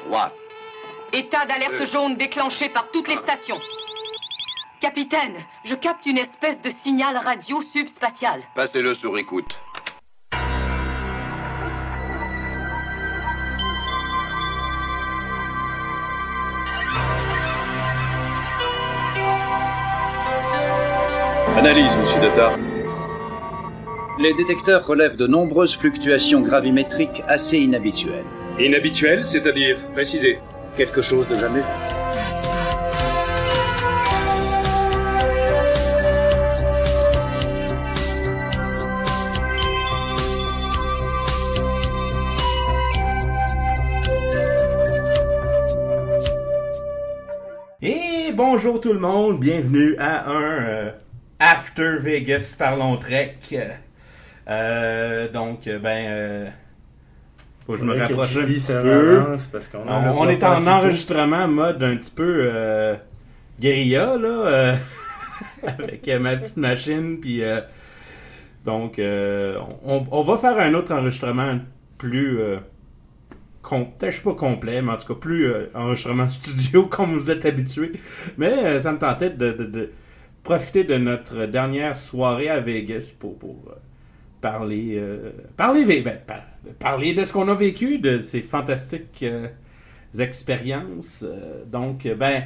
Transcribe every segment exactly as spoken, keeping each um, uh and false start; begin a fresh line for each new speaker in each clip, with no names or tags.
trois.
État d'alerte
Deux.
jaune déclenché par toutes les stations. Capitaine, je capte une espèce de signal radio subspatial.
Passez-le sur écoute.
Analyse, monsieur Data.
Les détecteurs relèvent de nombreuses fluctuations gravimétriques assez inhabituelles.
Inhabituel, c'est-à-dire précisé.
Quelque chose de jamais vu.
Et bonjour tout le monde, bienvenue à un euh, After Vegas Parlons Trek. Euh, donc, ben, euh, faut que je me rapproche un petit peu.
Parce qu'on,
on, on est en enregistrement mode un petit peu euh, guérilla, là, euh, avec euh, ma petite machine, puis euh, donc, euh, on, on va faire un autre enregistrement plus... Euh, Com- peut-être je suis pas complet, mais en tout cas plus euh, enregistrement studio comme vous êtes habitués. Mais euh, ça me tentait de, de, de profiter de notre dernière soirée à Vegas pour, pour euh, parler, euh, parler, ben, par, parler de ce qu'on a vécu, de ces fantastiques euh, expériences. Euh, donc, ben,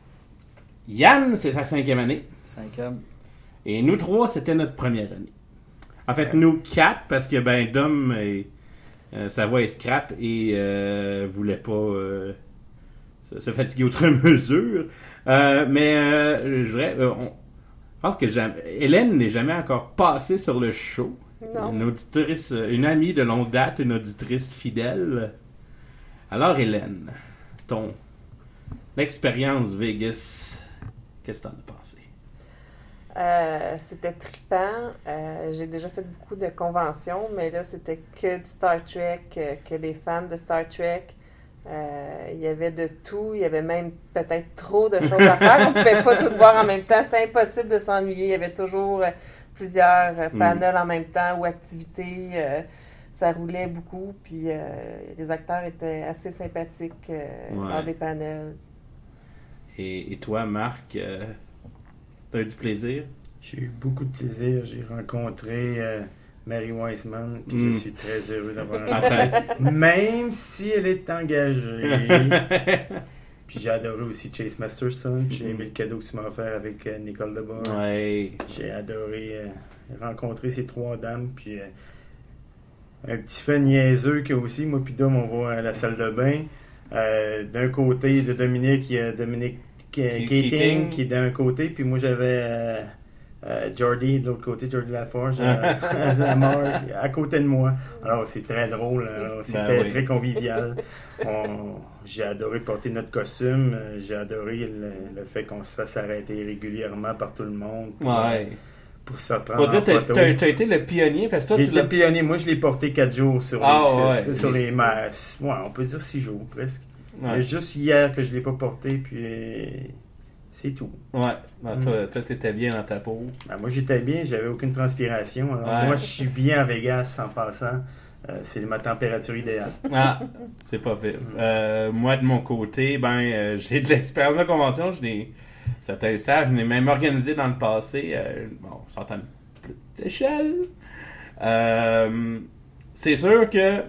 Yann, c'est sa cinquième année.
Cinquième.
Et nous trois, c'était notre première année. En fait, nous quatre, parce que ben Dom est... Euh, sa voix est scrap et euh, voulait pas euh, se, se fatiguer outre mesure. Euh, mais euh, je dirais, euh, on, je pense que jamais, Hélène n'est jamais encore passée sur le show.
Non.
Une auditrice, une amie de longue date, une auditrice fidèle. Alors Hélène, ton expérience Vegas, qu'est-ce que t'en as pensé?
Euh, c'était trippant. Euh, j'ai déjà fait beaucoup de conventions, mais là, c'était que du Star Trek, que, que des fans de Star Trek. Euh, il y avait de tout. Il y avait même peut-être trop de choses à faire. On ne pouvait pas tout voir en même temps. C'était impossible de s'ennuyer. Il y avait toujours euh, plusieurs euh, panels mm. en même temps ou activités. Euh, ça roulait beaucoup. Puis euh, les acteurs étaient assez sympathiques euh,
ouais.
dans des panels.
Et, et toi, Marc... Euh... T'as eu du plaisir?
J'ai eu beaucoup de plaisir. J'ai rencontré euh, Mary Wiseman, puis mm. je suis très heureux d'avoir rencontré. Même si elle est engagée. Puis j'ai adoré aussi Chase Masterson. J'ai mm. aimé le cadeau que tu m'as offert avec euh, Nicole DeBoer.
Ouais.
J'ai adoré euh, rencontrer ces trois dames. Puis euh, un petit fait niaiseux que aussi, moi puis Dom, on va à la salle de bain. Euh, d'un côté de Dominique, il y a Dominique Keating qui est d'un côté, puis moi j'avais euh, euh, Jordy de l'autre côté, Jordy Laforge euh, la mort à côté de moi. Alors c'est très drôle, alors, c'était ben oui. très convivial. On, j'ai adoré porter notre costume, j'ai adoré le, le fait qu'on se fasse arrêter régulièrement par tout le monde. Pour,
ouais.
pour se prendre
dire,
en
t'as,
photo.
T'as, t'as été le pionnier parce que toi,
j'ai
tu
été
l'as...
pionnier, moi je l'ai porté quatre jours sur
ah,
les six,
ouais.
sur les masses. Ouais, on peut dire six jours presque.
Ouais.
Juste hier que je ne l'ai pas porté, puis c'est tout.
Ouais, ben, mm. toi, toi t'étais bien dans ta peau.
Ben, moi, j'étais bien, j'avais aucune transpiration. Alors, ouais. moi, je suis bien à Vegas en passant. Euh, c'est ma température idéale.
Ah, c'est pas pire. Mm. Euh, moi, de mon côté, ben, euh, j'ai de l'expérience de convention. Je n'ai, certains le savent, je n'ai même organisé dans le passé. Euh, bon, on s'entend une petite échelle. Euh, c'est sûr que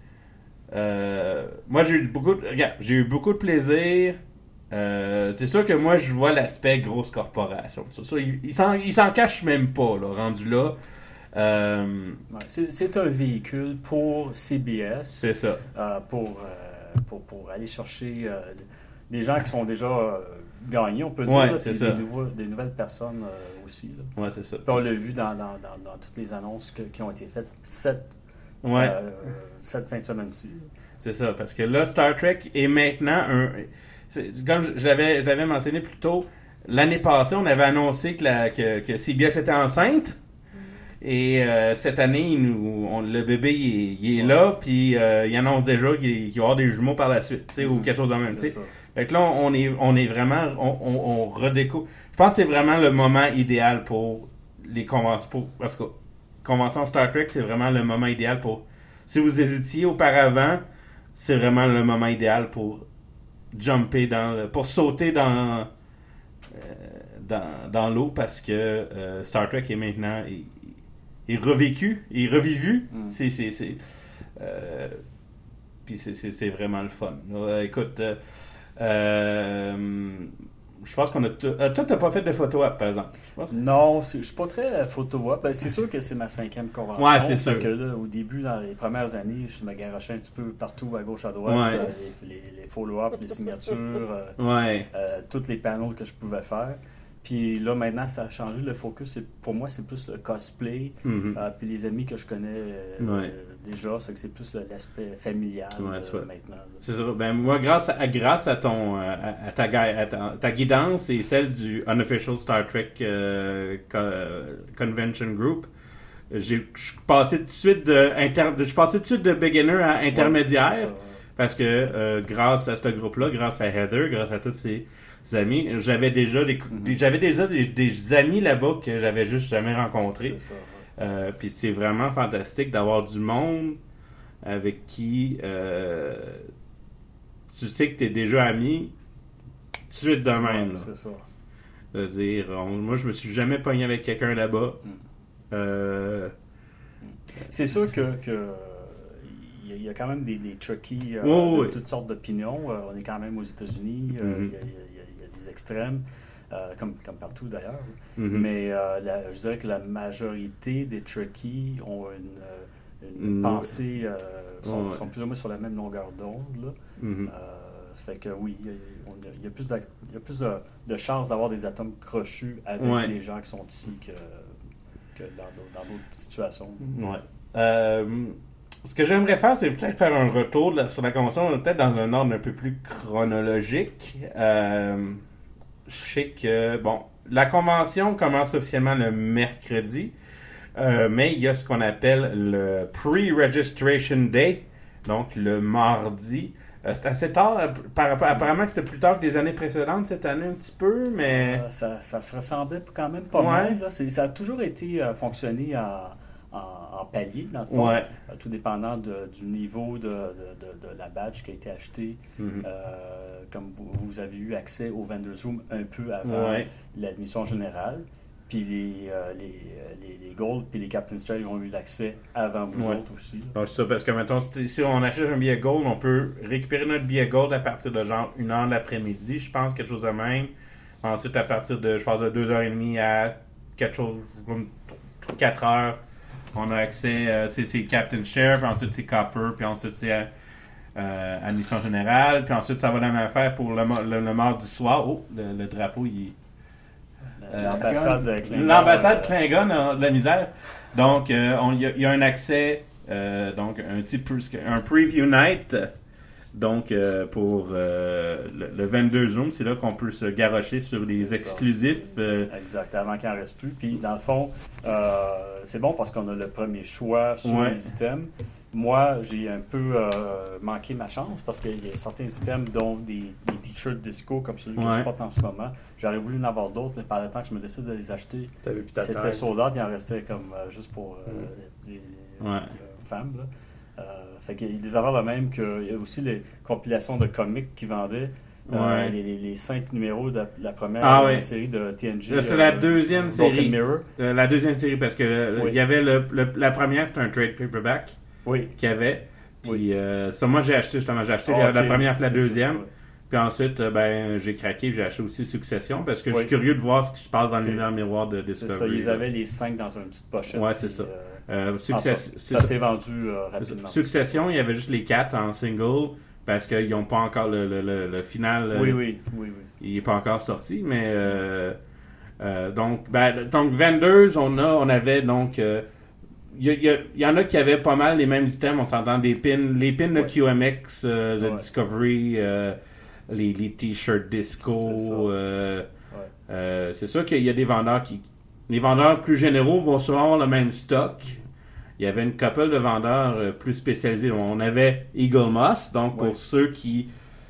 Euh, moi j'ai eu beaucoup de, regarde, j'ai eu beaucoup de plaisir. Euh, c'est sûr que moi je vois l'aspect grosse corporation. Ça, ça, il, il, s'en, il s'en cache même pas là, rendu là. Euh,
ouais, c'est, c'est un véhicule pour C B S.
C'est ça.
Euh, pour, euh, pour pour aller chercher euh, des gens qui sont déjà euh, gagnés, on peut dire.
Ouais,
là,
c'est
des,
ça.
Des, nouveaux, des nouvelles personnes euh, aussi. Là.
Ouais, c'est ça.
Puis on l'a vu dans, dans, dans, dans toutes les annonces que, qui ont été faites cette
Ouais.
Euh, cette fin de semaine-ci.
C'est ça, parce que là, Star Trek est maintenant un... C'est, comme je l'avais, je l'avais mentionné plus tôt, l'année passée, on avait annoncé que, la, que, que C B S était enceinte. Et euh, cette année, il nous, on, le bébé, il est, il est ouais. là, puis euh, il annonce déjà qu'il, qu'il va y avoir des jumeaux par la suite, tu sais, ou quelque chose de même, tu sais. Fait que là, on est, on est vraiment... On, on, on redécouvre... Je pense que c'est vraiment le moment idéal pour les conventions... Pour, parce que convention Star Trek, c'est vraiment le moment idéal pour... Si vous hésitiez auparavant c'est vraiment le moment idéal pour jumper dans le, pour sauter dans euh, dans, dans l'eau parce que euh, Star Trek est maintenant est, est revécu, est revivu. Mm. C'est c'est c'est euh, puis c'est, c'est c'est vraiment le fun. Euh, écoute, euh, euh, je pense qu'on a t- euh, toi t'as pas fait de photo op par exemple.
Non, je suis pas très photo op. Ben, c'est sûr que c'est ma cinquième convention.
Ouais, c'est sûr.
Que là, au début, dans les premières années, je me garochais un petit peu partout à gauche à droite,
ouais.
euh, les, les, les follow-up, les signatures, euh,
ouais.
euh, tous les panels que je pouvais faire. Puis là, maintenant, ça a changé. Le focus, c'est, pour moi, c'est plus le cosplay.
Mm-hmm.
Euh, puis les amis que je connais euh,
ouais.
euh, déjà, c'est que c'est plus le, l'aspect familial
ouais,
euh, maintenant. Là.
C'est ça. Ben, moi, grâce à, grâce à, ton, à, à, ta, à ta, ta guidance et celle du Unofficial Star Trek euh, co- Convention Group, j'ai, je suis passé tout de suite de, inter, je suis passé tout de suite de beginner à intermédiaire. Ouais, ça, ouais. Parce que euh, grâce à ce groupe-là, grâce à Heather, grâce à tous ces amis, j'avais déjà des, mm-hmm. j'avais déjà des, des amis là-bas que j'avais juste jamais rencontrés. C'est ça, ouais. euh, puis c'est vraiment fantastique d'avoir du monde avec qui euh, tu sais que tu es déjà ami tout de suite de même.
Ouais, c'est ça.
De dire, on, moi je me suis jamais pogné avec quelqu'un là-bas. Mm. Euh,
c'est sûr que, que il y a quand même des, des Trekkies euh,
oh,
de
oui.
toutes sortes d'opinions. Euh, on est quand même aux États-Unis. Il euh, mm-hmm. y, y, y a des extrêmes, euh, comme, comme partout d'ailleurs. Mm-hmm. Mais euh, la, je dirais que la majorité des Trekkies ont une, une mm-hmm. pensée, euh, sont, ouais. sont plus ou moins sur la même longueur d'onde. Là. Mm-hmm. Euh, ça fait que oui, il y, y, y a plus, de, y a plus de, de chances d'avoir des atomes crochus avec ouais. les gens qui sont ici que, que dans, dans d'autres situations.
Ouais. Euh, Ce que j'aimerais faire, c'est peut-être faire un retour là, sur la convention, peut-être dans un ordre un peu plus chronologique. Euh, je sais que, bon, la convention commence officiellement le mercredi, euh, mais il y a ce qu'on appelle le Pre-Registration Day, donc le mardi. Euh, c'est assez tard, apparemment que c'était plus tard que les années précédentes cette année un petit peu, mais...
Euh, ça, ça se ressemblait quand même pas ouais. mal. Là. C'est, ça a toujours été euh, fonctionné à... En, en palier, dans le fond,
ouais.
euh, tout dépendant de, du niveau de, de, de, de la badge qui a été achetée. Mm-hmm. Euh, comme vous, vous avez eu accès au Vendors Room un peu avant ouais. l'admission générale, puis les, euh, les, les, les Gold puis les Captain's Chair ont eu l'accès avant vous ouais. autres aussi.
Donc, c'est ça, parce que mettons, si, si on achète un billet Gold, on peut récupérer notre billet Gold à partir de genre une heure de l'après-midi, je pense, quelque chose de même. Ensuite, à partir de, je pense, de deux heures trente à quelque chose comme quatre heures, on a accès, euh, c'est, c'est Captain Share, puis ensuite c'est Copper, puis ensuite c'est euh, admission générale, puis ensuite ça va la même affaire pour le, le, le mardi soir. Oh, le, le drapeau, il
euh, L'ambassade de Klingon.
L'ambassade de Klingon a de la misère. Donc, il euh, y, y a un accès, euh, donc un petit un preview night. Donc, euh, pour euh, le, le vingt-deux Zoom, c'est là qu'on peut se garrocher sur les c'est exclusifs. Euh...
Exact, avant qu'il n'en reste plus. Puis, dans le fond, euh, c'est bon parce qu'on a le premier choix sur ouais. les items. Moi, j'ai un peu euh, manqué ma chance parce qu'il y a certains items, dont des, des t-shirts disco comme celui ouais. que je porte en ce moment. J'aurais voulu en avoir d'autres, mais par le temps que je me décide de les acheter, c'était sold out. Il en restait comme euh, juste pour euh, mm. les, les,
ouais.
les femmes, là. Euh, fait qu'il y a des affaires de même qu'il y a aussi les compilations de comics qui vendaient.
Ouais.
Euh, les, les, les cinq numéros de la première
ah, oui.
série de T N G.
Là, c'est euh, la deuxième série.
Mirror.
Euh, la deuxième série, parce que le, oui. il y avait le, le, la première, c'était un trade paperback
oui.
qu'il y avait. Puis oui. euh, ça, moi, j'ai acheté justement, j'ai acheté oh, la, okay. la première et la deuxième. Ça, oui. Puis ensuite, ben, j'ai craqué, j'ai acheté aussi Succession parce que oui. je suis curieux de voir ce qui se passe dans okay. l'univers miroir de Discovery.
C'est ça, ils avaient les cinq dans une petite pochette.
Ouais, c'est ça.
Euh,
Euh, success...
ah, ça, ça s'est vendu euh, rapidement.
Succession, il y avait juste les quatre en single parce qu'ils n'ont pas encore le, le, le, le final.
Oui,
euh,
oui, oui, oui.
Il n'est pas encore sorti, mais euh, euh, donc, ben, donc Vendors, on a, on avait donc, il euh, y, y, y en a qui avaient pas mal les mêmes items. On s'entend des pins, les pins de ouais. Q M X, euh, de ouais. Discovery, euh, les, les t-shirts disco. C'est, euh, ouais. euh, c'est sûr qu'il y a des vendeurs qui Les vendeurs plus généraux vont souvent avoir le même stock. Il y avait une couple de vendeurs euh, plus spécialisés. On avait Eagle Moss, donc pour ouais. ceux qui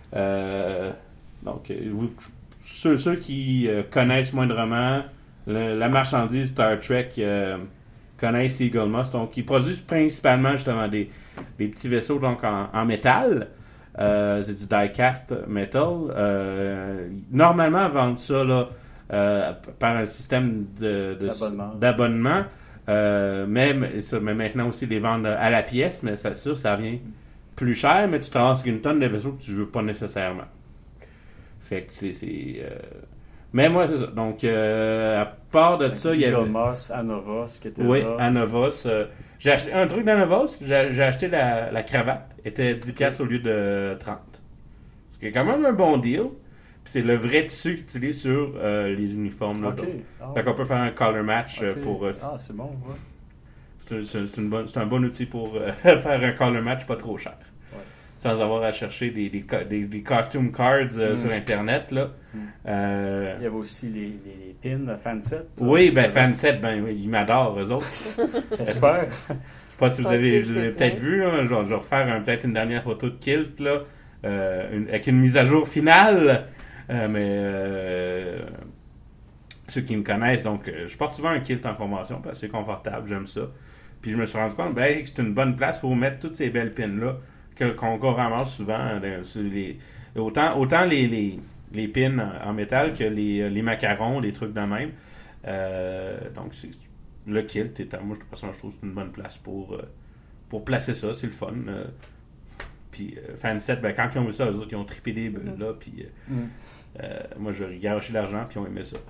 euh, donc vous, ceux, ceux qui euh, connaissent moindrement le, la marchandise Star Trek euh, connaissent Eagle Moss. Donc ils produisent principalement justement des, des petits vaisseaux donc en, en métal. Euh, c'est du die-cast metal. Euh, normalement, vendre ça là, euh, par un système de, de,
d'abonnement.
d'abonnement. Euh, mais, mais maintenant aussi les vendre à la pièce, mais ça, ça, ça revient plus cher, mais tu te ramasses une tonne de vaisseaux que tu veux pas nécessairement. Fait que c'est... c'est euh... Mais moi, c'est ça. Donc, euh, à part de
Avec
ça, il y avait...
Anovos, Anovos qui était
Oui,
là.
Anovos. Euh, j'ai acheté un truc d'Anovos, j'ai, j'ai acheté la, la cravate. Elle était dix dollars au lieu de trente. Ce qui est quand même un bon deal. Puis c'est le vrai tissu qu'ils utilisent sur euh, les uniformes. Là,
OK.
donc.
Ah,
Fait qu'on peut faire un color match euh,
OK.
pour... euh,
Ah, c'est bon, ouais.
c'est, c'est, c'est, une bonne, c'est un bon outil pour euh, faire un color match pas trop cher.
Ouais.
Sans avoir à chercher des, des, co- des, des costume cards euh,
Mm.
sur Internet. Là.
Mm.
Euh,
Il y avait aussi les, les, les pins, le fanset.
oui, ben
Fan
Fanset, ben oui, ils m'adorent, eux autres.
J'espère.
Je sais pas si vous
Ouais,
avez,
Kilt
vous avez
est
peut-être
plein.
vu, là, je, vais, je vais refaire un- peut-être une dernière photo de Kilt, là, euh, une- avec une mise à jour finale. Euh, mais euh, ceux qui me connaissent, donc euh, je porte souvent un Kilt en convention parce que c'est confortable, j'aime ça. Puis je me suis rendu compte ben, que c'est une bonne place pour mettre toutes ces belles pins-là que, qu'on, qu'on ramasse souvent. euh, sur les, autant autant les, les, les pins en, en métal que les, les macarons, les trucs de même. Euh, donc c'est, le Kilt, étant, moi je, je trouve que c'est une bonne place pour, euh, pour placer ça, c'est le fun. Euh, puis euh, Fanset, ben, quand ils ont vu ça, eux autres, ils ont trippé des bulles, là, puis euh,
Mm.
euh, moi, j'ai garoché l'argent, puis ils ont aimé ça.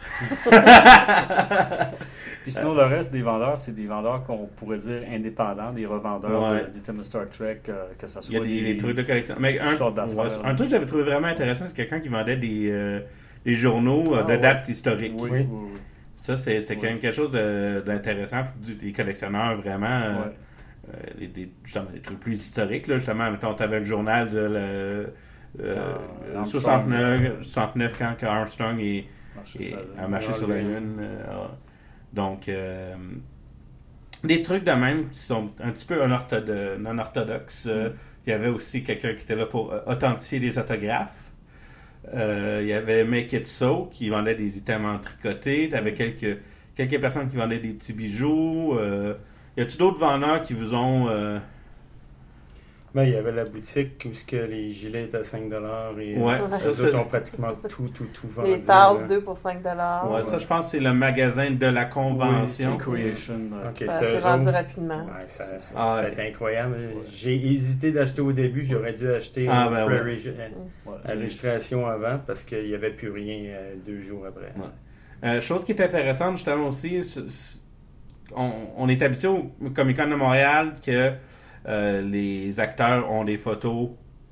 Puis sinon, le reste des vendeurs, c'est des vendeurs qu'on pourrait dire indépendants, des revendeurs
Ouais.
de, du thème de Star Trek, euh, que ça
Il y a
soit
des, des trucs de collection. Mais un,
sortes d'affaires.
ouais, un truc que j'avais trouvé vraiment intéressant, c'est quelqu'un qui vendait des, euh, des journaux euh,
Ah,
de
ouais.
dates historiques.
Oui,
Oui.
oui, oui.
Ça, c'est, c'est quand
Ouais.
même quelque chose de, d'intéressant pour du- des collectionneurs vraiment. euh,
Ouais.
euh, des, des, justement, des trucs plus historiques. Là, justement, mettons, tu avais le journal de le, euh,
Euh, Armstrong,
soixante-neuf,
euh,
soixante-neuf quand que Armstrong est,
Marcher
est-
sur la-
a marché
Ah,
sur la
oui.
Lune. euh, ah. Donc, euh, des trucs de même qui sont un petit peu unorthodo- non orthodoxes. Euh, Il y avait aussi quelqu'un qui était là pour euh, authentifier les autographes. Euh, il y avait Make It So qui vendait des items en tricoté. Tu avais quelques, quelques personnes qui vendaient des petits bijoux. Euh, y a-tu d'autres vendeurs qui vous ont. euh,
Ben, il y avait la boutique où ce que les gilets étaient à cinq dollars et
Ouais,
euh,
ça,
les
c'est-
autres ont pratiquement tout, tout, tout vendu.
Les tasses,
là.
deux pour cinq dollars.
Ouais, ça, je pense que c'est le magasin de la
Oui,
convention.
c'est Creation. euh,
Ok,
Ça
c'était
s'est
eux
vendu
autres.
rapidement.
Ouais, ça,
C'est ça.
Ah,
ça a
ouais.
été incroyable. J'ai hésité d'acheter au début. J'aurais dû acheter
Ah,
une
ben ouais.
pré-
ouais,
à
j'ai-
registration avant parce qu'il n'y avait plus rien euh, deux jours après.
Ouais. Euh, chose qui est intéressante, justement, aussi, c'est- c'est- on, on est habitué au Comic-Con de Montréal que euh, les acteurs ont des photos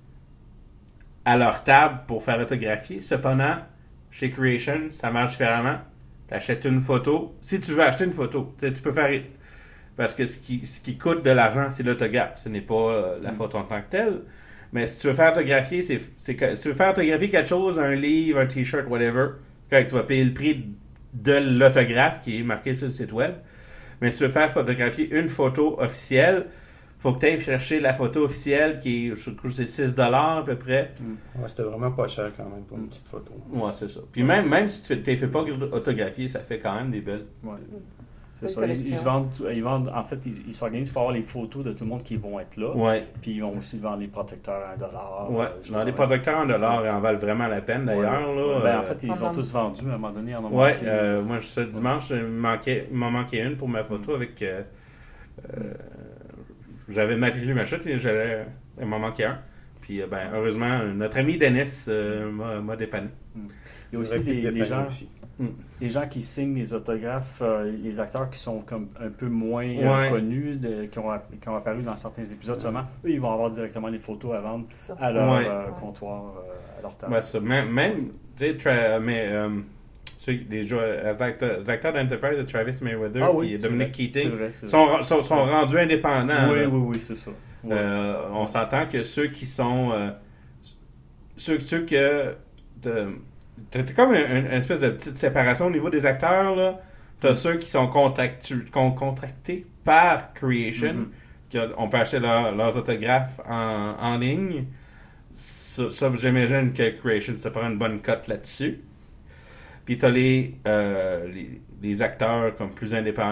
à leur table pour faire autographier. Cependant, chez Creation, ça marche différemment. Tu achètes une photo. Si tu veux acheter une photo, tu sais, tu peux faire... Parce que ce qui, ce qui coûte de l'argent, c'est l'autographe. Ce n'est pas euh, la photo en tant que telle. Mais si tu veux faire autographier, c'est, c'est que, si tu veux faire autographier quelque chose, un livre, un t-shirt, whatever, correct, tu vas payer le prix de l'autographe qui est marqué sur le site web. Mais si tu veux faire photographier une photo officielle, faut que tu ailles chercher la photo officielle qui est, je crois que c'est six dollars à peu près.
Ouais, c'était vraiment pas cher quand même pour une petite photo.
Ouais, c'est ça. Puis même, même si tu ne t'es fait pas autographier, ça fait quand même des belles.
Ouais. C'est
Belle
ça. Ils,
collection.
ils vendent, ils vendent, en fait, ils ils s'organisent pour avoir les photos de tout le monde qui vont être là.
Ouais.
Puis ils vont aussi vendre les protecteurs à un dollar.
Ouais.
euh, des choses
Dans les
comme
protecteurs en dollars, ils en valent vraiment la peine d'ailleurs.
Ouais.
Là.
Ben,
Euh,
en fait, ils
On
ont
en-
tous vendu à un moment donné. En ont
Ouais,
manqué.
euh, moi, ce dimanche, il me manquait- il m'en manquait une pour ma photo avec. Euh, euh, j'avais matriculé ma chute et j'allais, il m'en manquait un. Puis, euh, ben, heureusement, notre ami Dennis euh, m'a, m'a dépanné.
Il y a
C'est
aussi
vrai que
les,
le
les
dépanner
gens,
aussi.
les gens qui signent les autographes, euh, les acteurs qui sont comme un peu moins euh,
Ouais.
connus, de- qui, ont, app- qui ont apparu dans certains épisodes seulement, eux, ils vont avoir directement les photos à vendre
Ça.
à leur
Ouais.
euh, comptoir, euh, à leur table.
Ouais, ça, même, même tu sais, Tra- mais, euh, ceux, les, joueurs, les acteurs, les acteurs d'Enterprise de Travis Mayweather
Ah oui,
et
c'est
Dominic
vrai,
Keating
c'est vrai, c'est
sont,
vrai.
sont, sont rendus indépendants.
Oui,
là.
oui, oui, c'est ça. Ouais.
Euh, on s'entend que ceux qui sont. Euh, ceux, ceux que. de- T'as t'as comme une, une espèce de petite séparation au niveau des acteurs. Là. T'as ceux qui sont contractu- con- contractés par Creation.
Mhm.
qui ont- on peut acheter leur- leurs autographes en, en ligne. Ça, ça, j'imagine que Creation se prend une bonne cote là-dessus. Puis t'as les, euh, les, les acteurs comme plus indépendants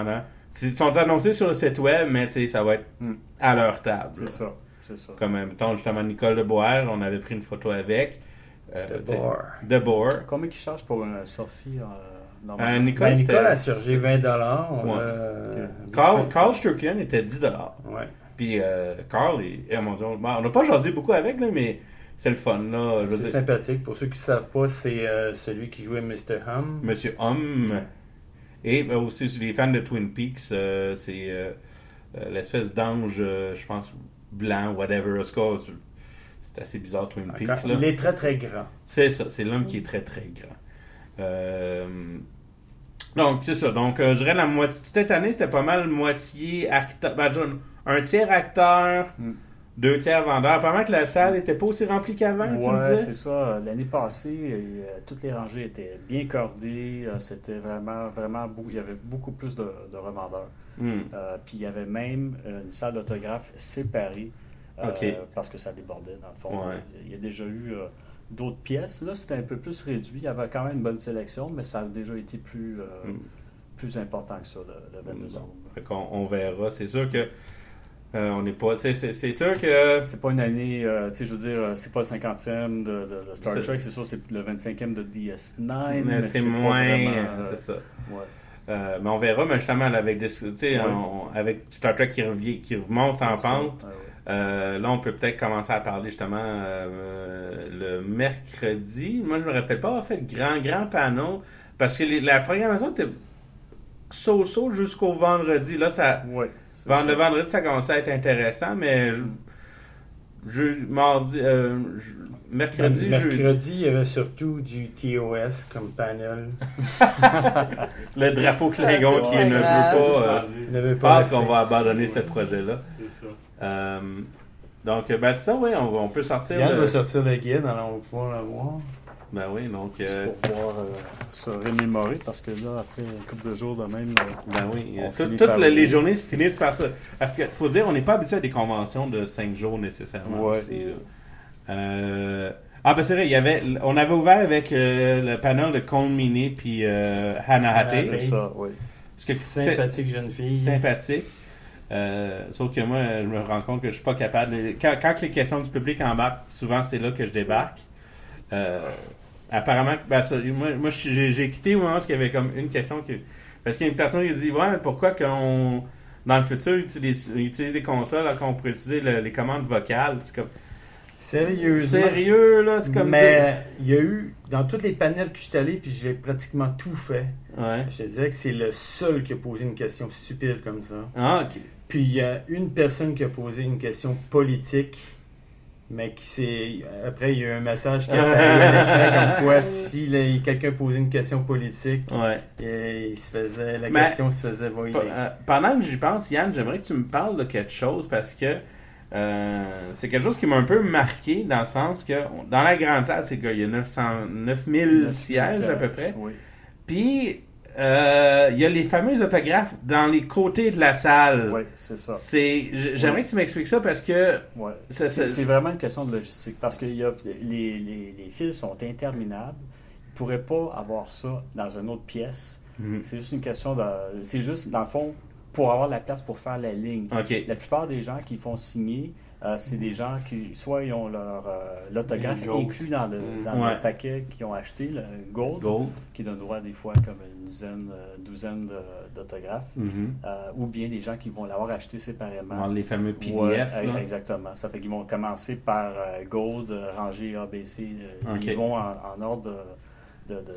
Ils sont annoncés sur le site web, mais tu sais, ça va être
Mm.
à leur table.
C'est
là.
ça, c'est ça.
Comme, euh, mettons, justement, Nicole de Boer, on avait pris une photo avec. Euh,
De
tu sais,
Boer.
De Boer.
Combien qu'ils chargent pour un selfie euh,
Euh,
normalement?
Nicole,
Ben,
c'était-
Nicole a chargé vingt dollars. On
Ouais.
a-
Carl, Carl Sturkian était dix dollars.
Ouais.
Puis euh, Carl, il, eh, mon Dieu, bon, on n'a pas jasé beaucoup avec, là, mais c'est le fun. Là, je veux
C'est
dire.
sympathique. Pour ceux qui ne savent pas, c'est euh, celui qui jouait mister Hum.
Monsieur Hum. Et euh, aussi, les fans de Twin Peaks, euh, c'est euh, euh, l'espèce d'ange, euh, je pense, blanc, whatever. En tout cas, c'est- c'est assez bizarre, Twin Peaks. Là.
Il est très très grand.
C'est ça, c'est l'homme qui est très très grand. Euh, donc, c'est ça. Donc, euh, je dirais la moitié. Cette année, c'était pas mal moitié acteur. Ben, genre, un tiers acteur,
Mm.
deux tiers vendeur. Apparemment que la salle était pas aussi remplie qu'avant, tu me
Ouais,
disais?
c'est ça. L'année passée, euh, toutes les rangées étaient bien cordées. Euh, C'était vraiment, vraiment beau. Il y avait beaucoup plus de, de revendeurs.
Hmm.
Euh, puis il y avait même une salle d'autographe séparée euh,
Ok.
parce que ça débordait dans le fond.
Ouais.
Il y a déjà eu euh, d'autres pièces. Là, c'était un peu plus réduit. Il y avait quand même une bonne sélection, mais ça a déjà été plus, euh,
Mm.
plus important que ça, le, le vingt-deux
Bon.
secondes.
Fait qu'on on verra. C'est sûr que euh, on n'est pas. C'est, c'est, c'est sûr que.
C'est pas une année, euh, tu sais, je veux dire, euh, c'est pas le cinquantième de, de- de Star
C'est-
Trek, c'est sûr, c'est le vingt-cinquième de D S neuf,
Mais
mais,
c'est
pas
moins.
vraiment,
euh,
euh,
c'est ça.
ouais.
Euh, mais on verra, mais justement, là, avec, des- tu sais,
Ouais.
on- avec Star Trek qui, revient, qui remonte en
C'est ça.
pente,
Ouais, ouais.
euh, là, on peut peut-être commencer à parler justement euh, le mercredi. Moi, je me rappelle pas avoir fait de grand, grand panneau parce que les- la programmation était so-so jusqu'au vendredi. Là, ça,
Ouais, c'est
vend-
ça.
le vendredi, ça commençait à être intéressant, mais je, je- mardi, euh, je- mercredi, jeudi,
Mercredi, il y avait surtout du T O S comme panel.
le drapeau Klingon
Ah, c'est
qui
pas
ne veut
grave.
pas. euh,
Il n'avait
Je
pas
pense
resté.
qu'on va abandonner ce projet-là.
C'est ça.
Euh, donc, ben, c'est ça, oui, on, on peut sortir.
Yann
le-
va sortir le guide, alors on va pouvoir le voir.
Ben oui, donc. euh,
Pour pouvoir euh, se remémorer, parce que là, après une couple de jours de même, euh,
ben oui,
On
euh, tout-
finit
toutes
par
les,
oublier.
les journées finissent par ça. Parce qu'il faut dire, on n'est pas habitué à des conventions de cinq jours nécessairement.
Ouais.
aussi, là. Euh, ah, ben c'est vrai, il y avait, on avait ouvert avec euh, le panel de Cone Mini puis euh, Hannah Hatté.
Ah,
c'est
oui.
ça, oui.
Ce que- c'est-
Sympathique jeune fille.
sympathique. Euh, sauf que moi, je me rends compte que je suis pas capable. de- Quand, quand les questions du public embarquent, souvent c'est là que je débarque. Euh, apparemment, ben, ça, moi, moi j'ai, j'ai quitté au moment où il y avait comme une question qui. Parce qu'il y a une personne qui dit ouais, mais pourquoi qu'on dans le futur utilise, utilise des consoles alors qu'on pourrait utiliser le- les commandes vocales? C'est comme.
Sérieusement.
Sérieux, là, c'est comme.
Mais il y a eu, dans tous les panels que je suis allé, puis j'ai pratiquement tout fait,
Ouais.
je te dirais que c'est le seul qui a posé une question stupide comme ça.
Ah, ok.
Puis il y a une personne qui a posé une question politique, mais qui s'est. Après, il y a eu un message qui a apparu à l'écran comme quoi si là, quelqu'un posait une question politique,
Ouais.
et il se faisait, la
Mais-
question se faisait voler.
Pe- euh, pendant que j'y pense, Yann, j'aimerais que tu me parles de quelque chose parce que euh, c'est quelque chose qui m'a un peu marqué dans le sens que on- dans la grande salle, c'est qu'il y a neuf cents, neuf mille sièges à peu près.
Oui.
Puis euh, il y a les fameux autographes dans les côtés de la salle.
Oui, c'est ça.
C'est, j- j'aimerais
Oui.
que tu m'expliques ça parce que
Ouais.
ça- ça-
C'est c'est vraiment une question de logistique parce que il y a, les, les, les fils sont interminables. Ils ne pourraient pas avoir ça dans une autre pièce.
Mhm.
C'est juste une question de. C'est juste, dans le fond, pour avoir la place pour faire la ligne.
Ok.
La plupart des gens qui font signer, euh, c'est des gens qui, soit ils ont leur euh, l'autographe
Les Gold.
inclus dans le, dans
Ouais.
le paquet qu'ils ont acheté, le Gold,
Gold.
qui donne droit des fois comme une dizaine, euh, douzaine de- d'autographes,
Mhm.
euh, ou bien des gens qui vont l'avoir acheté séparément.
Dans les fameux P D F.
Ouais,
là.
exactement. Ça fait qu'ils vont commencer par euh, Gold, euh, rangée A, B, C. euh,
Ok.
Ils vont en, en ordre de, de, de,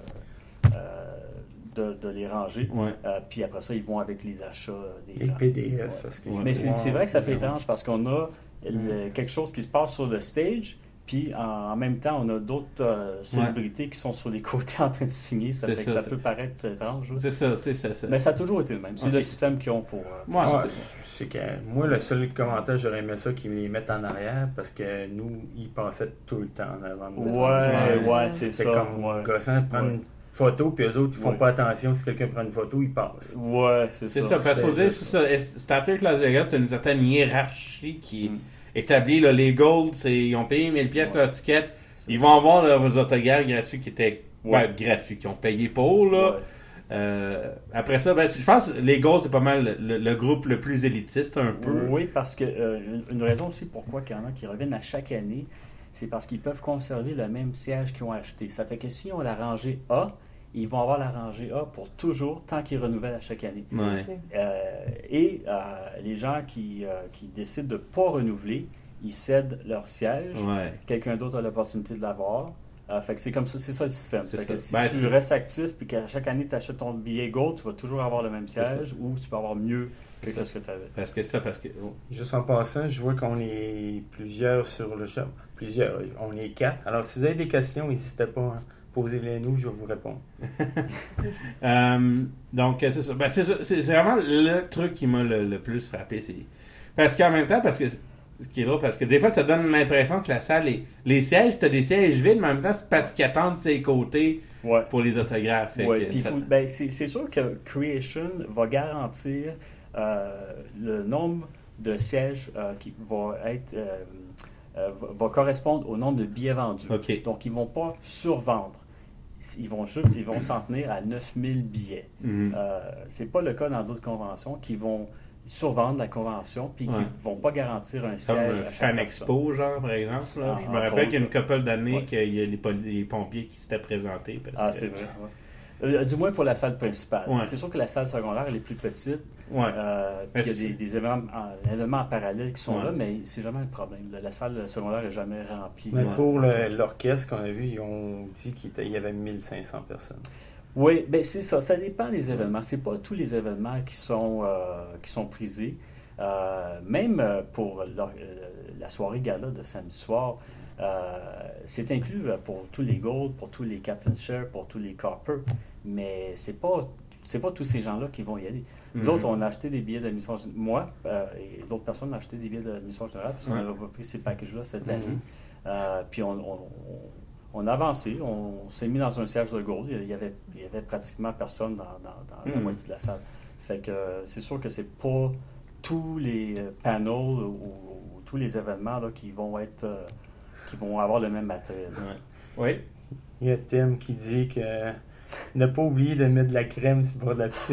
de, euh, de- de les ranger.
Ouais.
Euh, puis après ça, ils vont avec les achats euh, des
Les
gens.
P D F,
Ouais.
parce que
Ouais.
je
Mais
vais
c'est
voir.
c'est vrai que ça fait étrange parce qu'on a le- quelque chose qui se passe sur le stage, puis en, en même temps, on a d'autres euh, célébrités qui sont sur les côtés en train de signer. Ça
C'est
fait
ça,
que ça
c'est-
peut paraître étrange. là.
C'est ça, c'est ça. c'est-
Mais ça a toujours été le même. C'est
Ok.
le système qu'ils ont pour. euh,
Ouais,
Ouais,
c'est-
c'est que moi, le seul commentaire, j'aurais aimé ça qu'ils les mettent en arrière parce que nous, ils passaient tout le temps en avant. de nous.
Ouais,
Ouais.
ouais, c'est
C'est
ça.
comme
ouais.
gossant de prendre
Ouais.
une photo, puis eux autres, ils font
Ouais.
pas attention. Si quelqu'un prend une photo, ils passent.
Ouais, c'est
C'est
ça.
ça, parce qu'il faut
c'est
dire,
ça.
c'est ça. Star Trek Las Vegas, c'est une certaine hiérarchie qui est
Mm.
établie. Là, les Gold, c'est, ils ont payé mille pièces
Ouais.
leur ticket.
C'est
Ils
ça.
vont avoir leurs autographes gratuits qui étaient
Ouais.
ben, gratuits, qui ont payé pour. Là.
Ouais.
Euh, après ça, ben, je pense que les Ghosts, c'est pas mal le, le groupe le plus élitiste un peu.
Oui, parce que euh, une, une raison aussi pourquoi il y en a qui reviennent à chaque année, c'est parce qu'ils peuvent conserver le même siège qu'ils ont acheté. Ça fait que s'ils ont la rangée A, ils vont avoir la rangée A pour toujours, tant qu'ils renouvellent à chaque année.
Ouais.
Euh, et euh, les gens qui, euh, qui décident de ne pas renouveler, ils cèdent leur siège.
Ouais.
Quelqu'un d'autre a l'opportunité de l'avoir. Euh, fait que c'est comme ça, c'est ça le système.
C'est
C'est
ça.
que si
Ben,
tu
c'est...
restes actif puis qu'à chaque année tu achètes ton billet Gold, tu vas toujours avoir le même siège ou tu peux avoir mieux que ce que tu avais.
Parce que ça, parce que. Oh.
Juste en passant, je vois qu'on est plusieurs sur le chat. Plusieurs, on est quatre. Alors, si vous avez des questions, n'hésitez pas à poser-les nous, je vais vous répondre.
euh, donc, c'est ça. Ben, c'est, ça. C'est, c'est vraiment le truc qui m'a le, le plus frappé. C'est... Parce qu'en même temps, parce que. Ce qui est drôle, parce que des fois, ça donne l'impression que la salle est... Les sièges, t'as des sièges vides, mais en même temps, c'est parce qu'ils attendent ses côtés
ouais.
pour les autographes.
Ouais,
que,
puis
ça...
faut, ben, c'est, c'est sûr que Creation va garantir euh, le nombre de sièges euh, qui va être... Euh, euh, va correspondre au nombre de billets vendus.
Okay.
Donc, ils ne vont pas survendre. Ils vont, ils vont s'en tenir à neuf mille billets.
Mm-hmm.
Euh, c'est pas le cas dans d'autres conventions qui vont... survendre la convention puis qui
ouais.
ne vont pas garantir un
Comme
siège
un
à chaque
Fan
personne.
Expo, genre, par exemple. Là.
Ah,
je me rappelle qu'il y a une couple d'années
ouais.
qu'il y a les, poli- les pompiers qui s'étaient présentés. Parce
ah,
que...
c'est vrai. Ouais. Euh, du moins pour la salle principale.
Ouais.
C'est sûr que la salle secondaire, elle est plus petite.
Ouais.
Euh, puis il y a des, des événements, en, éléments en parallèle qui sont
ouais.
là, mais c'est jamais un problème. La, la salle secondaire n'est jamais remplie.
Mais
ouais.
pour le, l'orchestre qu'on a vu, ils ont dit qu'il était, il y avait mille cinq cents personnes.
Oui, ben c'est ça. Ça dépend des événements. C'est pas tous les événements qui sont, euh, qui sont prisés. Euh, même pour la, la soirée gala de samedi soir, euh, c'est inclus pour tous les Gold, pour tous les Captain Share, pour tous les Copper, mais c'est pas c'est pas tous ces gens-là qui vont y aller. Nous mm-hmm. autres, on a acheté des billets d'admission générale. Moi euh, et d'autres personnes ont acheté des billets d'admission générale parce qu'on
ouais.
n'avait pas pris ces packages-là cette
mm-hmm.
année. Euh, puis on, on, on a avancé, on, on s'est mis dans un siège de Gold. Il y avait, il y avait pratiquement personne dans, dans, dans mm-hmm. la moitié de la salle. Fait que euh, c'est sûr que c'est pas tous les panels ou, ou tous les événements là, qui vont être euh, qui vont avoir le même matériel.
Oui. Oui.
Il y a Tim qui dit que ne pas oublier de mettre de la crème sur le bord de la piscine.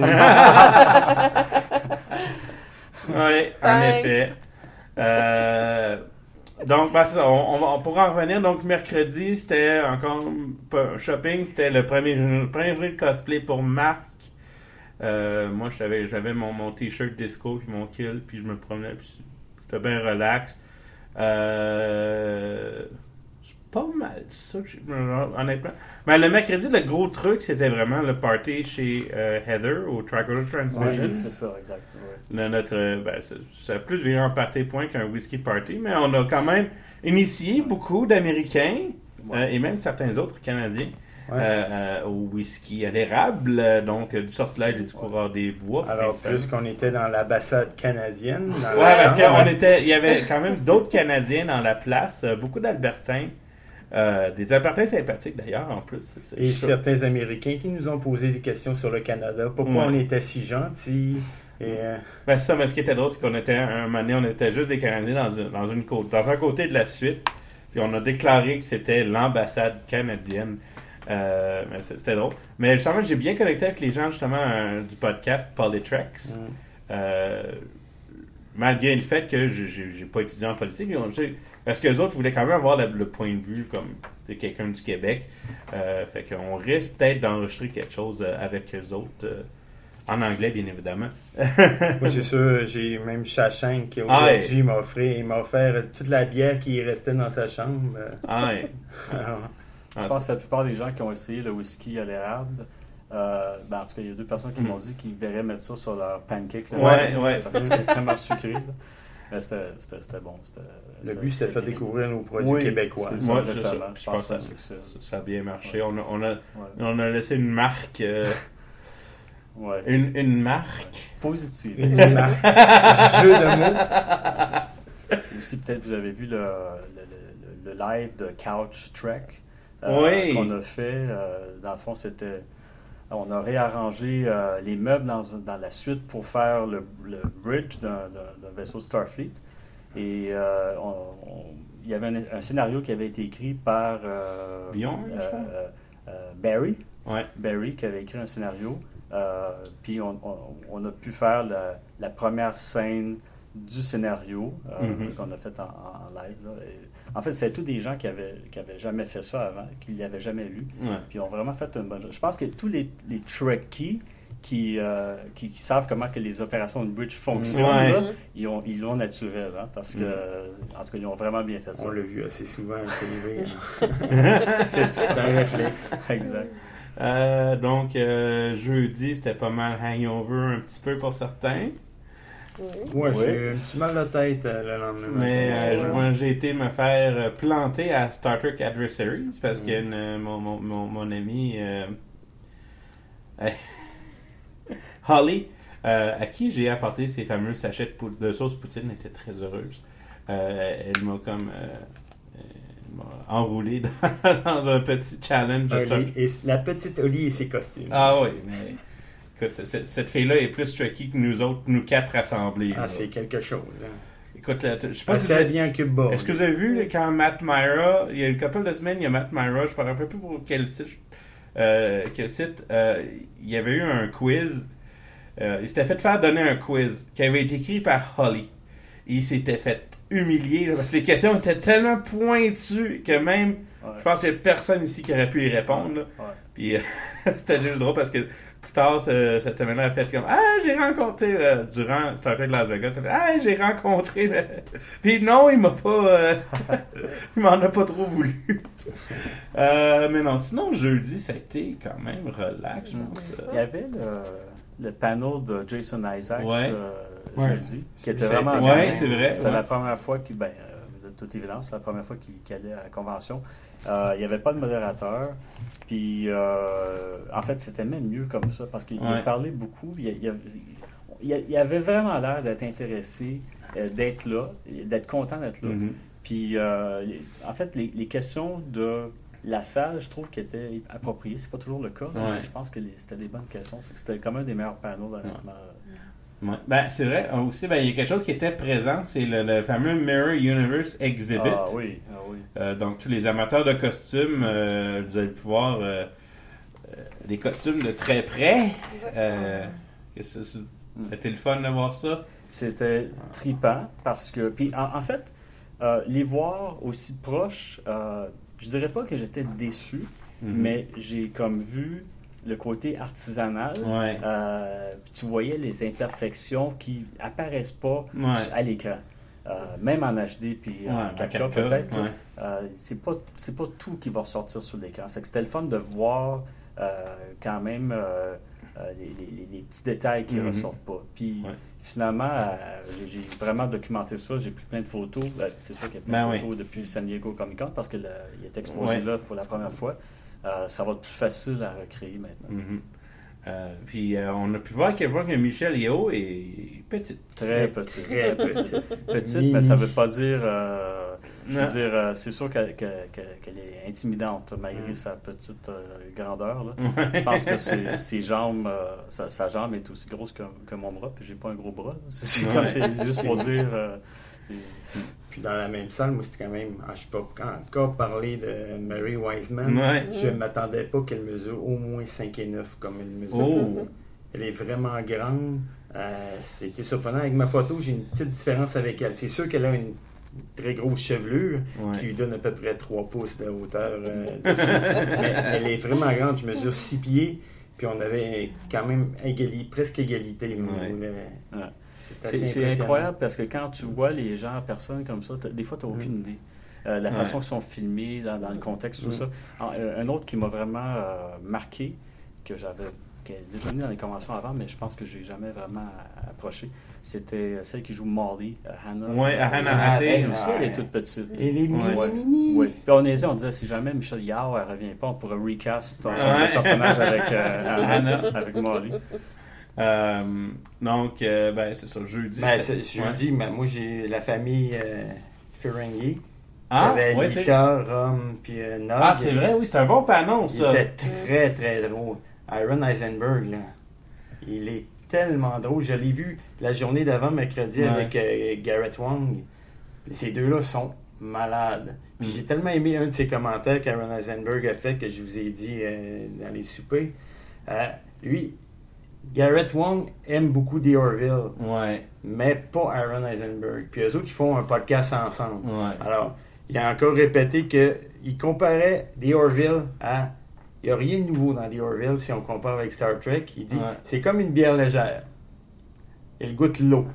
Oui, en effet. Euh, donc, ben, ça, on, on, on pourra en revenir. Donc, mercredi, c'était encore un shopping. C'était le premier, le premier jour de cosplay pour Marc. Euh, moi, j'avais, j'avais mon, mon t-shirt disco puis mon kill, puis je me promenais, puis j'étais bien relax. Euh, c'est pas mal ça, honnêtement. Mais le mercredi, le gros truc, c'était vraiment le party chez euh, Heather au Tricolor Transmission.
Oui, c'est ça, exact. Ouais.
Le, notre, ben, ça, ça a plus viré en party point qu'un whisky party, mais on a quand même initié beaucoup d'Américains ouais. euh, et même certains autres Canadiens. Ouais. Euh, euh, au whisky à l'érable, euh, donc euh, du sortilège et du coureur des bois.
Alors, plus qu'on était dans l'ambassade canadienne. Dans
ouais, parce qu'il était, il y avait quand même d'autres Canadiens dans la place, euh, beaucoup d'Albertains, euh, des Albertains sympathiques d'ailleurs en plus. C'est, c'est
et
sûr.
Certains Américains qui nous ont posé des questions sur le Canada. Pourquoi ouais. on était si gentils? Et euh...
ben, c'est ça, mais ce qui était drôle, c'est qu'on était un moment donné, on était juste des Canadiens dans, une, dans, une côte, dans un côté de la suite, puis on a déclaré que c'était l'ambassade canadienne. Euh, mais c'était drôle. Mais justement, j'ai bien connecté avec les gens justement euh, du podcast Polytrex. Mm. Euh, malgré le fait que je j'ai pas étudié en politique, on, parce que les autres voulaient quand même avoir le, le point de vue comme de quelqu'un du Québec. Euh, fait qu'on risque peut-être d'enregistrer quelque chose avec eux autres. Euh, en anglais, bien évidemment.
Moi, c'est sûr, j'ai même Chachang qui aujourd'hui ah, ouais. m'a offert, il m'a offert toute la bière qui restait dans sa chambre.
Ah ouais.
Je ah, pense que la plupart des gens qui ont essayé le whisky à l'érable, euh, ben, en tout cas, il y a deux personnes qui mm. m'ont dit qu'ils verraient mettre ça sur leur pancake. Là,
ouais, ouais.
Parce que c'était tellement sucré. Là. Mais c'était, c'était, c'était bon. C'était,
le but, c'était de faire découvrir nos produits
oui,
québécois.
C'est ça,
ouais,
exactement.
C'est ça. Je, je pense que ça,
succès.
ça a bien marché.
Ouais.
On, a, on, a,
ouais.
on a laissé une marque. Euh,
ouais.
une, une marque.
Ouais. Positive.
Une marque. Jeu de mots.
Aussi, peut-être, vous avez vu le, le, le, le live de Couch Trek.
Euh, oui.
qu'on a fait. Euh, dans le fond, c'était... On a réarrangé euh, les meubles dans, dans la suite pour faire le, le bridge d'un, d'un, d'un vaisseau Starfleet. Et euh, on, on, il y avait un, un scénario qui avait été écrit par... Euh,
Bjorn,
euh, euh, Barry.
ouais.
Barry, qui avait écrit un scénario. Euh, puis on, on, on a pu faire la, la première scène du scénario euh, mm-hmm. qu'on a fait en, en live. Là. Et, en fait, c'était tous des gens qui avaient, qui avaient jamais fait ça avant, qui ne l'avaient jamais lu.
Ouais.
Puis ils ont vraiment fait une bonne chose. Je pense que tous les, les Trekkies qui, euh, qui, qui savent comment que les opérations de bridge fonctionnent,
ouais.
là, ils, ont, ils l'ont naturel. Hein, parce que, mm. en tout cas, ils ont vraiment bien fait ça.
On l'a vu assez souvent à la télé.
c'est, c'est
un réflexe.
Exact.
Euh, donc, euh, jeudi, c'était pas mal hangover un petit peu pour certains.
Oui. Moi, oui. j'ai eu un petit mal de tête euh, le lendemain.
Mais euh, moi, j'ai été me faire planter à Star Trek Adversaries parce mm. que une, mon, mon, mon, mon ami euh, Holly, euh, à qui j'ai apporté ces fameux sachets de, pou- de sauce poutine, était très heureuse. Euh, elle m'a comme... Euh, enroulé dans, dans un petit challenge.
Oli, et la petite Oli et ses costumes.
Ah oui, mais écoute, cette, cette fille-là est plus tricky que nous autres, nous quatre rassemblés.
Ah,
là.
C'est quelque chose. Hein.
Écoute, là, je sais pas
ah,
si
c'est bien que bon.
Est-ce que vous avez vu là, quand Matt Myra, il y a une couple de semaines, il y a Matt Myra, je ne me rappelle plus pour quel site, euh, quel site euh, il y avait eu un quiz. Euh, il s'était fait faire donner un quiz qui avait été écrit par Holly. Et il s'était fait humilier là, parce que les questions étaient tellement pointues que même, ouais. je pense qu'il n'y a personne ici qui aurait pu y répondre. Là. Ouais. Puis euh, c'était juste drôle parce que plus tard, ce, cette semaine-là, elle a fait comme « Ah, j'ai rencontré, euh, durant Star Trek Las Vegas, elle a fait « Ah, j'ai rencontré... » Puis non, il m'a pas... Euh, il m'en a pas trop voulu. euh, mais non, sinon, jeudi, ça a été quand même relax, je pense.
Il y avait le, le panel de Jason Isaacs
ouais.
euh,
ouais.
jeudi, qui était vraiment...
Oui, c'est vrai.
C'est ouais. la première fois qu'il... Ben, euh, de toute évidence, c'est la première fois qu'il, qu'il allait à la convention. Euh, il n'y avait pas de modérateur. Puis, euh, en fait, c'était même mieux comme ça parce qu'il ouais. parlait beaucoup. Il, il, il, il avait vraiment l'air d'être intéressé, euh, d'être là, d'être content d'être là. Mm-hmm. Puis, euh, en fait, les, les questions de la salle, je trouve qu'elles étaient appropriées. C'est pas toujours le cas, ouais. mais je pense que les, c'était des bonnes questions. C'était comme un des meilleurs panels, honnêtement.
Ouais. Ouais. Ben, c'est vrai. Aussi, ben, il y a quelque chose qui était présent, c'est le, le fameux Mirror Universe Exhibit.
Ah oui, ah oui.
Euh, donc, tous les amateurs de costumes, euh, vous allez pouvoir euh, euh, des costumes de très près. Euh, c'est, c'est, c'était le fun de voir ça.
C'était trippant parce que... Puis, en, en fait, euh, les voir aussi proches, euh, je dirais pas que j'étais déçu, mm-hmm. mais j'ai comme vu... le côté artisanal,
ouais.
euh, puis tu voyais les imperfections qui apparaissent pas
ouais.
à l'écran. Euh, même en H D puis
ouais,
en quatre K peut-être,
ouais.
euh, c'est pas c'est pas tout qui va ressortir sur l'écran. C'est que c'était le fun de voir euh, quand même euh, euh, les, les, les petits détails qui mm-hmm. ressortent pas. Puis ouais. finalement, euh, j'ai, j'ai vraiment documenté ça. J'ai pris plein de photos. Ben, c'est sûr qu'il y a plein ben de photos oui. depuis San Diego Comic Con parce qu'il est exposé ouais. là pour la première fois. Euh, ça va être plus facile à recréer maintenant.
Mm-hmm. Euh, puis euh, on a pu voir à quel point que Michelle Yeoh est petite.
Très petite.
Très petite.
Petite, mais ça ne veut pas dire... Euh, je veux dire, euh, c'est sûr qu'elle, qu'elle, qu'elle est intimidante malgré mm. sa petite euh, grandeur. Là. Je pense que ses, ses jambes, euh, sa, sa jambe est aussi grosse que, que mon bras, puis j'ai pas un gros bras. C'est, c'est, comme, c'est juste pour dire... Euh, c'est,
Puis dans la même salle, moi, c'était quand même... Je ne sais pas encore parler de Mary Wiseman.
Ouais.
Je ne m'attendais pas qu'elle mesure au moins cinq et neuf comme elle mesure.
Oh.
Elle est vraiment grande. Euh, c'était surprenant. Avec ma photo, j'ai une petite différence avec elle. C'est sûr qu'elle a une très grosse chevelure ouais. qui lui donne à peu près trois pouces de hauteur. Euh, Mais elle est vraiment grande. Je mesure six pieds. Puis on avait quand même égali, presque égalité.
Ouais.
Le,
ouais. C'est, c'est incroyable parce que quand tu vois les gens en personne comme ça, des fois, tu n'as aucune mmh. idée. Euh, la ouais. façon qu'ils sont filmés, dans, dans le contexte, tout mmh. ça. Alors, un autre qui m'a vraiment euh, marqué, que j'avais qui est déjà venu dans les conventions avant, mais je pense que je n'ai jamais vraiment approché, c'était celle qui joue Molly, Hannah.
Oui, Hannah Hattey.
Elle aussi, elle est toute petite.
Elle est mini,
ouais.
mini.
Oui. Puis on disait, on disait, si jamais Michelle Yeoh elle revient pas, on pourrait recast son, son ouais. personnage avec euh, Hannah, avec Molly.
Euh, donc, euh, ben, c'est ça, jeudi.
Ben, c'est, jeudi, ouais. ben, moi, j'ai la famille euh, Ferengi.
Ah,
il y avait
ouais,
Lita, Rom, puis euh, Nog.
Ah, c'est vrai, oui, c'est un bon panneau, ça.
Il était très, très drôle. Aaron Eisenberg, là, il est tellement drôle. Je l'ai vu la journée d'avant, mercredi, ouais. avec euh, Garrett Wang. Ces deux-là sont malade. Puis j'ai tellement aimé un de ses commentaires qu'Aaron Eisenberg a fait, que je vous ai dit euh, dans les soupers. Euh, lui, Garrett Wang aime beaucoup The Orville,
Ouais.
mais pas Aaron Eisenberg. Puis eux autres, ils font un podcast ensemble.
Ouais.
Alors, il a encore répété qu'il comparait The Orville à... Il n'y a rien de nouveau dans The Orville si on compare avec Star Trek. Il dit,
Ouais.
c'est comme une bière légère. Elle goûte l'eau.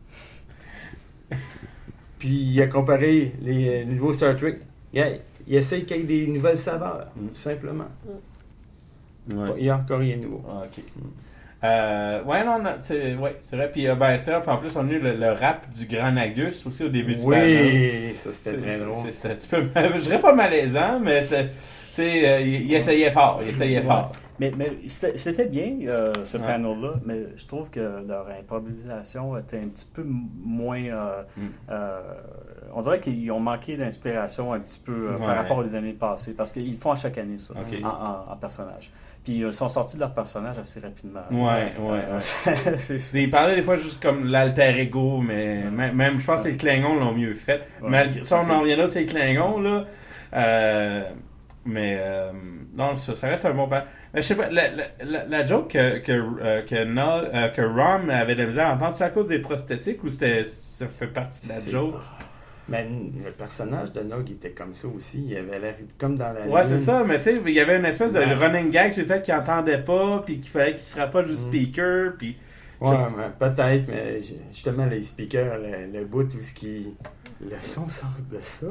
Puis il a comparé les, les nouveaux Star Trek. Il, a, il essaie qu'il y ait des nouvelles saveurs,
Mm.
tout simplement.
Ouais.
Il n'y a encore rien de nouveau.
Ah, ok. Euh, ouais, non, non, c'est, ouais, c'est vrai. Puis, euh, ben, c'est vrai. Puis en plus, on a eu le, le rap du Grand Nagus aussi au début du panel.
Oui, ça c'était
C'est-
très
c'est-
drôle.
c'est- C'était un petit peu, je dirais pas malaisant, mais c'était, tu sais, euh, il, il essayait fort, il essayait
Ouais.
fort.
Mais, mais c'était, c'était bien, euh, ce
Ouais.
panel-là, mais je trouve que leur improvisation était un petit peu m- moins... euh,
Mm.
euh, on dirait qu'ils ont manqué d'inspiration un petit peu euh,
Ouais.
par rapport aux années passées, parce qu'ils font à chaque année ça,
Ok.
en, en- en personnage. Puis euh, ils sont sortis de leur personnage assez rapidement.
Ouais, ouais,
Euh,
ouais.
c'est, c'est ça.
Il parlait des fois juste comme l'alter ego, mais même, même je pense que les Klingons l'ont mieux fait.
Ouais.
Malgré ça, on
Ok.
en revient là, c'est les Klingons, là. Euh, mais euh, non, ça, ça reste un bon pan. Mais je sais pas, la, la, la, la joke que, que, euh, que, Nol- euh, que Rom avait de la misère à entendre, c'est à cause des prosthétiques ou c'était, ça fait partie de la
C'est-
joke?
Mais le personnage de Nog était comme ça aussi. Il avait l'air comme dans la
Ouais,
lune.
c'est ça, mais tu sais, il y avait une espèce de
Ouais.
running gag sur le fait qu'il entendait pas, puis qu'il fallait qu'il se rapproche du
Mm.
speaker, puis...
Ouais, mais peut-être, mais j- justement, les speakers, le, le bout où ce qui... Le son sort de ça.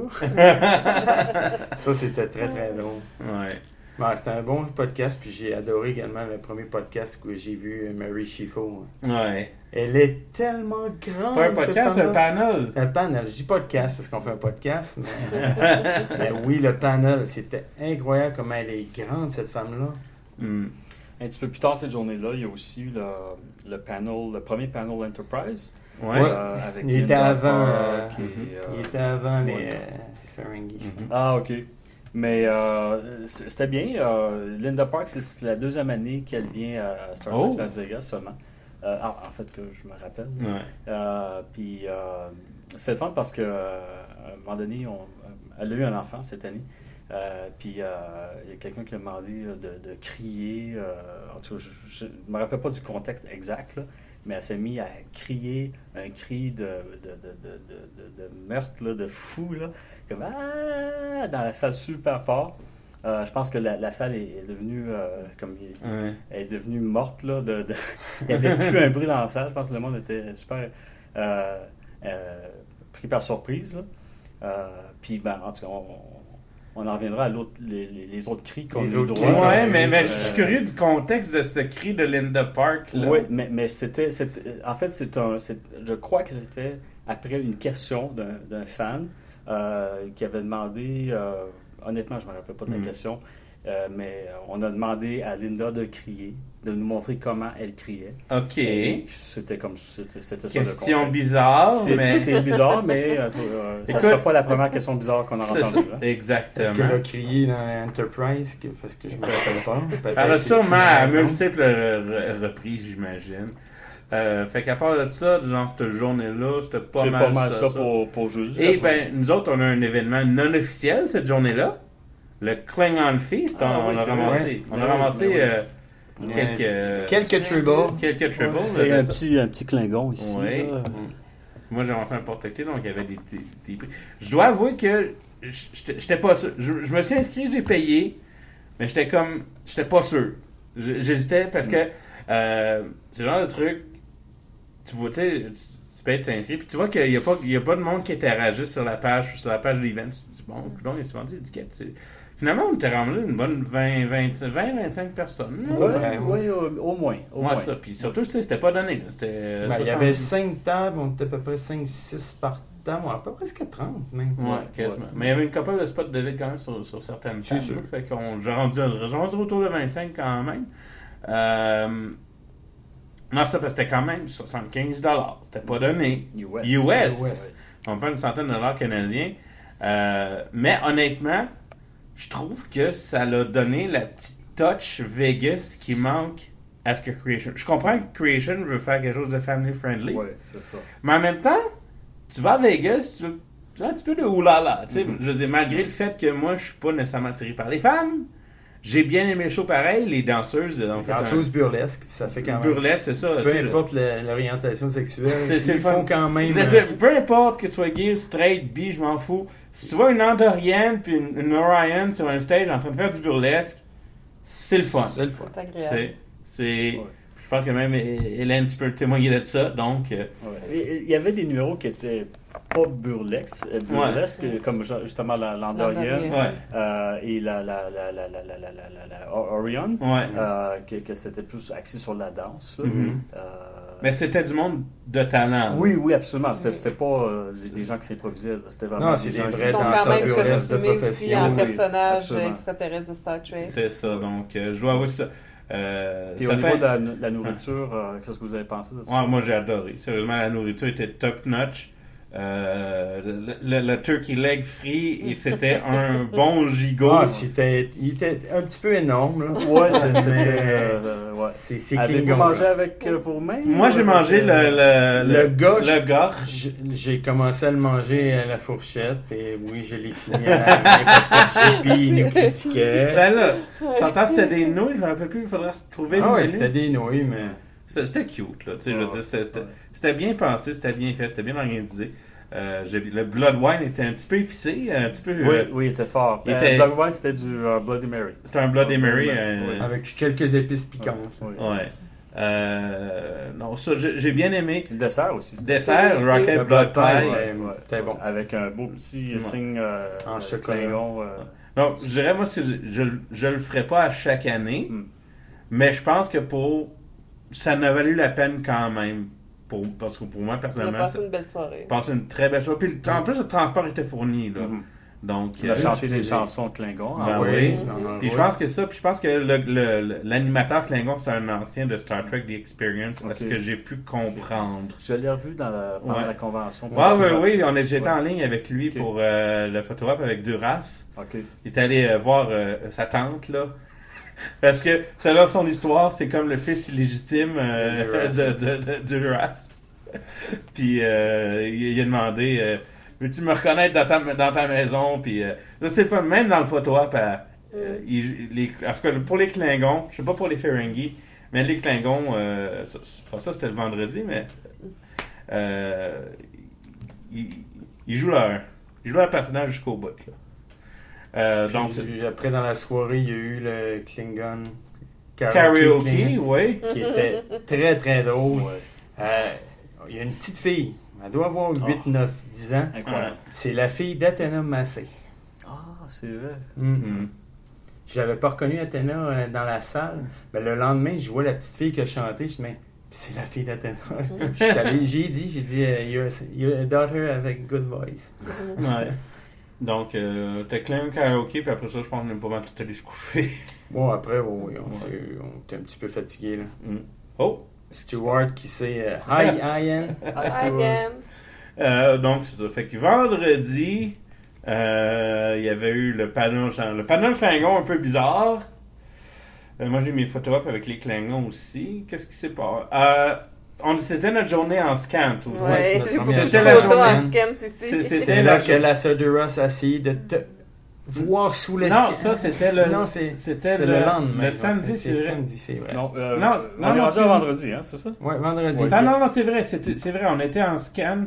Ça, c'était très, très drôle.
Ouais.
Bon, c'était un bon podcast, puis j'ai adoré également le premier podcast où j'ai vu Mary Shifo.
Ouais.
Elle est tellement grande,
Pas un
cette
podcast, un
femme-là.
panel.
Un panel. Je dis podcast parce qu'on fait un podcast, mais... mais oui, le panel, c'était incroyable comment elle est grande, cette femme-là.
Mm.
Un petit peu plus tard cette journée-là, il y a aussi le, le panel, le premier panel Enterprise.
Ouais.
Ouais.
euh, avec
Il était
Linda
avant,
Park
euh,
et,
mhm.
euh,
Il était avant les
ouais.
euh, Ferengi, je
Mhm.
pense.
Ah, ok. Mais euh, c- c'était bien. euh, Linda Park, c'est la deuxième année qu'elle vient à Star Trek
Oh.
Las Vegas seulement. Euh, en, en fait, que je me rappelle.
Ouais.
Euh, puis euh, c'est le fun parce que euh, à un moment donné, on, elle a eu un enfant cette année. Euh, puis euh, il y a quelqu'un qui a demandé euh, de, de crier. euh, en tout cas, je ne me rappelle pas du contexte exact, là, mais elle s'est mise à crier un cri de, de, de, de, de, de, de meurtre, là, de fou, là, comme ah, dans la salle super fort. Euh, je pense que la, la salle est, est devenue euh, comme
Ouais.
elle est devenue morte là. De, de... il n'y avait plus un bruit dans la salle. Je pense que le monde était super euh, euh, pris par surprise. Là. Euh, puis ben, en tout cas, on, on en reviendra à l'autre, les, les, les autres cris qu'on a
Les
eu
autres
droit.
cris.
Ouais, mais, mais
Euh,
je suis curieux du contexte de ce cri de Linda Park. Là.
Oui, mais, mais c'était, c'était- En fait, c'est un, c'est- je crois que c'était après une question d'un, d'un fan euh, qui avait demandé. Euh, honnêtement, je ne me rappelle pas de la
Mm.
question, euh, mais on a demandé à Linda de crier, de nous montrer comment elle criait.
OK.
Et c'était comme c'était, c'était ça le
Question
contexte.
bizarre,
C'est,
mais...
c'est bizarre, mais euh, euh, ça ne
Écoute-
sera pas la première question bizarre qu'on a
C'est-
entendue. hein.
Exactement.
Est-ce qu'elle a crié dans Enterprise? que- Parce que je me rappelle pas. Peut-être
Elle a
c'est
sûrement
une
à
raison.
multiples re- re- reprises, j'imagine. Euh, fait qu'à part de ça, dans cette journée-là, c'était pas
C'est
mal
pas mal ça,
ça.
pour, pour Jésus.
Et ben, nous autres, on a un événement non officiel cette journée-là. Le Klingon Feast.
Ah,
on,
oui,
on a
c'est
ramassé,
vrai.
on
Mais
a
oui,
ramassé
mais oui.
euh,
Ouais.
quelques...
Quelques tribbles.
Quelques tribbles.
Ouais.
Et
de
un
ça.
petit, un petit Klingon ici.
Oui.
là.
Moi, j'ai lancé un porte-clés, donc il y avait des, des, des prix. Je dois avouer que j'étais j'étais pas sûr. Je, je me suis inscrit, j'ai payé, mais j'étais comme... J'étais pas sûr. Je- J'hésitais parce que euh, c'est le genre de truc... Tu vois, tu sais, tu, tu payes de t'inscrire, puis tu vois qu'il n'y a, pas- il y a pas de monde qui interagisse sur la page, sur la page de l'event. Tu te dis, bon, donc, il y a souvent des étiquettes. c'est- Finalement, on était rendu une bonne vingt, vingt, vingt, vingt-cinq personnes. là.
Oui,
Ouais.
oui, au, au moins. Au
Ouais,
moins.
ça. Puis surtout, tu sais, c'était pas donné. là. C'était euh,
Ben, il y
soixante
avait cinq tables, on était à peu près cinq six par table, à peu près presque trente même.
Ouais,
Ouais,
quasiment.
ouais.
Mais il y avait une couple de spots de vide quand même sur, sur certaines
C'est
tables.
sûr.
Fait qu'on j'ai rendu, j'ai rendu autour de vingt-cinq quand même. Euh, non, ça, parce que c'était quand même soixante-quinze dollars. C'était pas donné.
U S.
U S.
U S.
On prend une centaine de dollars canadiens. Euh, mais honnêtement, je trouve que ça l'a donné la petite touch Vegas qui manque à ce que Creation. Je comprends que Creation veut faire quelque chose de family friendly.
Oui, c'est ça.
Mais en même temps, tu vas à Vegas, tu veux, c'est un petit peu de oulala. Tu sais,
Mm-hmm.
je veux dire, malgré le fait que moi, je suis pas nécessairement attiré par les femmes, j'ai bien aimé le show pareil. Les danseuses ont fait
Danseuse
un...
burlesque, ça fait quand même.
Burlesque, c'est ça.
Peu
tu sais,
importe le- l'orientation sexuelle,
C'est- c'est
ils
le fun.
font quand même.
Je veux dire, peu importe que tu sois gay, straight, bi, je m'en fous. Si tu vois une Andorienne puis une, une Orion sur un stage en train de faire du burlesque, c'est le fun.
C'est le fun.
C'est
Tu
agréable.
sais, c'est...
Ouais.
Je pense que même Hélène, tu peux témoigner de ça, donc... euh,
Ouais. Et- Il y avait des numéros qui étaient pas burlesques, euh, burlesques
Ouais.
comme genre, justement la Landorienne
Landorienne.
ouais,
euh, et la, la, la, la, la, la, la, la, la, la Orion,
ouais.
euh, que, que c'était plus axé sur la danse. là.
Mhm.
Euh,
Mais c'était du monde de talent.
Oui, oui, absolument. C'était, c'était pas euh, des, des gens qui s'improvisaient. là. C'était vraiment
Non, c'est des
gens
vrais
Ils sont
qui...
quand
danseurs
même
burlesques de
costumés aussi
profession.
en
Oui,
personnages
absolument.
extraterrestres de Star Trek.
C'est ça, donc euh, je dois avouer ça. Euh,
Et au
certains-
niveau de la, la nourriture, euh, qu'est-ce que vous avez pensé de ça?
Ouais, moi j'ai adoré. Sérieusement, la nourriture était top notch. Euh, le, le- le turkey leg frit, et c'était un bon gigot.
Ah, c'était, il était un petit peu énorme. Là.
Ouais, c'est- c'était...
Mais,
euh, ouais.
C'est, c'est
Avez-vous
Klingon,
mangé
là.
avec euh, vos mains?
Moi
ou
j'ai
avec,
mangé le,
euh,
le,
le gars, je-
le gars.
J'ai, j'ai commencé à le manger à la fourchette, et oui, je l'ai fini à la main parce que J P nous critiquait.
Ben là, s'entend c'était des nouilles, je me rappelle plus, il faudrait retrouver le
Ah ouais,
menu.
c'était des nouilles, mais.
C'était, c'était cute, là. Tu sais, je veux
Ouais.
dire, c'était, c'était,
Ouais.
c'était bien pensé, c'était bien fait, c'était bien organisé. Euh, j'ai- le Blood Wine était un petit peu épicé, un petit peu.
Oui,
euh,
oui, il était fort.
il
Euh,
était-
Blood Wine, c'était du euh, Bloody Mary.
c'était un Bloody Mary.
Ouais,
euh,
ouais.
Avec quelques épices piquantes.
Oui.
Ouais. Euh, non, ça, j'ai, j'ai bien aimé.
Le dessert aussi. c'était-
Dessert,
délicieux.
Rocket
Le
Blood
Blood Pie,
Pie.
ouais.
Ouais.
C'était bon.
Avec un beau petit
Ouais.
signe euh,
En
de
chocolat.
Klingon, euh,
Donc, je dirais, moi, que je, je, je le ferai pas à chaque année,
Mm.
mais je pense que pour. Ça en a valu la peine quand même. Pour, parce que pour moi,
On a
personnellement,
passé
ça
une belle soirée.
passé une très belle soirée. Puis, en plus, le transport était fourni, là.
Mhm.
Donc,
Il a
euh,
chanté des
plaisir.
chansons Klingon.
Ben
ah
oui.
ouais.
Non, non,
Puis je
ouais.
pense que ça, puis je pense que le, le- le- l'animateur Klingon, c'est un ancien de Star Trek The Experience, parce
Ok.
que j'ai pu comprendre.
Je l'ai revu dans la, pendant
Ouais.
la convention.
Ouais, oui,
souvent.
oui, on est, j'étais
Ouais.
en ligne avec lui
Ok.
pour euh, le photographe avec Duras.
OK.
Il est allé euh, voir euh, sa tante, là. Parce que, selon son histoire, c'est comme le fils illégitime euh,
De
de, de, de, de Duras. Puis euh, il, il a demandé euh, veux-tu me reconnaître dans ta, dans ta maison? Puis euh, là, c'est pas même dans le photo-op, euh, euh, il- les, en tout cas, pour les Klingons, je sais pas pour les Ferengi, mais les Klingons, euh, ça, ça, c'était le vendredi, mais euh, ils, ils jouent leur, ils jouent leur personnage jusqu'au bout. Là. Euh,
Puis,
donc, c'est-
après, dans la soirée, il y a eu le Klingon
karaoke,
Klingon,
oui.
qui était très très drôle.
Ouais.
Euh, il y a une petite fille, elle doit avoir huit,
Oh.
neuf, dix ans.
Incroyable.
C'est la fille d'Athéna Massé.
Ah, c'est vrai.
Mm.
Mhm.
Je n'avais pas reconnu Athéna euh, dans la salle. Mais le lendemain, je vois la petite fille qui a chanté. Je dis, mais c'est la fille d'Athéna. Je suis allé, j'ai dit, j'ai dit, euh, you're, a, you're a daughter avec good voice.
Ouais. Donc, euh, t'as clair un karaoké, puis après ça, je pense qu'on est pas mal tout allé se coucher.
Bon, après, bon, oui, on,
Ouais.
s'est- on était un petit peu fatigué là.
Oh!
Stewart qui sait euh, Hi, Ian.
Ah, c'était vrai.
Again.
Euh, donc, c'est ça. Fait que vendredi, euh, il y avait eu le panneau, genre, le panneau Klingon un peu bizarre. Euh, moi, j'ai mis le photo-op avec les Klingons aussi. Qu'est-ce qui s'est passé? Euh, on, c'était notre journée en scan aussi.
Ouais, c'est
Ouais,
notre
j'ai beaucoup
première
de
C'était la
photos
journée.
en scan
C'est-
ici.
c'est-
C'est là que la Sir Duras a essayé de te voir sous le
Non, ça, c'était le,
Non, c'est,
c'était
c'est
le,
le lendemain.
le
ouais,
samedi, c'est,
le
vrai.
samedi, c'est vrai.
Non, euh,
Non,
on
c'est-
est
non, non,
rendu à
excuse-moi.
vendredi, hein, c'est ça?
Ouais, vendredi.
Ah non, non, c'est vrai, c'était, c'est vrai, on était en scan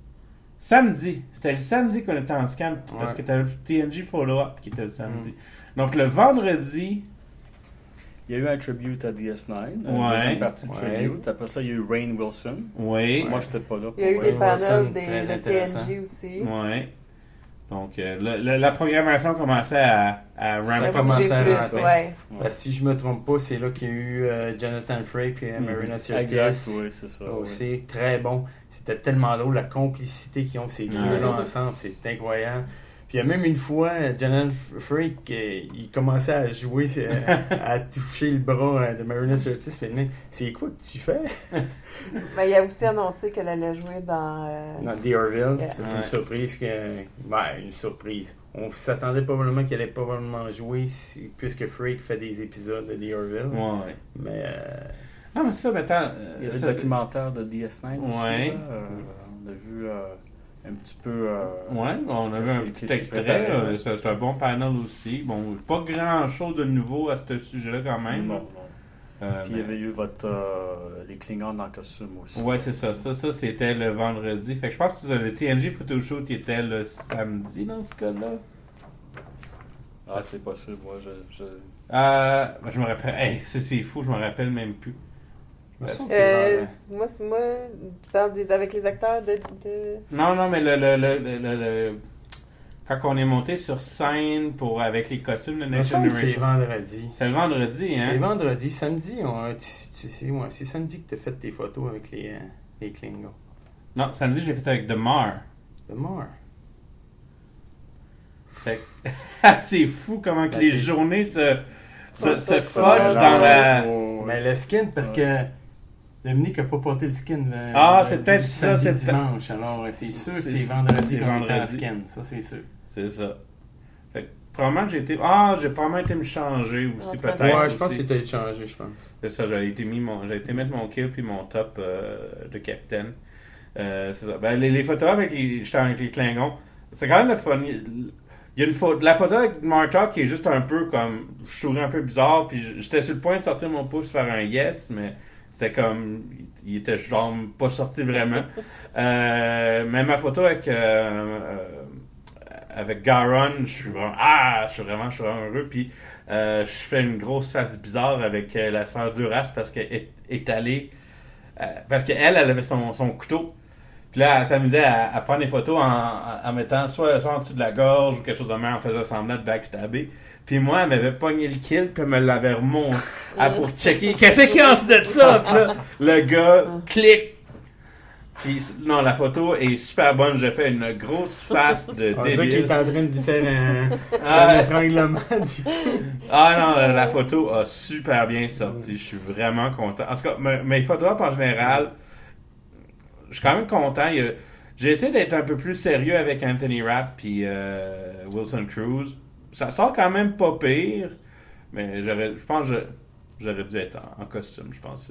samedi. C'était le samedi qu'on était en scan parce
Ouais.
que t'avais le T N G follow-up qui était le samedi. Donc le vendredi,
Il y a eu un tribute à D S neuf. Une
Ouais.
deuxième partie de
Ouais.
tribute. Après ça, il y a eu Rainn Wilson.
oui,
Moi, j'étais pas là.
Il y a eu
pour
des
vrai.
Wilson,
panels des,
très
de T N
intéressant.
G aussi.
ouais. Donc euh, le- le- la programmation commençait à, à
Ça
ramper.
commence
J'ai
à
plus,
rentrer.
ouais.
Parce que si je me trompe pas, c'est là qu'il y a eu euh, Jonathan Frakes et
Mhm.
Marina Sirtis.
Exact, oui, c'est ça. oui.
Aussi, très bon. C'était tellement drôle, la complicité qu'ils ont ces
Ouais.
deux-là ensemble, c'est incroyable. Puis il y a même une fois, Jonathan Frakes, euh, il commençait à jouer, euh, à toucher le bras euh, de Marina Sirtis. Puis il dit, c'est quoi que tu fais?
Mais il a aussi annoncé qu'elle allait jouer dans. euh,
Dans The Orville.
Yeah.
C'est
Ouais.
une surprise que. Ben, une surprise. On s'attendait probablement qu'elle allait probablement jouer si- puisque Frake fait des épisodes de The Orville.
Ouais.
Mais. euh,
Non, mais ça, maintenant.
Il y a
ça,
le documentaire de D S neuf aussi.
Ouais.
là. Euh, on a vu euh, un petit peu... Euh,
ouais, on avait un petit extrait. Euh, c'est, c'est un bon panel aussi. Bon, pas grand-chose de nouveau à ce sujet-là quand même.
Non, non.
Euh,
Puis il y avait eu votre, euh, les Klingons dans le costume aussi.
Ouais, c'est ça. Ça, ça c'était le vendredi. Fait que je pense que le T N G Photoshoot il était le samedi dans ce cas-là.
Ah, c'est possible. Moi, je... je...
Euh, je me rappelle. Hey, c'est, c'est fou, je me rappelle même plus.
Euh, moi, c'est moi, tu parles des, avec les acteurs de, de...
Non, non, mais le, le, le, le, le, le... quand on est monté sur scène pour avec les costumes de Next Generation.
C'est vendredi.
C'est le vendredi, hein?
C'est vendredi. Samedi, on, tu, tu sais, ouais, c'est samedi que tu as fait tes photos avec les, euh, les Klingons.
Non, samedi, je l'ai fait avec The Mar.
The Mar.
Fait c'est fou comment que les journées se, se, se fudgent dans la...
Mais le skin, parce que Dominique n'a pas porté le skin le,
ah,
le,
c'est
le,
peut-être
le
ça,
samedi
c'est
dimanche. Alors, c'est sûr que c'est vendredi qu'on était en skin. Ça, c'est sûr.
C'est ça. Fait que, probablement que j'ai été... Ah, j'ai probablement été me changer aussi, peut-être.
Ouais, je
aussi.
pense que tu étais changé, je pense.
C'est ça, j'ai été, mis mon, j'ai été mettre mon kill puis mon top euh, de capitaine. Euh, c'est ça. Ben, les, les photos avec les, j'étais avec les Klingons, c'est quand même le fun. Il y a une photo, la photo avec Martok qui est juste un peu comme, je souris un peu bizarre, puis j'étais sur le point de sortir mon pouce, faire un yes, mais c'était comme, il était genre pas sorti vraiment. euh, mais ma photo avec euh, euh, avec Garon, je suis vraiment, ah, je suis vraiment, je suis vraiment heureux, puis euh, je fais une grosse face bizarre avec euh, la sœur Duras parce qu'elle est étalée, euh, parce qu'elle, elle avait son, son couteau. Puis là, elle s'amusait à, à prendre des photos en, en, en mettant soit, soit en dessous de la gorge ou quelque chose de même, en faisant semblant de backstabber. Puis moi, elle m'avait pogné le kill, puis elle me l'avait remonté pour checker. Qu'est-ce qu'il y a en dessous de ça? Puis là, le gars, clique. Puis non, la photo est super bonne. J'ai fait une grosse face de
on
débile.
On dirait qu'il est en train de faire un, un étranglement.
Ah non, la photo a super bien sorti. Je suis vraiment content. En tout cas, mes, mes photographes en général... Je suis quand même content. Il y a... J'ai essayé d'être un peu plus sérieux avec Anthony Rapp et euh, Wilson Cruz. Ça sort quand même pas pire, mais j'aurais, je pense que j'aurais dû être en, en costume, je pense.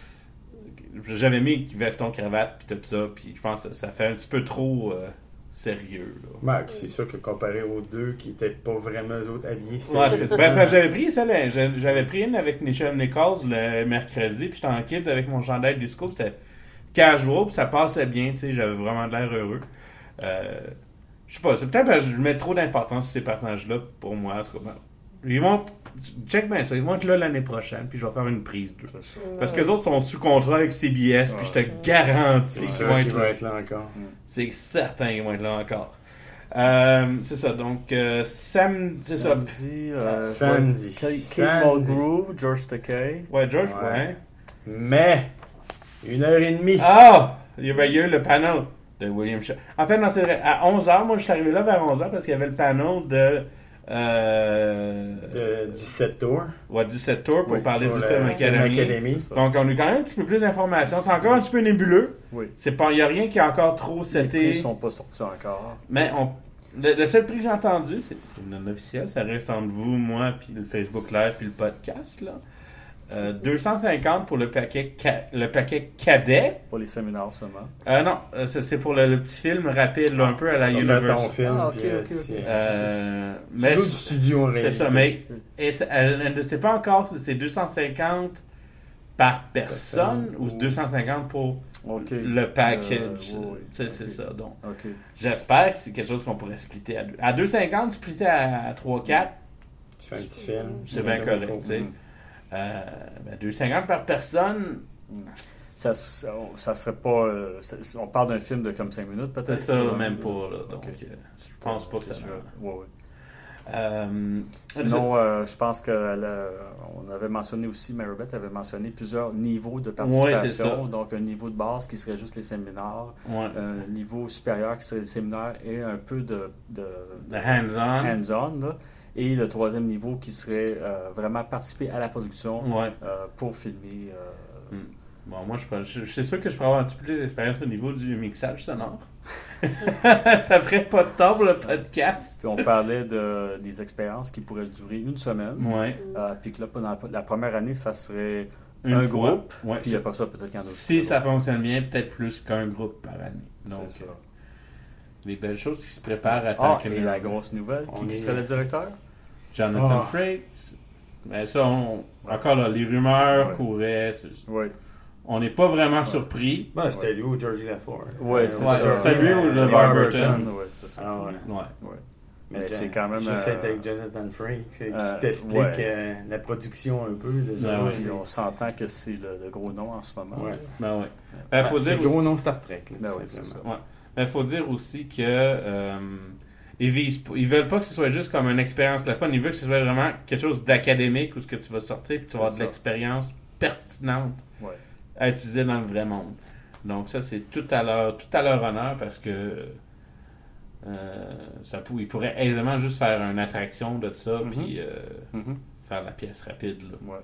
J'avais mis veston, cravate puis tout ça, puis je pense que ça fait un petit peu trop euh, sérieux. Là.
Ouais, c'est sûr que comparé aux deux qui n'étaient pas vraiment eux autres habillés.
Ouais, c'est ça. Ben, j'avais pris celle-là, j'avais pris une avec Nichelle Nichols le mercredi, puis j'étais en kit avec mon chandail du scope, c'était casual, puis ça passait bien, tu sais, j'avais vraiment de l'air heureux. Euh, je sais pas, c'est peut-être parce que je mets trop d'importance sur ces personnages-là pour moi. Ils vont, check bien ça, ils vont être là l'année prochaine, puis je vais faire une prise d'eux. Parce que les autres sont sous contrat avec C B S, puis je te garantis qu'ils vont être,
vont être là encore.
C'est certain qu'ils vont être là encore. Euh, c'est ça, donc euh, sam, c'est
samedi,
ça.
Euh,
samedi.
Kate Mulgrew, George Takei.
Ouais, George, ouais.
ouais. Mais... Une heure et demie.
Ah! Il y avait eu le panel de William Shatner. En fait, non, c'est vrai. À onze heures, moi, je suis arrivé là vers onze heures parce qu'il y avait le panel de... Euh,
de du sept tours.
Ouais, du sept tours pour
oui,
parler du film
Academy.
Academy. Donc, on a eu quand même un petit peu plus d'informations. C'est encore un petit peu nébuleux.
Oui.
Il n'y a rien qui est encore trop seté.
Les prix sont pas sortis encore.
Mais on, le, le seul prix que j'ai entendu, c'est, c'est non officiel. Ça reste entre vous, moi, puis le Facebook Live, puis le podcast, là. Euh, deux cent cinquante pour le paquet ca- le paquet cadet.
Pour les séminaires seulement.
Euh, non, euh, c'est, c'est pour le, le petit film rapide, là, un peu à la Universal.
ton film.
Ah, ok,
puis,
ok, ok.
tu-
Euh,
tu
mais
loues du studio en
c'est
réalité.
ça, mais et c'est- elle, elle ne sait pas encore si c'est deux cent cinquante par personne
Personne,
ou
ou-
deux cent cinquante pour
Ok.
le package.
Euh, oui, oui.
Tu sais,
Ok.
c'est ça. Donc,
Ok.
j'espère que c'est quelque chose qu'on pourrait splitter à deux. À deux cent cinquante, splitter à trois quatre,
Tu fais un petit film.
c'est bien
Comme il
correct.
faut.
tu sais.
Mm.
Euh, ben, deux cent cinquante par personne,
Ça, ça, ça serait pas. euh, ça- on parle d'un film de comme cinq minutes, peut-être.
c'est ça,
Euh,
même pas. Là, donc,
ok.
euh, je pense pas que ça
C'est sûr.
marche.
Ouais, ouais.
Euh,
Sinon, euh, je pense qu'on avait mentionné aussi, Maribeth avait mentionné plusieurs niveaux de participation.
Ouais, c'est ça.
Donc, un niveau de base qui serait juste les séminaires,
ouais.
un niveau supérieur qui serait les séminaires et un peu de, de,
Le hands-on.
hands-on, là. Et le troisième niveau qui serait euh, vraiment participer à la production
Ouais.
euh, pour filmer. euh,
Mm. Bon, moi, je, pourrais- je, je suis sûr que je pourrais avoir un petit peu plus d'expérience au niveau du mixage sonore. Ça ferait pas de temps pour le podcast.
Puis on parlait de, des expériences qui pourraient durer une semaine.
Ouais.
Euh, puis que là, pendant la première année, ça serait
Une
un
fois.
groupe.
Ouais.
Puis après ça, peut-être qu'il y en a aussi.
Si ça fonctionne bien, peut-être plus qu'un groupe par année. Donc,
C'est ça.
les belles choses qui se préparent à tant
Ah,
que
et la grosse nouvelle, qui,
On
qui
est-
serait le directeur?
Jonathan
Ah.
Frakes. Mais ça, on- encore là, les rumeurs
Ouais.
couraient. c'est-
Oui.
On n'est pas vraiment surpris.
Ben, c'était lui ou Georgie Lafort.
Ouais,
Euh,
c'est
Ouais,
ça.
c'était lui ou LeVar
LeVar
Burton.
Oui, c'est ça.
Ah ouais.
Ouais.
Ouais.
Mais
Mais
Jan-
c'est quand même,
Juste
euh,
être avec Jonathan Frakes, c'est- qui
euh,
t'explique
ouais.
euh, la production un peu. Déjà.
Ah ouais.
Puis on s'entend que c'est le, le gros nom en ce moment.
Ouais.
Ben ouais. Ben, faut
Ah, c'est
dire
le gros
aussi-
nom Star Trek. Là,
Ben
tout
oui, c'est
simplement.
Ouais. Ben, faut dire aussi que euh, ils visent, p- ils veulent pas que ce soit juste comme une expérience la fun. Ils veulent que ce soit vraiment quelque chose d'académique où ce que tu vas sortir puis tu vas avoir de
C'est ça.
l'expérience pertinente
Ouais.
à utiliser dans le vrai monde. Donc ça c'est tout à leur tout à leur honneur parce que euh, ça pour, ils pourraient aisément juste faire une attraction de ça
Mhm.
puis euh,
Mhm.
faire la pièce rapide là.
Ouais.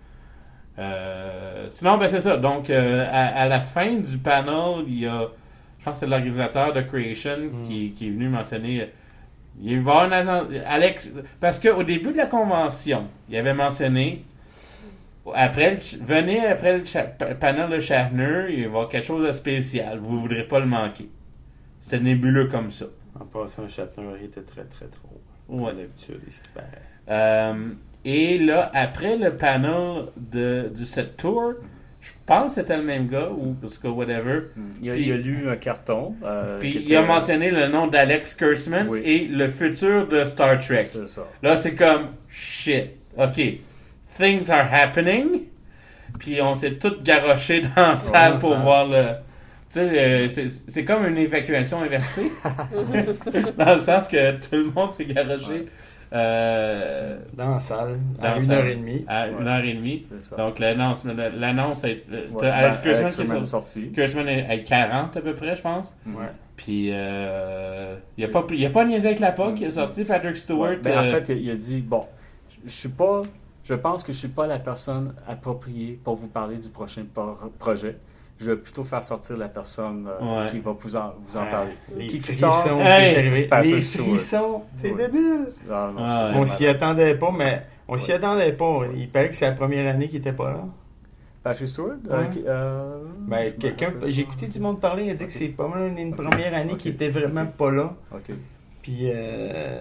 Euh, sinon, ben c'est ça. Donc, euh, à, à la fin du panel, il y a, je pense que c'est l'organisateur de Creation qui, qui est venu mentionner. euh, Il va y avoir une annonce- Alex, parce qu'au début de la convention, il avait mentionné, après, le- venez après le cha- pa- panel de Shatner, il va y avoir quelque chose de spécial. Vous ne voudrez pas le manquer. C'était nébuleux comme ça.
En passant, Shatner était très très trop.
Ouais.
Comme d'habitude, ce qui paraît.
Euh, et là, après le panel de, du set tour, je pense que c'était le même gars, ou parce que whatever.
Il a,
Puis-
il a lu un carton. euh,
Puis
qui
il
était-
a mentionné le nom d'Alex Kurtzman
Oui.
et le futur de Star Trek.
C'est ça.
Là, c'est comme shit. OK. Things are happening. Puis on s'est tous garochés dans la salle
dans
pour
la salle.
voir le. Tu sais, euh, c'est, c'est comme une évacuation inversée. Dans le sens que tout le monde s'est garoché euh,
Dans la salle,
dans
à
la
une
salle
heure et demie.
à une
Ouais.
heure et demie.
C'est ça.
Donc l'annonce, l'annonce est.
Ouais.
T'as Alex
Ben,
Kurtzman
Alex
qui est
Kurtzman
sorti.
sorti.
Kurtzman est à quarante à peu près, je pense.
Ouais.
Puis, euh, il n'y a, pas- y a pas niaisé avec la P A qui est sorti, Patrick Stewart.
Ouais. Ben, en
euh,
fait, il, il a dit bon, je, je suis pas. Je pense que je suis pas la personne appropriée pour vous parler du prochain por- projet. Je vais plutôt faire sortir la personne euh,
Ouais.
qui va vous en, vous en
Ah,
parler.
Les
Qui, qui
frissons
sort?
qui
Hey!
est arrivé.
Patrick
Les
Stewart.
frissons, c'est
Ouais.
débile.
Ah, non,
Ah,
c'est
On
malade.
s'y attendait pas, mais on s'y
Ouais.
attendait pas. Il paraît que c'est la première année qu'il était pas là.
Patrick Stewart?
Ouais.
Euh, qui- euh,
Ben,
je me
quelqu'un,
rappelle
j'ai
pas.
écouté du monde parler, il a dit
Ok.
que c'est pas mal une, une première année
Ok.
qu'il était vraiment pas là.
Ok.
Puis, euh,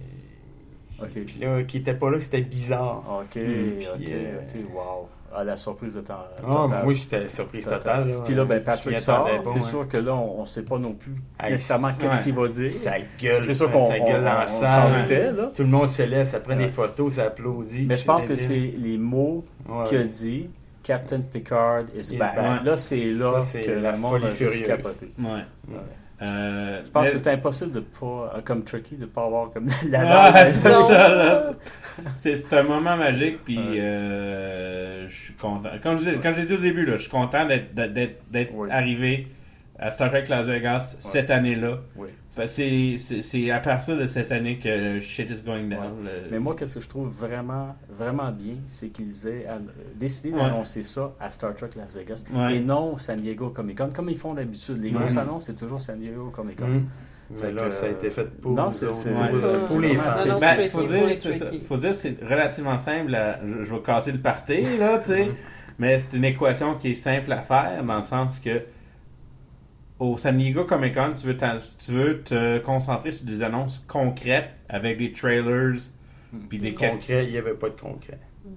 Ok.
puis là, qu'il était pas là, que c'était bizarre.
Ok,
Hmm,
ok,
puis, euh,
ok, wow. Ah, la surprise de temps.
Ah, ben, moi, j'étais surprise totale. là.
Puis là, ben,
Je m'y
Patrick
attendais
sort.
pas,
C'est
ouais.
sûr que là, on ne sait pas non plus
Hey,
nécessairement qu'est-ce
ouais.
qu'il va dire.
Ça gueule.
C'est sûr qu'on
ça
on,
gueule dans
on-
la
on s'en
salle.
doutait, là.
Tout le monde se laisse, ça prend
Ouais.
des photos, ça applaudit.
Mais je pense que
débile.
c'est les mots
Ouais.
qu'il a dit. Captain Picard is
Is
back.
back.
Là, c'est là
Ça, c'est
que
la
le monde a
folie
juste
furieuse.
capoté.
Ouais.
Ouais.
Euh,
Je pense
mais-
que c'est impossible de pas, euh, comme Tricky, de pas avoir comme la
Ah,
langue.
c'est ça, là. C'est, c'est un moment magique, puis
Ouais.
euh, je suis content. Comme je, dis- comme j'ai dit au début, là, je suis content d'être, d'être, d'être
Oui.
arrivé à Star Trek Las Vegas cette année-là.
Oui.
Parce que c'est, c'est, c'est à partir de cette année que shit is going down.
Ouais.
Le-
Mais moi, qu'est-ce que je trouve vraiment, vraiment bien, c'est qu'ils aient euh, décidé
Ouais.
d'annoncer ça à Star Trek Las Vegas
Ouais.
et non San Diego Comic Con, comme ils font d'habitude. Les grosses
Ouais.
annonces, c'est toujours San Diego Comic Con.
Hum.
Fait
Mais là,
que,
ça a été fait pour,
non,
nous
c'est-
autres,
c'est-
pour,
ouais.
euh, pour les
Non,
fans.
non,
Ben,
c'est
faut
tricky,
dire,
pour les
c'est ça.
tricky.
Faut dire, c'est relativement simple. à- je, je vais casser le party, là, tu sais. Mais c'est une équation qui est simple à faire, dans le sens que au San Diego Comic Con, tu veux, t'en- tu veux te concentrer sur des annonces concrètes avec des trailers puis des
Du
questions.
concret, il n'y avait pas de concret.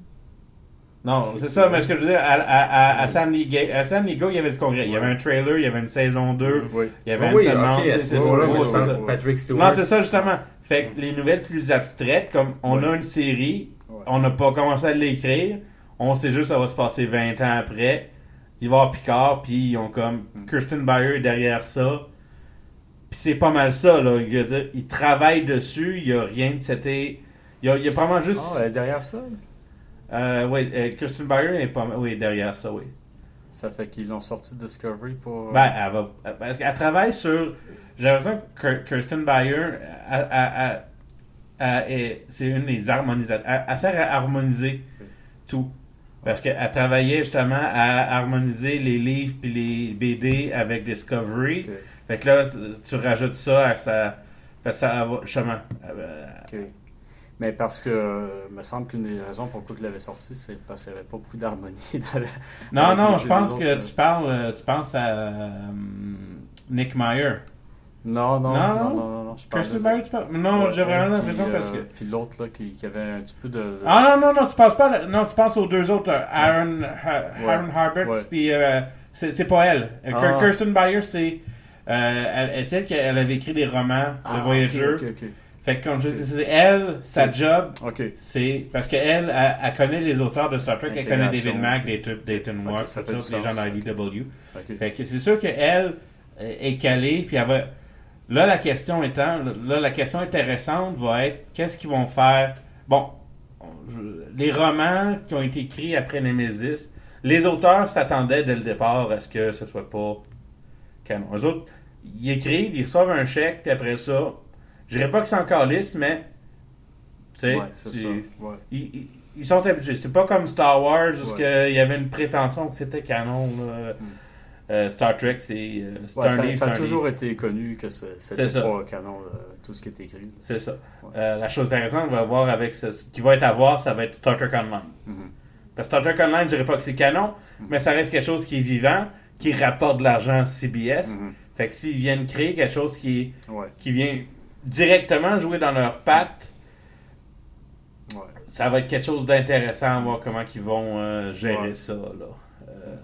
Non,
C'est
c'est
tout.
ça, mais ce que je veux dire, à, à, à, à, San Diego, à San Diego, il y avait du concret. Il y avait un trailer, il y avait une saison deux,
Oui.
il y avait
Ah
une
oui,
semaine.
ok, à ce niveau-là, moi, je pense que Patrick Stewart.
Non, c'est ça, justement. Fait que les nouvelles plus abstraites, comme on
Ouais.
a une série,
Ouais.
on n'a pas commencé à l'écrire, on sait juste que ça va se passer vingt ans après. Il va y avoir Picard, puis ils ont comme
Mm.
Kirsten Bayer est derrière ça. Puis c'est pas mal ça, là. Il, veut dire, il travaille dessus, il n'y a rien de c'était. Il y a, il y a vraiment juste.
Ah, ouais, derrière ça,
Euh, oui, euh, Kirsten Bayer est pas mal. Oui, derrière ça, oui.
ça fait qu'ils l'ont sorti de Discovery pour. euh,
Ben, elle va. Parce qu'elle travaille sur. J'ai l'impression que Kir- Kirsten Bayer, elle- elle- elle- elle est- c'est une des harmonisateurs. Elle, elle sert à harmoniser tout. Parce qu'elle travaillait justement à harmoniser les livres puis les B D avec Discovery.
Ok.
Fait que là, tu rajoutes ça à sa. Parce que ça va. Justement. euh,
Ok. Mais parce que, euh, il me semble qu'une des raisons pourquoi il l'avait sorti, c'est parce qu'il n'y avait pas beaucoup d'harmonie dans la.
Non,
avec
non,
les
je pense
autres,
que
euh,
tu parles, euh, tu penses à euh, Nick Meyer.
Non, non,
Non,
non,
non.
non, non, non, je parle
Kirsten
de-
Barry, tu parles? Non,
Ouais,
j'ai vraiment
ouais,
l'impression
puis,
parce
euh,
que...
Puis l'autre, là, qui, qui avait un petit peu de... de-
Ah non, non, non, tu penses pas... Non, tu penses aux deux autres, euh, Aaron, Ha-
Ouais.
Aaron Harbert,
Ouais.
puis euh, c'est, c'est pas elle. Euh,
Ah.
Kirsten Bayer, c'est... Euh, elle, elle, c'est elle qui elle avait écrit des romans,
Ah,
The Voyager.
ok, ok,
Fait que comme je dis, c'est elle, sa
Ok.
job,
ok. Ok.
c'est... Parce qu'elle, elle, elle connaît les auteurs de Star Trek, elle connaît
Intégration.
David Mack, Dayton, Dayton
Ok,
Ward,
ça
tout
fait
ça,
du
les gens
sens.
dans I D W.
Ok.
Fait que c'est sûr qu'elle est calée, puis elle va... Là, la question étant, là, la question intéressante va être, qu'est-ce qu'ils vont faire? Bon, je- les romans qui ont été écrits après Nemesis, les auteurs s'attendaient dès le départ à ce que ce soit pas canon. Eux autres, ils écrivent, ils reçoivent un chèque, puis après ça, je dirais pas que c'est en calice, mais, tu sais,
Ouais, c'est
c'est-
ça. Ouais.
ils, ils- ils sont habitués. C'est pas comme Star Wars, où
Ouais.
il y avait une prétention que c'était canon, là.
Mm.
Euh, Star Trek, c'est euh,
Ouais,
Starly,
ça, ça a
Starly.
toujours été connu que ce- c'était
C'est ça.
pas canon, euh, tout ce qui est écrit.
C'est ça.
Ouais.
Euh, la chose intéressante, on va voir avec ce, ce qui va être à voir, ça va être Star Trek Online.
Mhm.
Parce que Star Trek Online, je dirais pas que c'est canon,
Mhm.
mais ça reste quelque chose qui est vivant, qui rapporte de l'argent à C B S.
Mhm.
Fait que s'ils viennent créer quelque chose qui, est,
Ouais.
qui vient directement jouer dans leurs pattes,
Ouais.
ça va être quelque chose d'intéressant à voir comment ils vont euh, gérer
Ouais.
ça. Là. Euh,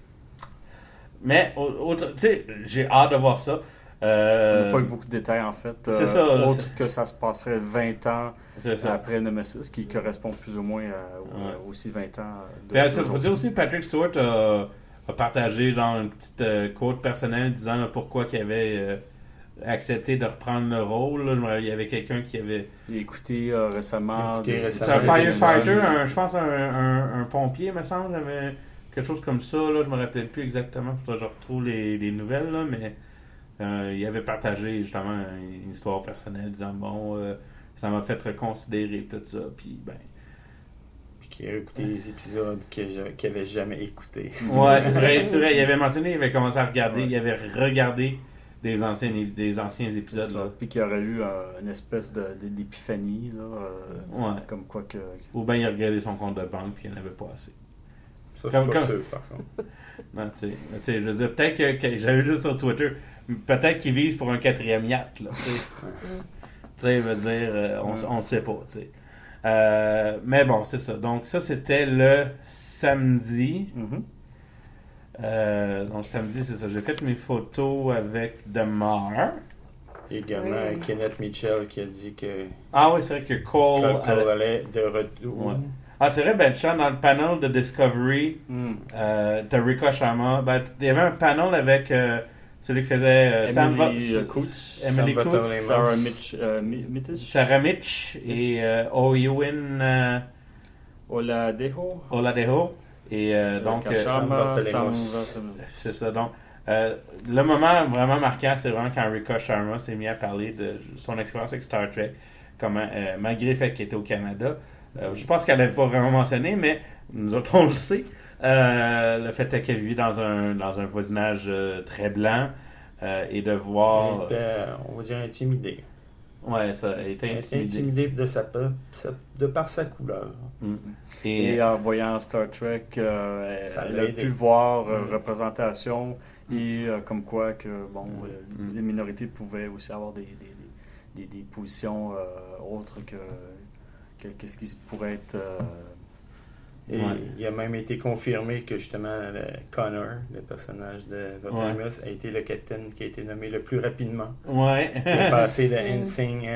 mais, au- autre, tu sais, j'ai hâte de voir ça.
On
Euh,
n'a pas eu beaucoup de détails en fait.
c'est
euh,
ça, là,
autre
c'est-
que ça se passerait vingt ans
c'est ça.
après Nemesis, qui correspond plus ou moins à au-
Ouais.
aussi vingt ans de
Puis, ça, faut
d'aujourd'hui.
dire aussi, Patrick Stewart a, a partagé genre une petite euh, quote personnelle disant là, pourquoi il avait euh, accepté de reprendre le rôle. là. Je me- Il y avait quelqu'un qui avait...
J'ai écouté euh, récemment.
Écouté
des-
récemment.
C'est un
Ça, les
firefighter,
émissions.
un- je pense un, un, un pompier, me semble. Avait quelque chose comme ça. Là, je me rappelle plus exactement. Il faudrait que je retrouve les, les nouvelles. Là, mais euh, il avait partagé justement une histoire personnelle disant bon, euh, ça m'a fait reconsidérer tout ça. Puis ben...
Puis qui a écouté les épisodes que je- qu'il n'avait jamais écoutés.
Ouais, c'est vrai, c'est vrai. Il avait mentionné, il avait commencé à regarder,
Ouais.
il avait regardé des anciens, des anciens
C'est
épisodes.
ça.
Là.
Puis qu'il y aurait eu euh, une espèce de, de- d'épiphanie, là, euh,
Ouais.
comme quoi que.
Ou bien il a regardé son compte de banque puis il n'y en avait pas assez.
Ça, je
Comme-
suis pas
comme-
sûr, par contre.
Non, tu sais, tu sais, je veux dire, peut-être que, que j'avais juste sur Twitter, peut-être qu'il vise pour un quatrième yacht. Là, tu sais. Tu sais, je veux dire, euh, on ne sait pas. Tu sais. Euh, mais bon, c'est ça. Donc, ça, c'était le samedi.
Mhm.
Euh, donc, samedi, c'est ça. J'ai fait mes photos avec Demar.
Et également
Oui.
Kenneth Mitchell qui a dit que
Ah oui, c'est vrai que Cole.
Cole
allait-
allait de retour.
Ouais. Ah, c'est vrai, ben, Sean, dans le panel de Discovery
Mm.
euh, de Rika Sharma, ben, il y avait un panel avec euh, celui qui faisait euh, Sam
Emily
Va-
euh, Coates,
Emily
Sam
Coates,
Vatorlema.
Sarah Mitch, euh, Mi- Mitich,
Sarah Mitch et euh, Owen euh,
Oladejo,
Oladejo. Et euh, donc, euh,
Kachama,
Sam
Sam
Bartolemos.
Bartolemos.
c'est ça. Donc, euh, le moment vraiment marquant, c'est vraiment quand Rika Sharma s'est mis à parler de son expérience avec Star Trek, comment, euh, malgré le fait qu'il était au Canada. Euh, je pense qu'elle n'avait pas vraiment mentionné, mais nous autres, on le sait. Euh, le fait qu'elle vit dans un, dans un voisinage euh, très blanc euh, et de voir.
Il était, on va dire, intimidé.
Ouais, ça, elle était
Il était
intimidée.
intimidé de, sa, pe- sa- de par sa couleur.
Mm.
Et
Et,
en voyant Star Trek, euh, elle,
Ça
elle
l'a
a
aidé.
pu voir euh,
Mm.
représentation et euh, comme quoi que bon, euh,
Mm.
les minorités pouvaient aussi avoir des, des, des, des- des positions euh, autres que, que, que ce qui pourrait être. euh,
Et
Ouais.
il a même été confirmé que justement le Connor, le personnage de Vatorlemos, a été le capitaine qui a été nommé le plus rapidement.
ouais.
Il a passé de ensign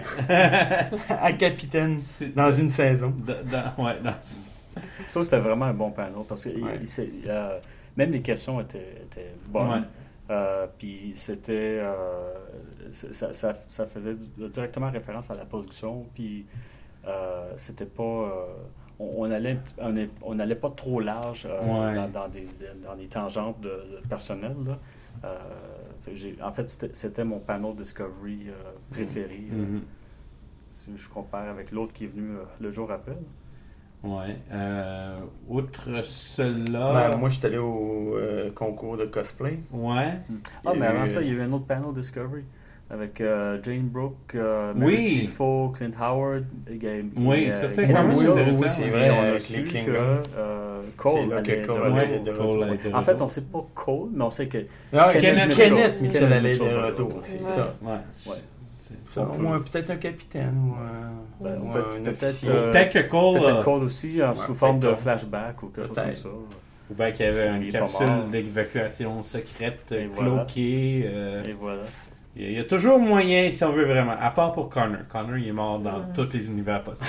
à capitaine
C'est-
dans une saison.
de- dans- ouais, dans-
Ça, c'était vraiment un bon panel parce que il-
Ouais.
il s'est- euh, même les questions étaient, étaient bonnes.
Ouais.
Euh, puis c'était. euh, c'est- ça, ça, ça faisait directement référence à la production. Puis euh, c'était pas. euh, on, on allait, on, est- on allait pas trop large euh,
Ouais.
dans, dans des, dans des tangentes de, de personnel. Là. Euh, fait que j'ai- en fait, c'était, c'était mon panel Discovery euh, préféré. euh,
Mhm.
si je compare avec l'autre qui est venu euh, le jour après.
Ouais. Euh, outre cela.
Ben, moi, je suis allé au euh, concours de cosplay.
Ouais.
Ah,
Il y
mais
a
avant
eu-
ça, il y a eu un autre panel Discovery. avec euh, Jane Brooke, euh,
Oui.
Mary Chifo, Clint Howard. Et, et,
Oui,
et,
ça,
euh,
c'était
Ken
quand même
Mitchell.
intéressant.
Oui, c'est
Et
vrai,
on a
avec
su
les
que
Klingons.
euh, Cole
C'est là
allait
que
de
Cole
retour.
allait de
Cole
retour.
allait de
En fait,
retour.
on sait pas Cole, mais on sait que
Ah,
Kenneth
Kenneth
Mitchell.
Kenneth Mitchell
Kenneth
allait de
Mitchell,
retour,
ouais.
c'est
Ouais.
ça.
Ouais.
Ouais.
Ça, au moins, peut-être un capitaine ou un,
Ouais.
ou
Peut-
un
peut-être,
officier.
euh,
Peut-être que Cole,
peut-être
euh,
Cole aussi, en
Ouais,
sous forme de
peut-être Cole.
flashback ou quelque chose comme
Peut-être.
ça.
ou bien qu'il y avait une
Il est pas
capsule
mort.
d'évacuation secrète euh,
Et voilà.
cloquée. euh,
Et voilà.
Il y a- il y a toujours moyen, si on veut vraiment, à part pour Connor. Connor, il est mort dans
Mhm.
tous les univers possibles.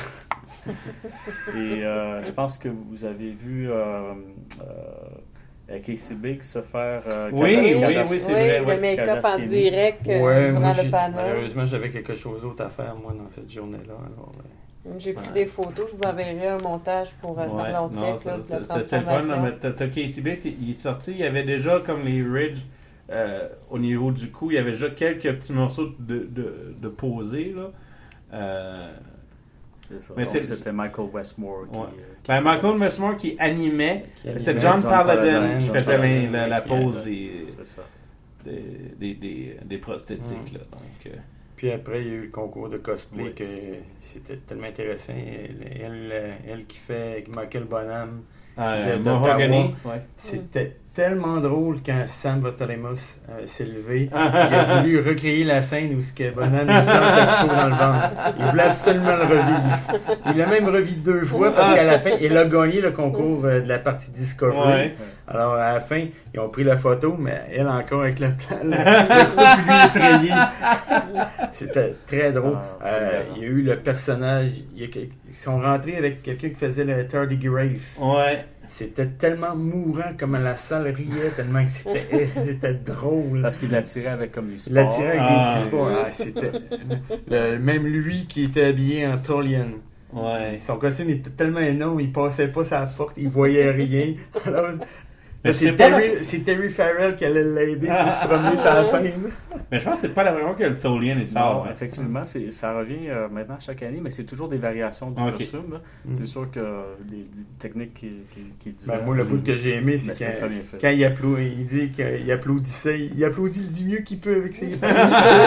Et euh, je pense que vous avez vu euh, euh, Casey Biggs se faire euh,
Oui,
cadasser-
oui,
cadasser-
oui, c'est
oui,
vrai,
le
ouais,
make-up en
Kardashian.
direct euh,
Ouais,
durant
moi,
le
j'ai-
panel.
malheureusement, j'avais quelque chose d'autre à faire, moi, dans cette journée-là. Alors, euh,
J'ai pris
Ouais.
des photos, je vous enverrai un montage pour euh,
Ouais,
parler en
non,
tête là, de
ça-
la
ça- c'était le fun. là,
transformation.
mais t'as- t'as Casey Biggs, il est sorti, il y avait déjà comme les ridges euh, au niveau du cou, il y avait déjà quelques petits morceaux de, de, de posés. Là. Euh,
C'est ça.
Mais
Donc,
c'est-
c'était Michael Westmore qui.
Ouais.
euh, qui
ben,
faisait-
Michael Westmore qui animait,
qui
c'est
animait,
John
John
Paladin
Paladin,
qui
John
faisait la,
Paladin,
la, la
qui,
pose
euh,
des,
C'est ça.
des, des, des, des prosthétiques. Là, donc, euh,
Puis après, il y a eu le concours de cosplay
Oui.
que c'était tellement intéressant. Elle, elle, elle qui fait Michael Bonham,
euh,
De-
Mahogany.
Ouais.
c'était tellement drôle quand Sam Bartholomeus euh, s'est levé. Il a voulu recréer la scène où ce que Bonham il plante le couteau dans le ventre. Il voulait absolument le revivre. Il l'a même revu deux fois parce qu'à la fin, il a gagné le concours euh, de la partie Discovery.
Ouais.
Alors, à la fin, ils ont pris la photo, mais elle encore avec le, plan, le, le couteau qui lui effrayé. C'était très drôle.
Ah, c'est
Euh,
vrai.
il y a eu le personnage. Il y a, ils sont rentrés avec quelqu'un qui faisait le Tardigrade.
Ouais.
C'était tellement mourant comme la salle riait, tellement que c'était, c'était drôle.
Parce qu'il l'attirait avec comme des
Il l'a tiré avec
Ah,
des petits sports. Ah, c'était le- même lui qui était habillé en Tolian.
Ouais.
Son costume était tellement énorme, il passait pas sa porte, il voyait rien. Alors,
Mais
là, c'est,
c'est pas
Terry, c'est Terry Farrell qui allait l'aider pour se promener sur la scène.
Mais je pense que c'est pas la première fois que le Tholian est sort.
Non,
hein.
effectivement, c'est, ça revient euh, maintenant chaque année, mais c'est toujours des variations du
Ok.
costume. là.
Mm.
C'est sûr que des, des techniques qui, qui, qui
Ben,
divergent.
moi, le bout que j'ai aimé, c'est
Mais c'est très
quand,
bien fait.
quand il, applaudit, il dit qu'il applaudissait, il applaudit du mieux qu'il peut avec ses pinceaux.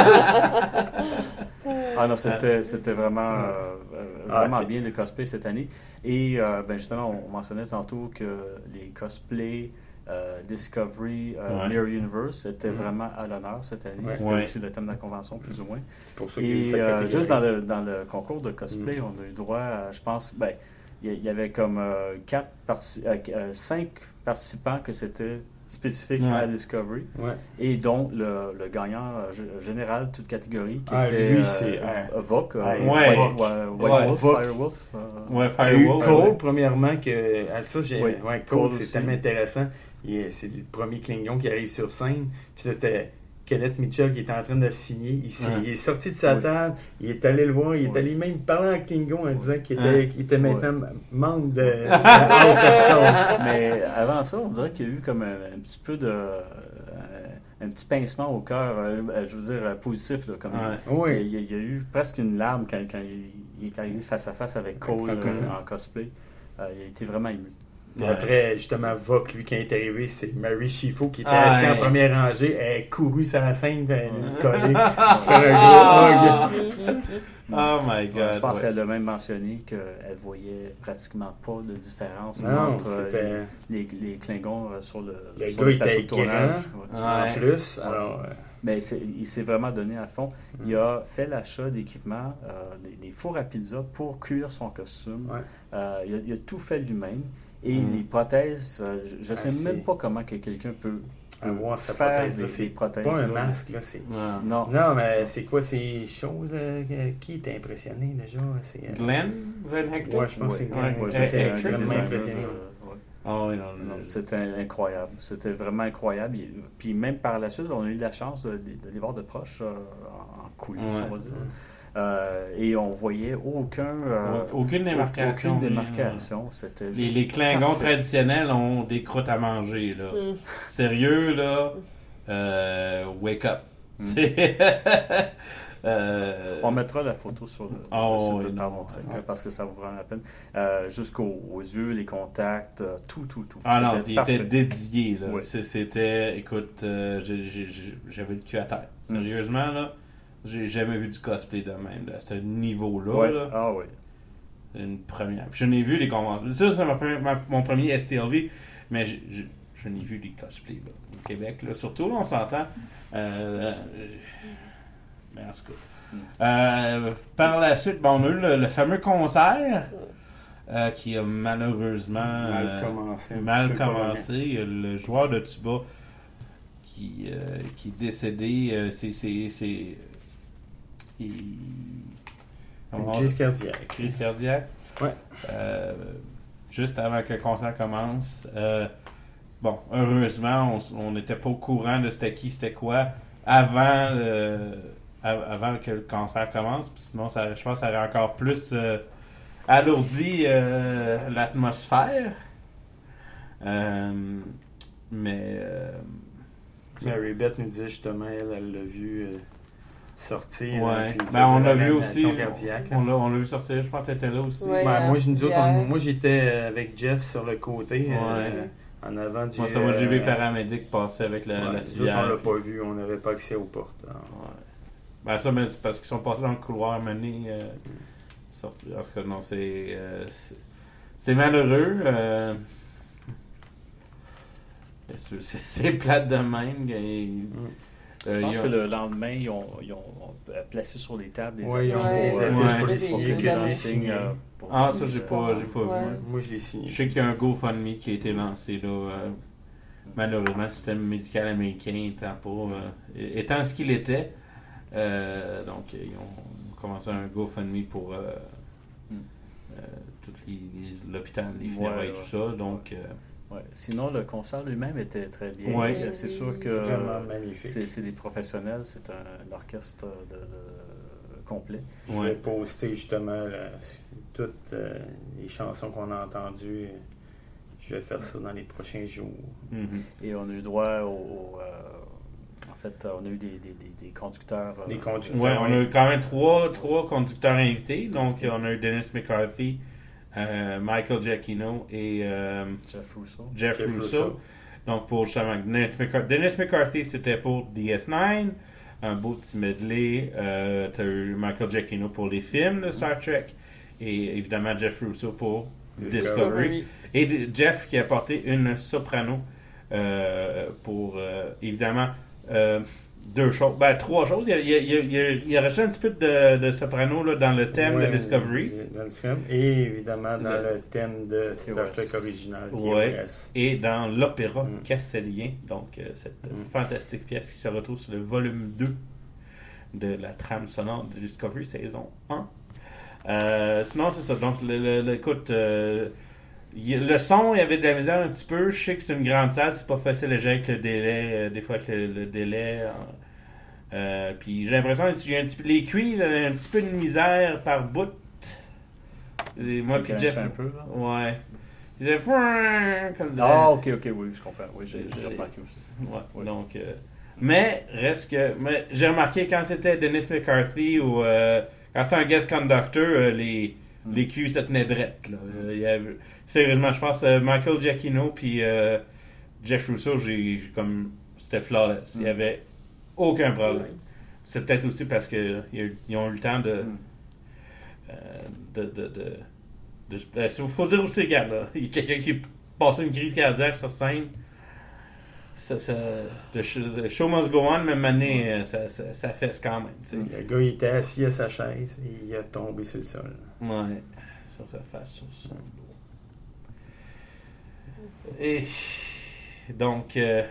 Ah non, c'était, c'était vraiment, euh, euh,
Ah,
vraiment
t'es-
bien le cosplay cette année. Et euh, ben justement, on mentionnait tantôt que les cosplays euh, Discovery, euh,
Ouais.
Mirror Universe étaient
Mhm.
vraiment à l'honneur cette année.
Ouais.
C'était
Ouais.
aussi le thème de la convention, plus ou moins.
C'est pour ça qu'il y a eu
Et
sa
euh,
catégorie.
juste dans le, dans le concours de cosplay,
Mm.
on a eu droit à, je pense, ben, il y, il y avait comme euh, quatre parti- euh, euh, cinq participants que c'était spécifique
Ouais.
à Discovery,
Ouais.
et dont le, le gagnant euh, g- général, toute catégorie, qui
Ah,
était
lui,
euh,
c'est,
euh, Vok, euh,
ah,
Ouais.
White, White- White
Ouais.
Wolf,
Vok.
Firewolf. euh,
Ouais,
Il y a eu
Firewall.
Cole,
ouais.
premièrement, que. ah, ça, j'ai.
Oui,
Ouais,
Cole
Cole, c'est
aussi.
tellement intéressant. Il est- c'est le premier Klingon qui arrive sur scène. Puis ça, c'était Kenneth Mitchell qui était en train de signer. Il, s'est-
Ouais.
il est sorti de sa
Oui.
table, il est allé le voir, il est
Oui.
allé même parler en Klingon en disant qu'il était,
Ouais.
qu'il était maintenant membre de, de House of Cole.
Mais avant ça, on dirait qu'il y a eu comme un, un petit peu de. euh, un petit pincement au cœur, euh, euh, je veux dire, euh, positif. Là, comme
Ouais.
Oui.
il, y a, il y a eu presque une larme quand, quand il, il est arrivé face à face avec Cole
Avec
euh,
Cole.
en cosplay. Euh, il a été vraiment ému.
Puis
Ouais.
après, justement, Vok, lui, qui est arrivé, c'est Mary Chifo qui était
Ah,
assis en
ouais.
première rangée. Elle est courue sur la scène, elle lui collée,
Ah.
faire un gros hug.
Oh my
Ouais,
god.
je pense
ouais.
qu'elle a même mentionné qu'elle voyait pratiquement pas de différence
Non,
entre euh,
c'était.
les, les, les Klingons euh, sur le,
Le
sur
gars
le
était
plateau de tournage.
grand.
Ouais.
En
Ouais.
plus,
Ouais.
alors. euh,
Mais c'est- il s'est vraiment donné à fond. Il a fait l'achat d'équipements, euh, des, des fours à pizza pour cuire son costume.
Ouais.
Euh, il, a, il a tout fait lui-même. Et
Mm.
les prothèses, euh, je ne sais
Ah, c'est-
même pas comment que quelqu'un peut
avoir sa
faire
prothèse,
des,
là,
des
c'est
prothèses.
pas un
là.
masque, là, c'est.
Ouais.
Non.
Non, mais c'est quoi ces choses là, que- qui t'a impressionné déjà? C'est, euh,
Glenn? Glenn Hector?
Ouais, je pense que c'est
Ouais.
Glenn.
Ouais,
je
ouais,
sais, un
extrêmement
designer
impressionné.
de- ouais.
Ah oui, non,
Non,
non.
c'était incroyable. C'était vraiment incroyable. Et- Puis même par la suite, on a eu la chance de, de- de les voir de proche euh, en en coulisses,
Ouais.
on va dire. Euh, et on voyait aucun, euh,
Aucune démarcation.
aucune démarcation. C'était
Les,
juste
les Klingons
parfait.
traditionnels ont des croûtes à manger, là.
Mm.
Sérieux, là. Euh, wake up.
Mm.
C'est. euh,
On mettra la photo sur le,
Oh,
le site
oui,
de
non.
Par Montréal, parce que ça vaut vraiment la peine. Euh, jusqu'aux aux yeux, les contacts, euh, tout, tout, tout.
Ah non,
C'était
il
parfait.
était dédié, là.
Oui.
C'est- C'était, écoute, euh, j'ai- j'ai- j'ai- j'avais le cul à terre. Sérieusement, là. J'ai jamais vu du cosplay de même, à ce niveau-là.
Ouais.
Là.
Ah oui.
C'est une première. Puis je n'ai vu les conventions. Ça, c'est ma première- ma- mon premier S T L V, mais je, je, je n'ai vu les cosplays là, au Québec. Là. Surtout, là, on s'entend. Euh, mais en tout cas. Euh, par la suite, bon, on a eu le, le fameux concert euh, qui a malheureusement
Mal
euh,
commencé. un
mal
petit peu
commencé. Il y a le joueur de tuba qui, euh, qui est décédé. euh, c'est. c'est, c'est il...
Une crise cardiaque.
Crise cardiaque.
Ouais.
Euh, juste avant que le concert commence. Euh, bon, heureusement, on n'était pas au courant de c'était qui, c'était quoi avant, le, avant que le concert commence. Puis sinon, ça, je pense que ça aurait encore plus euh, alourdi euh, l'atmosphère. Euh, mais. Euh,
Mary Beth nous disait justement, elle, elle l'a vu euh, sortir.
ouais.
Là, puis il
Ben, on
faisait
l'a
la
vu aussi.
réanimation cardiaque, là.
On l'a, on l'a vu sortir, je pense que t'étais là aussi.
Ouais.
Ben, moi, je- nous autres,
Hier.
on- moi, j'étais avec Jeff sur le côté, euh,
Ouais.
en avant du.
Moi, ça, moi, j'ai vu les
euh,
paramédics passer avec la,
ouais,
la
nous autres,
civière.
on l'a pas vu, on n'avait pas accès aux portes. hein.
Ouais. Ben ça, mais c'est parce qu'ils sont passés dans le couloir mené euh, sorti. En tout cas, non, c'est, euh, c'est, c'est malheureux. Euh, c'est, c'est, c'est plate de même. Et, euh,
Je pense
ils ont-
que le lendemain, ils ont, ils ont placé sur les tables des
Ouais, ils ont
affiches
mis
des
pour, euh,
affiches
ouais.
pour les
Des-
signer,
des
que j'ai
affiches.
signé.
euh, pour-
Ah, ça, j'ai pas, j'ai pas
Ouais.
vu.
Moi, je l'ai signé.
Je sais qu'il y a un GoFundMe qui a été lancé là. euh, malheureusement, le système médical américain étant pas euh, étant ce qu'il était. Euh, donc, ils ont commencé un GoFundMe pour euh,
Mm.
euh, tout les, les- l'hôpital, les
Ouais,
funérailles et
ouais.
tout ça. Donc, euh,
Ouais. Sinon, le concert lui-même était très bien.
Ouais.
Euh, C'est sûr que
C'est vraiment
euh,
magnifique.
c'est c'est des professionnels, c'est un, un orchestre de, de- complet.
Je
Ouais.
vais poster justement là, toutes euh, les chansons qu'on a entendues. Je vais faire ça dans les prochains jours.
mhm.
Et on a eu droit au. au, euh, en fait, on a eu des, des, des, des conducteurs. euh,
Des conducteurs.
Ouais, on a eu quand même trois, trois conducteurs invités. Donc, on a eu Dennis McCarthy, euh, Michael Giacchino et euh,
Jeff Russo.
Jeff,
Jeff
Russo.
Russo.
Donc, pour justement, Dennis McCarthy, Dennis McCarthy, c'était pour D S neuf, un beau petit medley. Euh, t'as eu Michael Giacchino pour les films de Star Trek et évidemment Jeff Russo pour Discovery.
Discovery.
Et D- Jeff qui a apporté une soprano euh, pour, euh, évidemment, euh, deux choses, ben trois choses. Il y a, il y a, il y a, il y a- il y a rajouté un petit peu de, de soprano là, dans le thème
Ouais,
de Discovery.
dans le thème. Et évidemment dans
Le-
le thème de Star
T O S.
Trek original,
Ouais.
T O S.
Et dans l'opéra
Mm.
Casselien, donc euh, cette
Mm.
fantastique pièce qui se retrouve sur le volume deux de la trame sonore de Discovery saison un. Euh, sinon, c'est ça. Donc, le, le- le- écoute, euh, y- le son, il y avait de la misère un petit peu. Je sais que c'est une grande salle, c'est pas facile à gérer avec le délai. euh, des fois, avec le, le délai. euh, euh, puis j'ai l'impression qu'il y a un petit peu. Les cuivres, un petit peu de misère par bout. Et moi,
Ça
puis
clenche
Jeff.
un peu, là.
Ouais. Il disait Fouin comme dirait-
Ah, ok, ok, oui, je comprends. Oui, j'ai
J'ai-
j'ai remarqué aussi.
Ouais,
Oui.
donc. euh, mais reste que. Mais j'ai remarqué quand c'était Dennis McCarthy ou euh, quand c'était un guest conductor, euh, les,
Mm.
les culs se tenaient drettes. Là. Euh, il y avait- sérieusement, je pense euh, Michael Giacchino puis euh, Jeff Russo, j'ai j'ai comme. C'était flawless. Il n'y
Mm.
avait aucun problème. C'est peut-être aussi parce qu'ils ont eu le temps de.
Mm.
euh, de, de, de, de- euh, il faut dire aussi, regarde, là, il y a quelqu'un qui passait une crise cardiaque sur scène. Ça, ça, le, show, le show must go on, même année, euh, ça, ça, ça fesse quand même. Tu sais.
Le gars, il était assis à sa chaise et il a tombé sur le sol.
Ouais, sur sa face, sur son dos. Et donc, euh,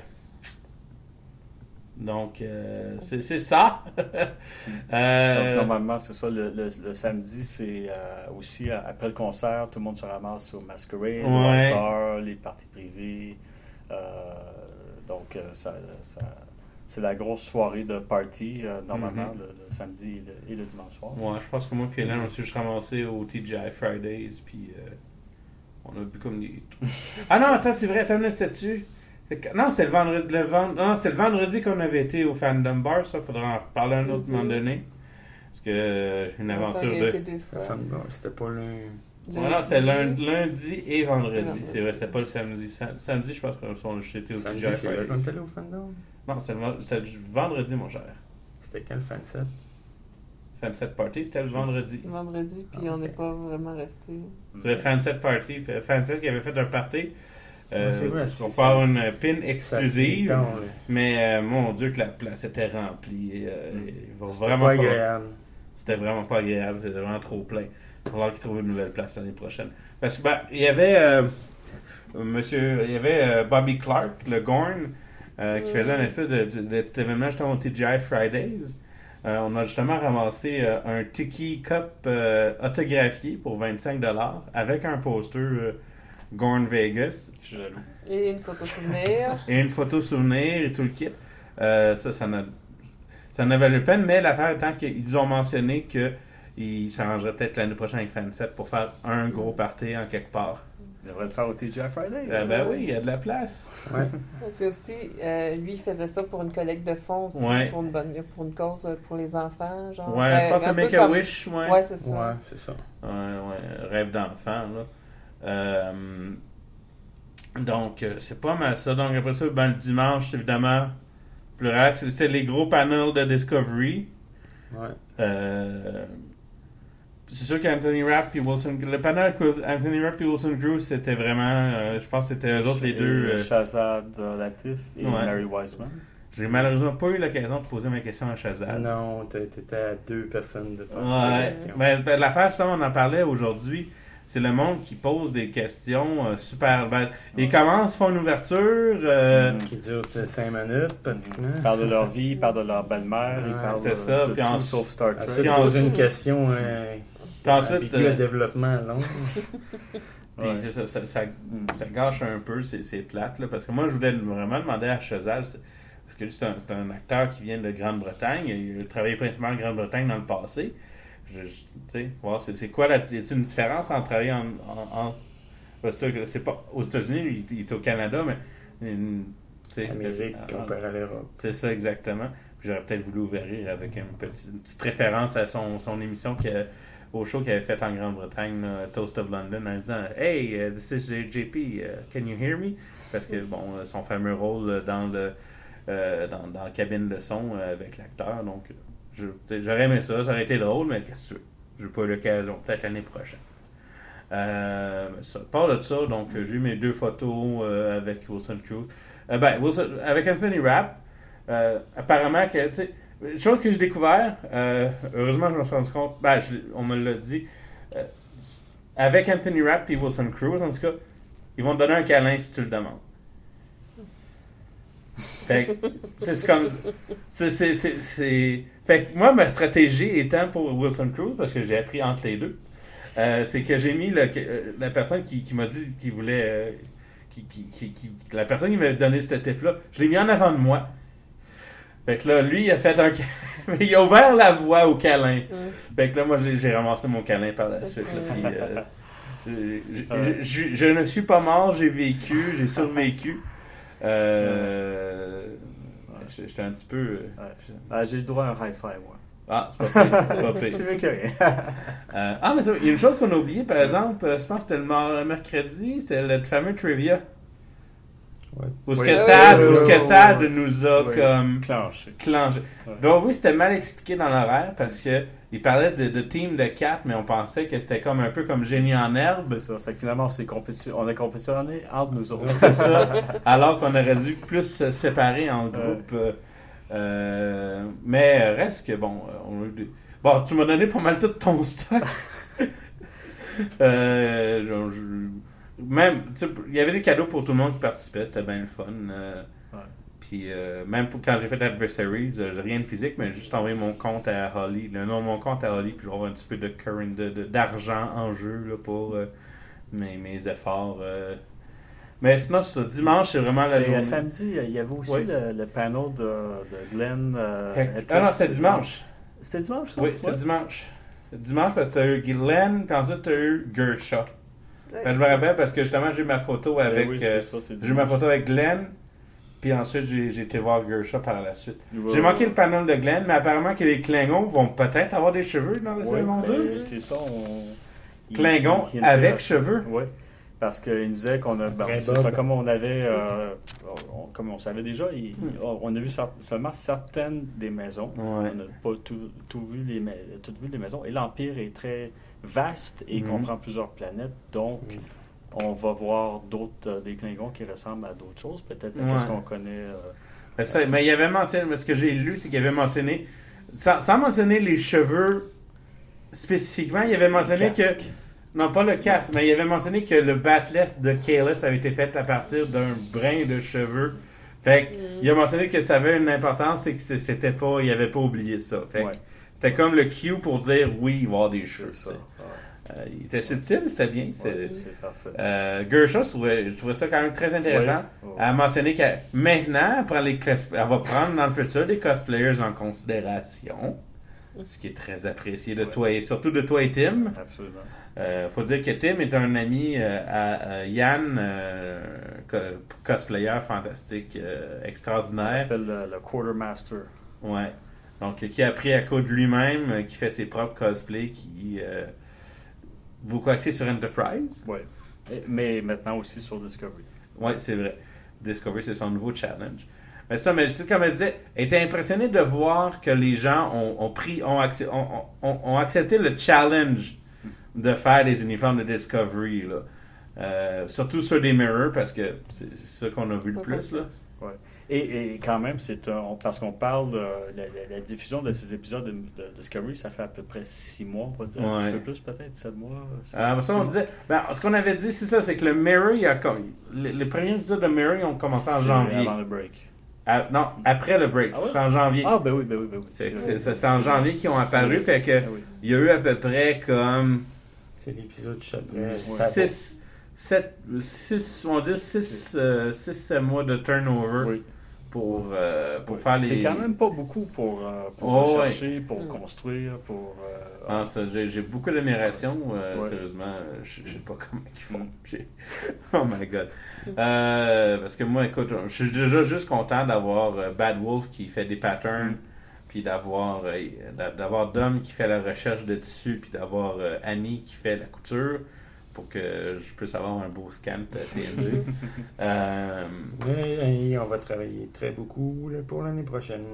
donc euh, c'est, c'est ça. Euh,
Donc, normalement, c'est ça. Le, le, le samedi, c'est euh, aussi euh, après le concert, tout le monde se ramasse au Masquerade,
Ouais.
au White Bar, les parties privées. Euh, donc, euh, ça, ça- c'est la grosse soirée de party, euh, normalement,
Mhm.
le, le samedi et le, et le dimanche soir.
Ouais, je pense que moi et Hélène, on s'est juste ramassé au T G I Fridays, puis euh, on a bu comme des... Ah non, attends, c'est vrai, attends, c'était dessus. Non, c'est le vendredi, le vend... non, c'était le vendredi qu'on avait été au Fandom Bar, ça, faudra en reparler un autre
Mhm.
moment donné. Parce que euh, une aventure
Il a été
de...
deux
La
fois.
femme, bon, c'était pas le.
Ouais, non, c'était lundi, lundi et vendredi,
Vendredi.
c'est vrai, c'était pas le samedi. Sam- samedi, je pense qu'on était au T
Samedi,
G I
c'est là qu'on
Fridays.
était allé au fandom.
Non, c'était le, ven- c'était le vendredi, mon cher.
C'était quand le fan set?
Fanset Party, c'était le vendredi.
Vendredi, puis
Ah,
on n'est
ok.
pas vraiment resté.
Le Fanset Party. Fanset qui avait fait un party. Euh,
Ouais, c'est vrai,
on
c'est
va avoir
ça.
une pin
Ça fait
exclusive.
le temps, là.
Mais euh, mon Dieu, que la place était remplie. Euh, il va
C'était
vraiment
pas
falloir-
agréable.
C'était vraiment pas agréable. C'était vraiment trop plein. Il va falloir qu'ils trouvent une nouvelle place l'année prochaine. Parce que, ben, il y avait. euh, monsieur. Il y avait euh, Bobby Clark, le Gorn, euh, qui
Mm.
faisait un espèce de, de, de- d'événement justement au T G I Fridays. Euh, on a justement ramassé euh, un Tiki Cup euh, autographié pour vingt-cinq dollars avec un poster euh, Gorn Vegas
Je suis jaloux.
Et une photo souvenir.
et une photo souvenir et tout le kit. Euh, ça, ça, n'a, ça en avait le peine, mais l'affaire étant qu'ils ont mentionné qu'ils s'arrangeraient peut-être l'année prochaine avec Fanset pour faire un gros party en quelque part.
Il devrait le faire au T G I Friday.
Euh, ben oui, il y a de la place.
Ouais.
Et puis aussi, euh, lui, il faisait ça pour une collecte de fonds aussi,
Ouais.
pour, une bonne, pour une cause euh, pour les enfants. Genre.
Ouais,
Euh,
je pense
un
que
peu
Make a
comme-
Wish, ouais.
Ouais, c'est ça.
Ouais, c'est ça.
Ouais, ouais, rêve d'enfant, là. Euh, donc, euh, c'est pas mal ça. Donc, après ça, ben, le dimanche, évidemment, plus relax, c'est, c'est les gros panels de Discovery.
Ouais.
Euh, c'est sûr qu'Anthony Rapp et Wilson... Le panel Anthony Rapp et Wilson Cruz, c'était vraiment... euh, je pense que c'était eux autres les deux... euh,
Shazad euh, Latif et
Ouais.
Mary Wiseman.
j'ai malheureusement pas eu l'occasion de poser ma question à Shazad.
Non, t'es- t'étais à deux personnes de passer la
Ouais,
question.
ben, ben, l'affaire, justement, on en parlait aujourd'hui. C'est le monde qui pose des questions euh, super belles. Ils
Ouais.
commencent, font une ouverture. euh,
Mm.
Qui dure tu sais, cinq minutes, pratiquement.
Ils parlent de leur vie, ils parlent de leur belle-mère, ils
Ouais,
parlent
c'est
de,
ça,
de
puis
tout
en-
sauf Star
Ensuite,
Trek.
Puis
poser
ensuite-
une question euh,
Puis ensuite,
ambiguë à
euh,
développement long.
puis
Ouais.
c'est ça, ça, ça,
Mm.
ça gâche un peu, c'est, c'est plate. Là, parce que moi, je voulais vraiment demander à Chazal, c'est- parce que lui, c'est un, c'est un acteur qui vient de Grande-Bretagne. Il a travaillé principalement en Grande-Bretagne dans le passé. Je, je- tu sais, voir c'est, c'est quoi la y a-t-il une différence entre travailler en. en, en c'est, ça que c'est pas aux États-Unis, lui, il, il est au Canada, mais. une- tu sais,
Amérique
euh,
comparé à l'Europe.
C'est ça, exactement. Puis j'aurais peut-être voulu ouvrir avec une petite, une petite référence à son, son émission qui a- au show qu'il avait fait en Grande-Bretagne, là, Toast of London, en disant « Hey, uh, this is J P, uh, can you hear me? » Parce que, bon, euh, son fameux rôle euh, dans le euh, dans, dans la cabine de son euh, avec l'acteur, donc je, tu sais, j'aurais aimé ça, ça aurait été drôle, mais qu'est-ce que tu veux? J'ai pas eu l'occasion, peut-être l'année prochaine. Euh, ça, part de ça, donc euh, j'ai eu mes deux photos euh, avec Wilson Cruz. Euh, ben, Wilson, avec Anthony Rapp, euh, apparemment que, tu sais, chose que j'ai découvert, euh, heureusement je me suis rendu compte, ben, je- on me l'a dit, euh, avec Anthony Rapp et Wilson Cruz, en tout cas, ils vont te donner un câlin si tu le demandes. Fait que, c'est c'est comme, c'est, c'est, c'est, c'est- fait que moi, ma stratégie étant pour Wilson Cruz, parce que j'ai appris entre les deux, euh, c'est que j'ai mis le, euh, la personne qui, qui m'a dit qu'il voulait, euh, qui, qui, qui, qui- la personne qui m'a donné ce type-là, je l'ai mis en avant de moi. Fait que là, lui, il a fait un il a ouvert la voie au câlin.
Mm.
Fait que là, moi, j'ai, j'ai ramassé mon câlin par la suite. Là, puis, euh, j'ai- j'ai- je, je- je ne suis pas mort, j'ai vécu, j'ai survécu. Euh,
Ouais.
J'étais un petit peu... euh,
Ouais. Ah, j'ai le droit à un high five, moi.
Ah, c'est pas pire, c'est pas pire.
C'est mieux que rien.
Euh, ah, mais ça, il y a une chose qu'on a oubliée, par exemple, euh, je pense que c'était le mar- mercredi, c'était le fameux trivia.
Ouais.
Où ce
Oui.
que
Oui,
Tad,
oui,
où ce
oui,
que
oui,
Tad
oui.
nous a
Oui.
comme
Clenché.
clenché.
Ouais.
Donc oui, c'était mal expliqué dans l'horaire parce que il parlait de, de team de quatre, mais on pensait que c'était comme un peu comme génie en herbe.
C'est ça. C'est que finalement, on, s'est compétition... on a compétitionné entre nous autres.
C'est ça. Alors qu'on aurait dû plus se séparer en groupe. Euh, euh, mais reste que bon, euh, on a eu des... Bon, tu m'as donné pas mal tout ton stock. euh, genre, je- Même, tu sais, il y avait des cadeaux pour tout le monde qui participait, c'était bien le fun. euh,
Ouais.
Puis euh, même pour, quand j'ai fait Adversaries, euh, j'ai rien de physique, mais j'ai juste envoyé mon compte à Holly, le nom de mon compte à Holly, puis je vais avoir un petit peu de current, de, de- d'argent en jeu là, pour euh, mes, mes efforts. euh. Mais sinon, c'est ça. Dimanche, c'est vraiment la
Et
journée.
euh, samedi, il y avait aussi
Oui.
le, le panel de, de Glenn. Euh,
Fait-
Hettrich.
ah non, c'était dimanche.
C'était dimanche, ça?
Oui, c'était dimanche. Dimanche, parce que t'as eu Glenn, puis ensuite t'as eu Gershaw. Fait que je me rappelle parce que justement, j'ai eu ma photo
Ben
avec.
oui,
euh,
c'est ça, c'est
j'ai eu ma
dimanche.
photo avec Glenn, puis ensuite j'ai, j'ai été voir Gershaw par la suite.
Ouais,
J'ai manqué
ouais.
le panel de Glenn, mais apparemment que les Klingons vont peut-être avoir des cheveux dans la
Ouais,
saison
ben,
deux.
c'est ça. On... il-
Klingons
il- il
avec
intéresse-
cheveux.
Oui. Parce qu'il nous disait qu'on a, ben,
Après
c'est
Bob.
ça, comme on avait, euh, on- comme on savait déjà, il- on a vu cer- seulement certaines des maisons.
Ouais.
On n'a pas tout, tout vu les, ma- toutes vu les maisons. Et l'Empire est très vaste et il
Mhm.
comprend plusieurs planètes. Donc,
Mhm.
on va voir d'autres, euh, des Klingons qui ressemblent à d'autres choses, peut-être à
Ouais.
ce qu'on connaît. euh,
Mais, ça, mais il avait mentionné, mais ce que j'ai lu, c'est qu'il avait mentionné, sans, sans mentionner les cheveux spécifiquement, il avait mentionné que,
casque.
non pas le casque, mais il avait mentionné que le bat'leth de Kahless avait été fait à partir d'un brin de cheveux. Fait que,
Mm.
il a mentionné que ça avait une importance et que c'est- c'était pas, il avait pas oublié ça. Fait que,
Ouais.
c'était comme le cue pour dire oui, il va y avoir des cheveux.
C'est ça.
tu sais.
Ouais.
Euh, il était subtil, c'était bien. c'est-
Ouais, c'est parfait.
Euh, Gersha, je trouvais, je trouvais ça quand même très intéressant.
Ouais. Ouais.
Elle a mentionné que maintenant, elle, prend les cos- elle va prendre dans le futur des cosplayers en considération. Ce qui est très apprécié de
Ouais.
toi, et surtout de toi et Tim.
Absolument.
Euh, faut dire que Tim est un ami euh, à, à Yann, euh, co- cosplayer fantastique, euh,
On
extraordinaire.
l'appelle le, le Quartermaster.
Ouais. Donc, euh, qui a appris à coudre lui-même, euh, qui fait ses propres cosplays, qui euh, beaucoup axé sur Enterprise.
Ouais. Et- Mais maintenant aussi sur Discovery.
Oui, c'est vrai. Discovery, c'est son nouveau challenge. Mais ça, mais c'est comme elle disait, elle était impressionnée de voir que les gens ont, ont pris, ont, accep- ont, ont- ont accepté le challenge de faire des uniformes de Discovery, là. Euh, surtout sur des mirrors, parce que c'est c'est ça qu'on a vu le plus, là.
Ouais. Et, et quand même, c'est un- on- parce qu'on parle de la, la- la diffusion de ces épisodes de, de Discovery, ça fait à peu près six mois, on va dire. Un
Ouais.
petit peu plus, peut-être, sept mois. sept-
Ah, ça, on
six
disait, ben, ce qu'on avait dit, c'est ça, c'est que le mirror, il y a comme, les, les premiers épisodes de mirror, ils ont commencé en
C'est
janvier.
Avant le break.
Ah, non, après le break,
Ah ouais?
c'est en janvier.
Ah, ben oui, ben oui, ben oui.
C'est
vrai.
c'est- c'est en janvier qu'ils ont apparu,
C'est vrai.
fait que
Ah oui.
il y a eu à peu près comme
C'est l'épisode juste après.
Ouais.
six, sept, six, on va dire six, sept mois de turnover
Oui.
pour, euh, pour
Oui.
faire les...
C'est quand même pas beaucoup pour, euh, pour
Oh,
rechercher, pour
Mm.
construire, pour... euh,
Ah, ça, j'ai, j'ai beaucoup d'admiration, euh,
Ouais.
sérieusement, euh, je je sais pas comment ils font.
Mm.
J'ai- Oh my god. Euh, parce que moi, écoute, je suis déjà juste content d'avoir euh, Bad Wolf qui fait des patterns,
Mm.
puis d'avoir euh, d'a- d'avoir Dom qui fait la recherche de tissu, puis d'avoir euh, Annie qui fait la couture, pour que je puisse avoir un beau scan de T N deux. euh,
Mais on va travailler très beaucoup là, pour l'année prochaine.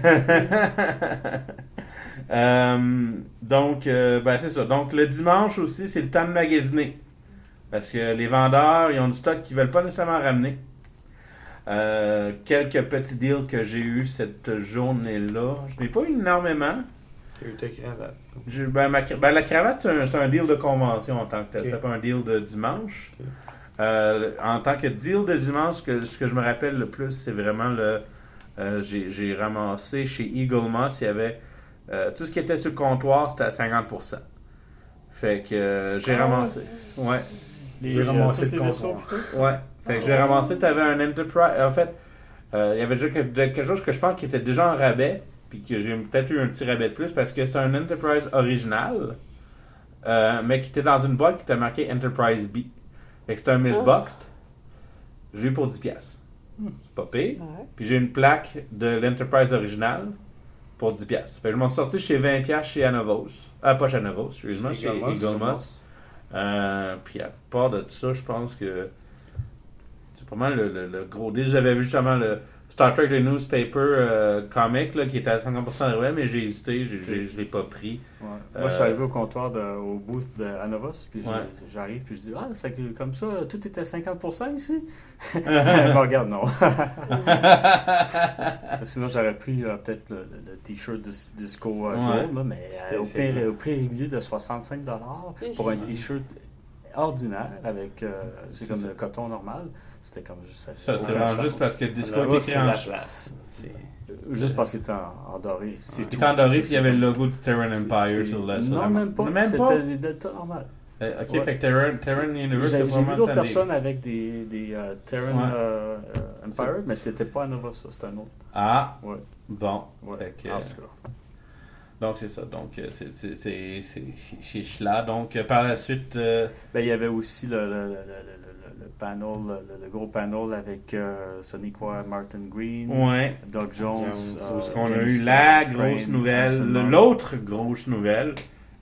Euh, donc, euh, ben c'est ça. Donc, le dimanche aussi, c'est le temps de magasiner. Parce que les vendeurs, ils ont du stock qu'ils veulent pas nécessairement ramener. Euh, quelques petits deals que j'ai eu cette journée-là. Je n'ai pas eu énormément.
Tu as eu ta cravate.
J'ai- ben, ma- ben, la cravate, c'est un, c'est un deal de convention en tant que tel.
Ok.
C'était pas un deal de dimanche.
Ok.
Euh, en tant que deal de dimanche, que, ce que je me rappelle le plus, c'est vraiment le. euh, j'ai, j'ai ramassé chez Eagle Moss, il y avait. euh, tout ce qui était sur le comptoir, c'était à cinquante pour cent. Fait que euh, j'ai
Ah.
ramassé. Ouais.
les-
J'ai ramassé
toutes
le
les
comptoir.
vaisseaux, plutôt?
Ouais. Fait que j'ai ramassé, t'avais un Enterprise. En fait, euh, il y avait déjà que- de- quelque chose que je pense qui était déjà en rabais, puis que j'ai peut-être eu un petit rabais de plus, parce que c'est un Enterprise original, euh, mais qui était dans une boîte qui était marqué Enterprise B. Fait que c'était un Missboxed. J'ai eu pour dix piastres. C'est pas pire.
Ouais.
Puis j'ai une plaque de l'Enterprise original pour dix piastres. Fait que je m'en suis sorti chez vingt piastres chez Anovos. Ah, pas chez Anovos, excuse-moi, chez
Chez Eagle Moss.
Eagle Moss. Euh, puis à part de tout ça, je pense que c'est pas mal le, le- le gros deal. J'avais vu justement le Star Trek The Newspaper euh, comic là, qui était à cinquante pour cent de rabais, mais j'ai hésité, j'ai, j'ai- je l'ai pas pris.
Ouais.
Euh,
Moi, je suis arrivé au comptoir, de, au booth de Anovos, puis je-
Ouais.
j'arrive, puis je dis, ah, c'est que comme ça, tout était cinquante pour cent ici. Bon, regarde, non. Sinon, j'aurais pris euh, peut-être le, le- le t-shirt dis- Disco euh,
Ouais.
Gold, là, mais
C'était-
euh, au,
c'est-
prix, au prix régulier de soixante-cinq dollars pour un
Mhm.
t-shirt ordinaire, avec, euh, c'est
C'est
comme
ça.
le coton normal. C'était comme juste ça.
Ça, c'est
aucun
vraiment
sens.
juste parce que Disco
Anovos,
était
c'est
écrit en
la
ch-
place. C'est-
Juste parce qu'il était en, en doré. C'est
Il
tout.
était en doré,
C'est-
puis il y avait le logo de Terran
c'est-
Empire
c'est-
sur la sur la
Non, même pas.
Même
C'était
pas?
des delta normales.
Euh, ok,
Ouais.
fait que Terran, Terran Universe,
J'ai
c'est
j'ai vu
vraiment
d'autres
ça,
personnes
des-
avec des, des euh, Terran
Ouais.
euh, euh, Empire,
C'est-
mais c'était pas à Nova, ça, c'était un autre.
Ah,
Ouais.
bon.
Ouais.
Fait que,
En tout cas.
donc c'est ça. Donc euh, c'est c'est- c'est- c'est chez Schla. Donc euh, par la suite. euh,
Ben, il y avait aussi le, le, le, le, le, le- le panel, le, le gros panel avec euh, Sonic Wire, Martin Green,
ouais.
Doug Jones.
Jones,
euh,
Où est-ce qu'on a
James
eu la
Crane,
grosse nouvelle,
Hanson
le-
Mount.
l'autre grosse nouvelle,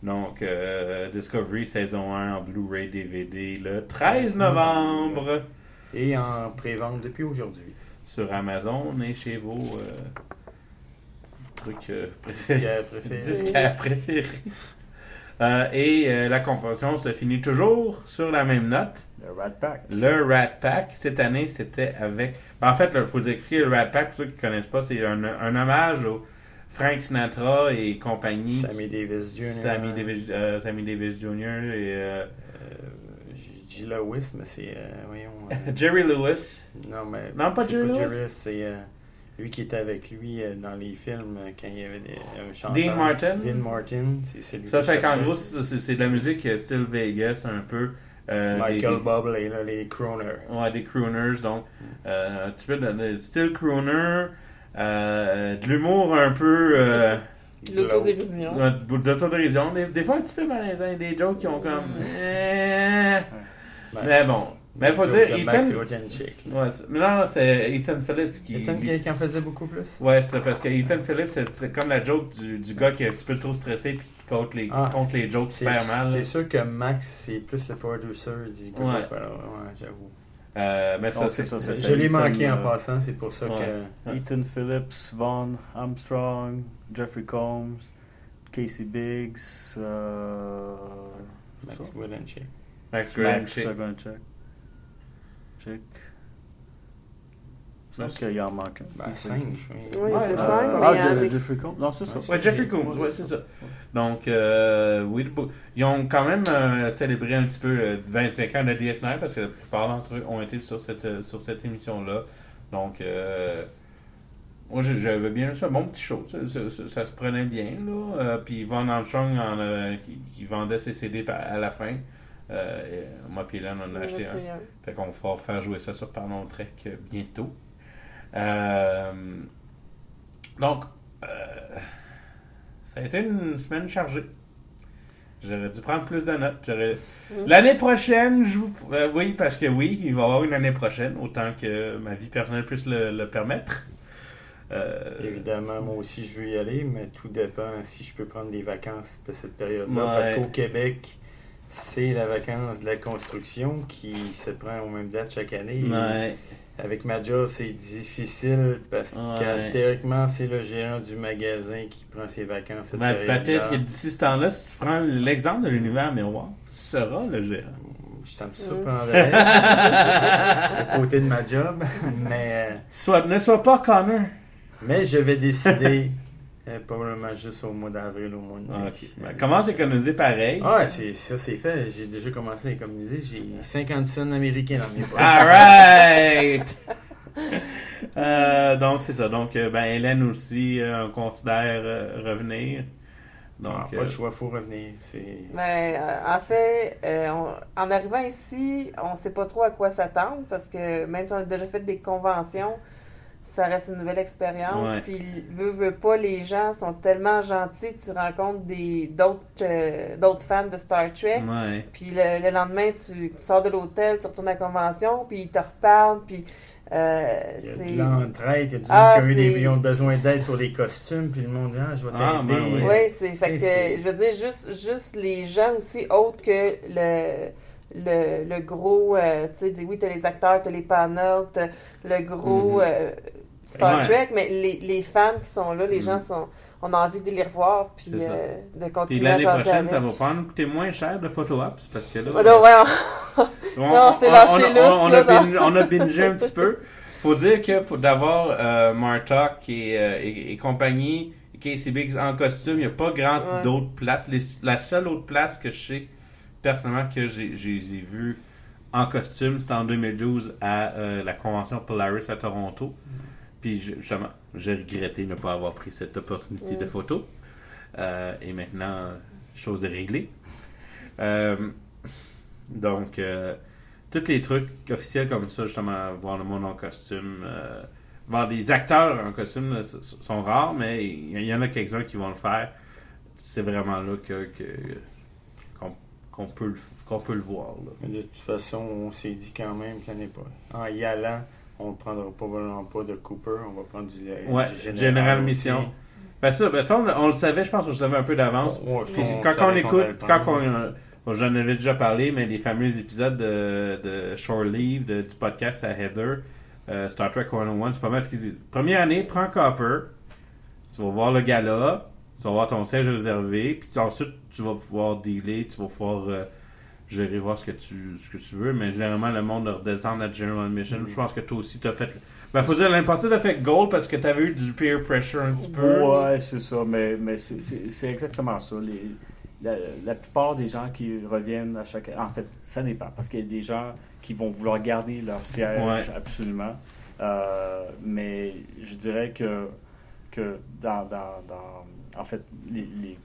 Donc, euh, Discovery saison un en Blu-ray D V D le treize novembre.
Et en pré-vente depuis aujourd'hui.
Sur Amazon et chez vos euh, trucs euh,
Disquaires préférés.
disquaires préférés. Euh, et euh, la convention se finit toujours sur la même note.
Le Rat Pack.
Le Rat Pack, cette année, c'était avec... Ben, en fait, il faut écrire le Rat Pack, pour ceux qui ne connaissent pas, c'est un, un hommage au Frank Sinatra et compagnie.
Sammy Davis Junior
Sammy Davis, euh, Sammy Davis Junior et... Euh,
J'ai dit Lewis, mais c'est... Euh, voyons... Euh,
Jerry Lewis.
non, mais...
Non, pas
c'est
Jerry
pas
Lewis.
Jerry, c'est euh, lui qui était avec lui euh, dans les films euh, quand il y avait des, un chanteur.
Dean Martin.
Dean Martin, c'est celui
Ça
qui
fait qu'en
cherchait.
gros, c'est, c'est, c'est de la musique euh, style Vegas, un peu. Euh,
Michael
des,
Bublé, là, les crooners.
Ouais, des crooners, donc euh, un petit peu de, de style crooner, euh, de l'humour un peu... Euh,
De l'autodérision.
ouais, de l'autodérision, des, des fois un petit peu malaisant, des jokes qui ont comme... Eh, mais bon, mais faut dire, Ethan... Ouais, c'est- mais non, non, c'est Ethan Phillips qui...
Ethan qui, qui en faisait beaucoup plus.
Ouais, c'est parce que Ethan Phillips, c'est, c'est comme la joke du, du gars qui est un petit peu trop stressé puis qui compte les,
Ah.
compte les jokes
C'est,
super mal.
c'est
là.
sûr que Max, c'est plus le producer du groupe.
Ouais.
Alors, ouais, j'avoue.
Euh, mais ça,
Donc,
c'est
c'est ça, c'est-
Je l'ai
Ethan,
manqué en
euh,
passant, c'est pour ça
ouais.
que...
Ethan Phillips, Vaughn Armstrong, Jeffrey Combs, Casey Biggs, euh,
Max
ça.
Willenshire.
Max Graham,
Max
shit.
Sagan, check. Check. Je pense qu'il en manque un.
Ben, cinq, je
Oui,
Ouais,
il était
euh,
cinq,
Ah,
mais il y en a
Je-
des-
Jeffrey Combs? Non, c'est ça.
Ouais, Jeffrey Combs, ouais, c'est ça. Donc, euh, oui, beau- ils ont quand même euh, célébré un petit peu euh, vingt-cinq ans de D S nine parce que la plupart d'entre eux ont été sur cette, euh, sur cette émission-là. Donc, euh, moi, j'ai- j'avais bien ça, bon petit show. Ça, ça- ça- ça se prenait bien, là. Euh, puis Von Armstrong, en, euh, qui, qui vendait ses C D pa- à la fin. Euh, et moi, puis Hélène, on en a acheté un. Fait qu'on va faire jouer ça sur Parlons Trek euh, bientôt. Euh, donc, euh, ça a été une semaine chargée. J'aurais dû prendre plus de notes. J'aurais...
Mm.
L'année prochaine, je vous... euh, oui, parce que oui, il va y avoir une année prochaine, autant que ma vie personnelle puisse le, le permettre. Euh,
Évidemment, moi aussi, je veux y aller, mais tout dépend si je peux prendre des vacances pour cette période-là.
Ouais.
Parce qu'au Québec, c'est la vacance de la construction qui se prend aux mêmes dates chaque année. Et
ouais.
avec ma job, c'est difficile parce
Ouais.
que théoriquement, c'est le gérant du magasin qui prend ses vacances cette
Ben,
période-là.
peut-être que d'ici ce temps-là, si tu prends l'exemple de l'univers miroir, tu seras le gérant.
Ça me surprendrait à côté de ma job, mais,
Soit, ne sois pas Connor.
mais je vais décider euh, probablement juste au mois d'avril, au mois de mai.
Ah, ok. Ben, commence à économiser pareil.
Ah, c'est, ça c'est fait. J'ai déjà commencé à économiser. J'ai cinquante cents américains dans mes poches.
Alright! euh, donc, c'est ça. Donc, euh, ben, Hélène aussi, euh, on considère euh, revenir. Donc,
Ah, pas
euh,
le choix, il faut revenir. C'est...
Mais euh, en fait, euh, on- en arrivant ici, on ne sait pas trop à quoi s'attendre parce que même si on a déjà fait des conventions, ça reste une nouvelle expérience.
Ouais.
Puis, veux, veux pas, les gens sont tellement gentils. Tu rencontres des, d'autres, euh, d'autres fans de Star Trek.
ouais.
Puis le, le lendemain, tu, tu sors de l'hôtel, tu retournes à la convention, puis ils te reparlent. Puis euh,
Il y a
c'est.
de l'entraide, il y a du
Ah,
monde qui a eu des,
c'est-
ils ont besoin d'aide pour les costumes, puis le monde dit, ah, je vais
Ah,
t'aider.
ben oui.
Oui, c'est. Fait que,
C'est-
je veux dire, juste, juste les gens aussi, autres que le. Le, le gros, euh, tu sais, oui, t'as les acteurs, t'as les panels, t'as le gros
Mhm.
euh, Star
Ouais.
Trek, mais les, les fans qui sont là, les
Mhm.
gens sont, on a envie de les revoir, puis
C'est ça.
euh, de
Puis
continuer à
l'année
jaser
prochaine,
avec.
ça va pas nous coûter moins cher de photo apps parce que là.
Ah, là, ouais, on-
On,
Non, c'est
on-
lâché
on a-
lousse,
on,
là,
a
dans-
binge- on a bingé un petit peu. Faut dire que pour d'avoir euh, Martok et, euh, et, et compagnie, Casey Biggs en costume, il n'y a pas grand
Ouais.
d'autres places. Les- la seule autre place que je sais personnellement que j'ai, j'ai, j'ai vu en costume, c'était en deux mille douze à euh, la convention Polaris à Toronto. Puis je- justement, j'ai regretté de ne pas avoir pris cette opportunité
Mm.
de photo. Euh, et maintenant, chose est réglée. Euh, donc, euh, tous les trucs officiels comme ça, justement, voir le monde en costume, euh, voir des acteurs en costume, là, c- c- sont rares, mais il y, y en a quelques-uns qui vont le faire. C'est vraiment là que, que- qu'on, qu'on peut le, qu'on peut le voir. Là.
Mais de toute façon, on s'est dit quand même que l'année pas. En y allant, on ne prendra probablement pas de Cooper, on va prendre du,
Ouais,
du général,
Général
aussi.
Mission. Ben ça, ben ça on, on le savait, je pense qu'on le savait un peu d'avance.
Ouais,
Puis
on
quand
savait
on
qu'on
écoute,
allait le
quand
prendre.
on, bon, j'en avais déjà parlé, mais les fameux épisodes de, de Shore Leave, de, du podcast à Heather, euh, Star Trek cent un, c'est pas mal ce qu'ils disent. Première année, prends Copper, tu vas voir le gala, tu vas voir ton siège réservé, puis tu- ensuite tu vas pouvoir dealer, tu vas pouvoir euh, gérer, voir ce que tu ce que tu veux, mais généralement le monde redescend à General Admission.
Mm.
Je pense que toi aussi t'as fait. Ben faut dire l'impossible t'as fait Gold parce que t'avais eu du peer pressure un petit peu.
Ouais, c'est ça, mais, mais c'est, c'est, c'est exactement ça. Les, la, la plupart des gens qui reviennent à chaque... En fait, ça dépend, parce qu'il y a des gens qui vont vouloir garder leur siège
Ouais.
absolument. Euh, mais je dirais que, que dans, dans, dans... En fait, les, les...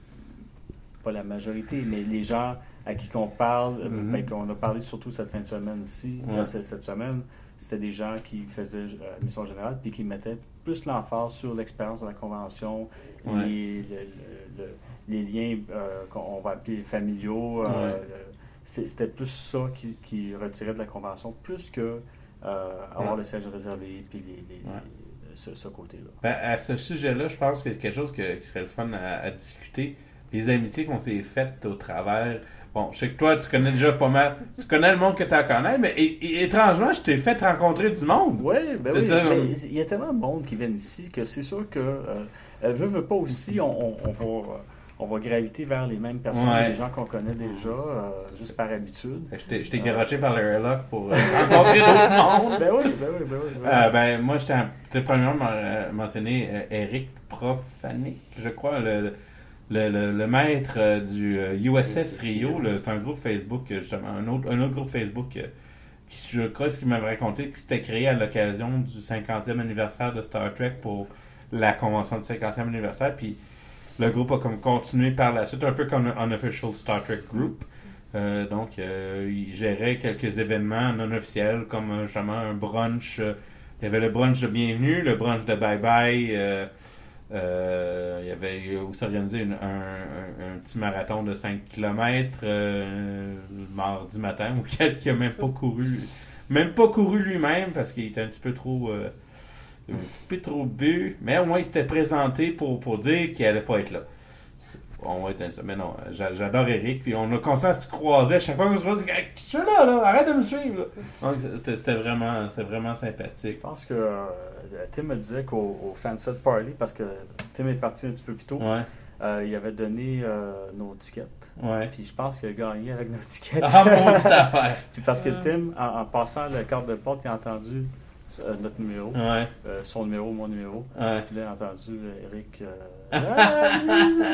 pas la majorité, mais les gens à qui qu'on parle, euh,
Mhm.
ben, qu'on a parlé surtout cette fin de semaine-ci,
Ouais.
euh, cette, cette semaine, c'était des gens qui faisaient euh, mission générale puis qui mettaient plus l'emphase sur l'expérience de la convention,
Ouais.
les, le- le- le- les liens euh, qu'on va appeler familiaux. euh,
Ouais.
euh, c'est- c'était plus ça qui, qui retirait de la convention, plus que euh, avoir
Ouais.
le siège réservé puis les, les-
Ouais.
les- ce, ce côté-là.
Ben, à ce sujet-là, je pense que c'est quelque chose que- qui serait le fun à, à discuter. Les amitiés qu'on s'est faites au travers. Bon, je sais que toi, tu connais déjà pas mal. Tu connais le monde que tu en connais, mais é- é- étrangement, je t'ai fait rencontrer du monde.
Oui, ben
C'est
oui,
ça,
mais
là.
il y a tellement de monde qui viennent ici que c'est sûr que euh, euh, veut, veut pas aussi, on, on, on va, euh, on va graviter vers les mêmes personnes,
Ouais.
les gens qu'on connaît déjà, euh, juste par habitude.
Fait que Je t'ai, je t'ai garoché par le airlock pour euh, rencontrer d'autres mondes.
Ben oui, ben oui, ben oui. ben oui.
Euh, ben, moi, j'étais tu sais, premièrement euh, mentionné euh, Eric Profanic, je crois, le, le, le, le maître euh, du euh, U S S Rio. le- C'est un groupe Facebook, euh, justement, un autre, un autre groupe Facebook euh, qui, je crois, ce qu'il m'avait raconté, qui s'était créé à l'occasion du cinquantième anniversaire de Star Trek pour la convention du cinquantième anniversaire. Puis le groupe a comme continué par la suite, un peu comme un Unofficial Star Trek Group. Euh, donc, euh, il gérait quelques événements non officiels, comme euh, justement un brunch. euh, il y avait le brunch de bienvenue, le brunch de bye-bye. euh, euh, il y avait aussi organisé une- un, un- un petit marathon de cinq kilomètres euh, le mardi matin, auquel il n'a même pas couru. Même pas couru lui-même parce qu'il était un petit peu trop. euh, un petit peu trop bu. Mais au moins, il s'était présenté pour, pour dire qu'il allait pas être là. C'est- On va être dans ça. Mais non, j'a- j'adore Eric. Puis on a conscience à se croiser. À chaque fois qu'on se croise, hey, qui c'est là, là? Arrête de me suivre. Là. Donc, c'était, c'était vraiment, c'était vraiment sympathique.
Je pense que euh, Tim me disait qu'au au Fanset Party, parce que Tim est parti un petit peu plus tôt,
Ouais,
euh, il avait donné euh, nos tickets.
ouais.
Puis je pense qu'il a gagné avec nos tickets.
Ah, mon petite affaire.
Puis parce que
Mm.
Tim, en, en passant la carte de porte, il a entendu euh, notre numéro,
Ouais,
euh, son numéro, mon numéro.
ouais.
Puis là, il a entendu euh, Eric. euh, Ah,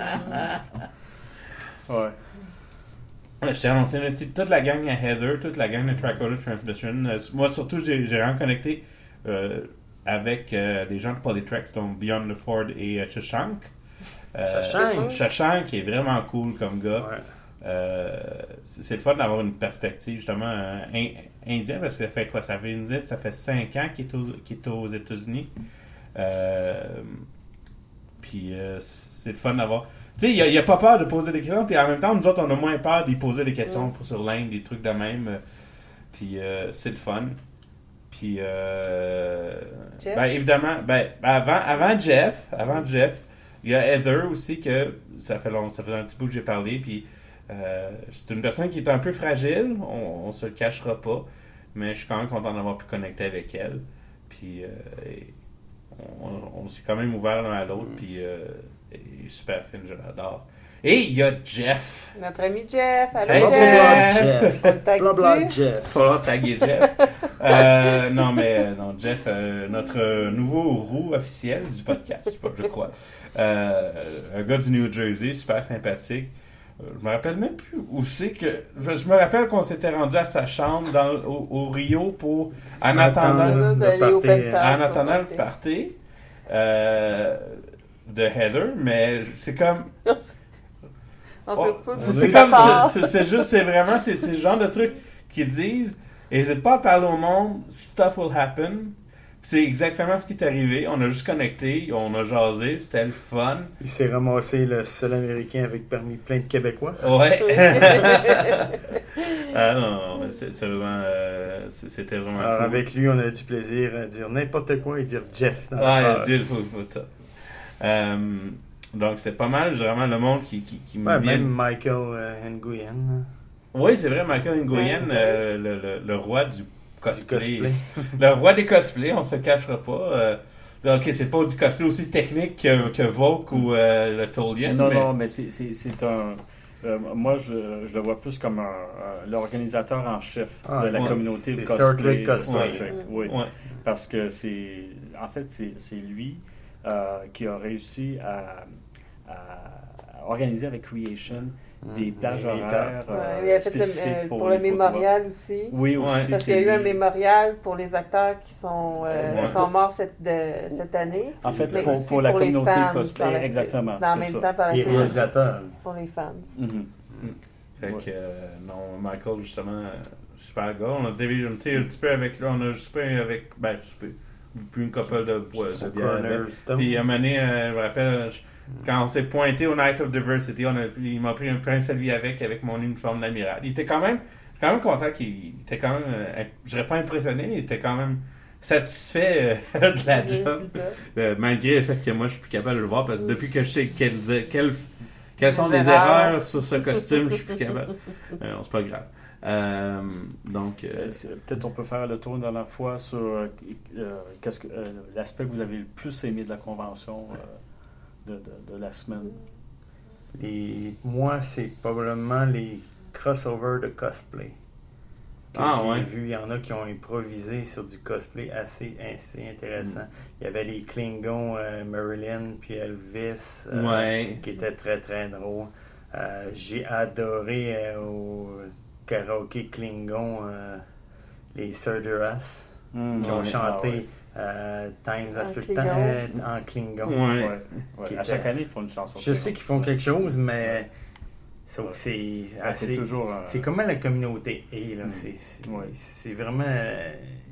c'est- ouais.
Ouais, je t'ai annoncé aussi toute la gang à Heather, toute la gang de Tricorder Transmission. Euh, moi, surtout, j'ai, j'ai reconnecté euh, avec euh, les gens de Polytrex, donc Beyond the Ford et euh, Shashank. Euh,
Shashank.
Shashank, qui est vraiment cool comme gars.
Ouais.
Euh, c'est, c'est le fun d'avoir une perspective justement euh, in- indienne, parce que ça fait quoi? Ça fait une ça fait cinq ans qu'il est, au- qu'il est aux États-Unis. Euh, puis euh, c'est, c'est le fun d'avoir. Tu sais, il n'y a, a pas peur de poser des questions, puis en même temps, nous autres, on a moins peur d'y poser des questions
Mm.
pour sur l'Inde, des trucs de même. euh, Puis euh, c'est le fun. Puis, euh,
Jeff?
ben évidemment, ben, avant, avant Jeff, avant Jeff, il y a Heather aussi, que ça fait, long, ça fait un petit bout que j'ai parlé, puis euh, c'est une personne qui est un peu fragile, on, on se le cachera pas, mais je suis quand même content d'avoir pu connecter avec elle. Puis, euh, et on, on s'est quand même ouvert l'un à l'autre, puis euh, elle est super fine, je l'adore. Et il y a Jeff.
Notre ami Jeff. Allô,
Hey,
Jeff.
Jeff.
On le tag
Bla bla
dessus?
Jeff.
Faudra taguer Jeff. Euh, non, mais euh, non, Jeff, euh, notre euh, nouveau roux officiel du podcast, je crois. Euh, un gars du New Jersey, super sympathique. Euh, je me rappelle même plus où c'est que. Je, je me rappelle qu'on s'était rendu à sa chambre dans, le- au, au Rio pour. En attendant,
Attendre.
D'aller au
party,
Penthouse,
en attendant
au
le
party.
party euh, de Heather, mais c'est comme.
On
Oh,
sait pas
c'est
si
c'est
ça
comme
part.
c'est- c'est juste c'est vraiment c'est c'est le genre de truc qu'ils disent. N'hésite pas à parler au monde, stuff will happen. C'est exactement ce qui est arrivé. On a juste connecté, on a jasé, c'était le fun.
Il s'est ramassé le seul Américain avec parmi plein de Québécois.
Ouais. Ah non, non, mais c'est c'est vraiment euh, c'est- c'était vraiment
Alors
cool.
avec lui, on a du plaisir à dire n'importe quoi et dire Jeff dans
Ouais,
la phrase.
Dieu, faut, faut ça. Euh, donc, c'est pas mal, vraiment, le monde qui, qui, qui me
Ouais,
vient...
même Michael euh, Nguyen.
Oui, c'est vrai, Michael Nguyen,
Ouais.
euh, le, le, le roi du cosplay.
Du cosplay.
Le roi des cosplays, on se cachera pas. Euh, ok, c'est pas du cosplay aussi technique que, que Volk ou euh, le Tolian.
Non,
mais...
non, mais c'est, c'est, c'est un... Euh, moi, je, je le vois plus comme un, un- l'organisateur en chef
Ah,
de la
c'est-
communauté
c'est
cosplay.
Star Trek
de
cosplay.
Star Trek,
Ouais.
oui.
Ouais.
Parce que c'est... En fait, c'est, c'est lui euh, qui a réussi à, à organiser avec Creation des plages
les
horaires
Ouais,
euh,
il a fait le-
spécifiques
euh,
pour,
pour le
les
mémorial aussi.
photographes. Oui, aussi.
Ouais.
Parce
c'est
qu'il y a eu un
lui.
mémorial pour les acteurs qui sont, euh,
Ouais.
sont morts cette, de, cette année.
En fait,
mais
pour,
aussi
pour la
pour les
communauté
fans par la
cosplay,
suite.
exactement.
Dans
c'est
même
ça.
temps, par la
Les
suite,
réalisateurs.
pour les fans.
Mhm.
Fait
Ouais.
que, euh, non, Michael, justement, euh, super gars. On a été on était un petit peu avec lui, on a soupé avec, ben, soupé, puis une couple de bois, de bière.
Corner Stone.
Puis, à un moment donné, euh, je me rappelle, je- quand on s'est pointé au Night of Diversity, on a, il m'a pris un, pris un selfie avec, avec mon uniforme d'amiral. Il était quand même, quand même content qu'il était quand même, euh, je dirais pas impressionné, mais il était quand même satisfait euh, de la
Le
job.
résultat.
Euh, malgré le fait que moi, je suis plus capable de le voir, parce que depuis que je sais quelles, quelles, quelles sont
Les
les
erreurs.
erreurs sur ce costume, je suis plus capable. Euh, non, c'est pas grave. Euh, donc, euh,
Euh, c'est- Peut-être on peut faire le tour dans la fois sur euh, euh, qu'est-ce que, euh, l'aspect que vous avez le plus aimé de la convention euh, de, de, de la semaine.
Les... Moi, c'est probablement les crossovers de cosplay. Que
Ah,
j'ai
ouais.
vu, il y en a qui ont improvisé sur du cosplay assez, assez intéressant.
Mm.
Il y avait les Klingons, euh, Marilyn puis Elvis, euh,
ouais.
qui étaient très très drôles. Euh, j'ai adoré euh, au karaoké Klingon euh, les Surduras
Mmh,
qui ont
ouais.
chanté euh, Times
En
After
Klingon.
Time en Klingon.
Ouais.
Ah ouais. Ouais.
Qui
À
était-
chaque année, ils font une chanson.
Je sais qu'ils font quelque chose, mais sauf que c'est
Ouais,
assez.
c'est toujours. euh,
C'est comment la communauté est, là.
Mm.
C'est, c'est,
Ouais.
c'est vraiment. euh,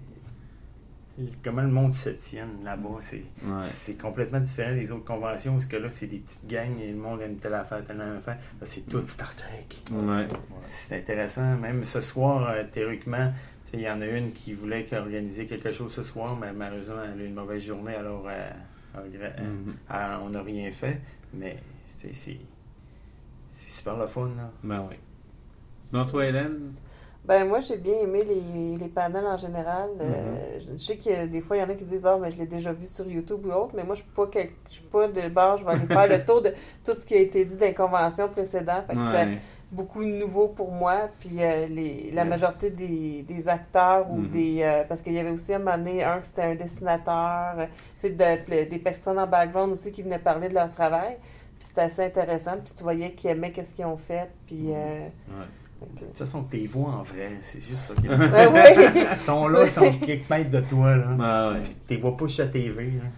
comment le monde se tient là-bas. C'est,
Ouais.
c'est complètement différent des autres conventions, parce que là, c'est des petites gangs et le monde aime telle affaire, telle affaire. Là, c'est tout Star Trek.
Ouais.
C'est intéressant. Même ce soir, euh, théoriquement, tu sais, il y en a une qui voulait organiser quelque chose ce soir, mais malheureusement, elle a eu une mauvaise journée, alors euh, elle regret- euh,
Mhm.
elle- on n'a rien fait. Mais c'est, c'est, c'est super le fun, là.
Ben oui. Sinon, toi, Hélène?
Ben moi j'ai bien aimé les, les panels en général. Euh, je sais que des fois il y en a qui disent ah mais je l'ai déjà vu sur YouTube ou autre, mais moi je suis pas quel- je suis pas de bord, je vais aller faire le tour de tout ce qui a été dit dans les conventions précédentes. Fait que c'est
Ouais.
beaucoup nouveau pour moi. Puis euh, les, la
Ouais.
majorité des, des acteurs ou
Mhm.
des euh, parce qu'il y avait aussi un moment donné un qui c'était un dessinateur, euh, tu sais, de- des personnes en background aussi qui venaient parler de leur travail. Puis c'était assez intéressant. Puis tu voyais qu'ils aimaient qu'est-ce qu'ils ont fait. Puis euh,
Ouais.
fait
De toute façon, t'es vois en vrai, c'est juste ça qui est.
que- Ouais, ouais.
Ils sont là, ils sont quelques mètres de toi, là.
Ben ouais.
T'es vois pas sur la T V, là.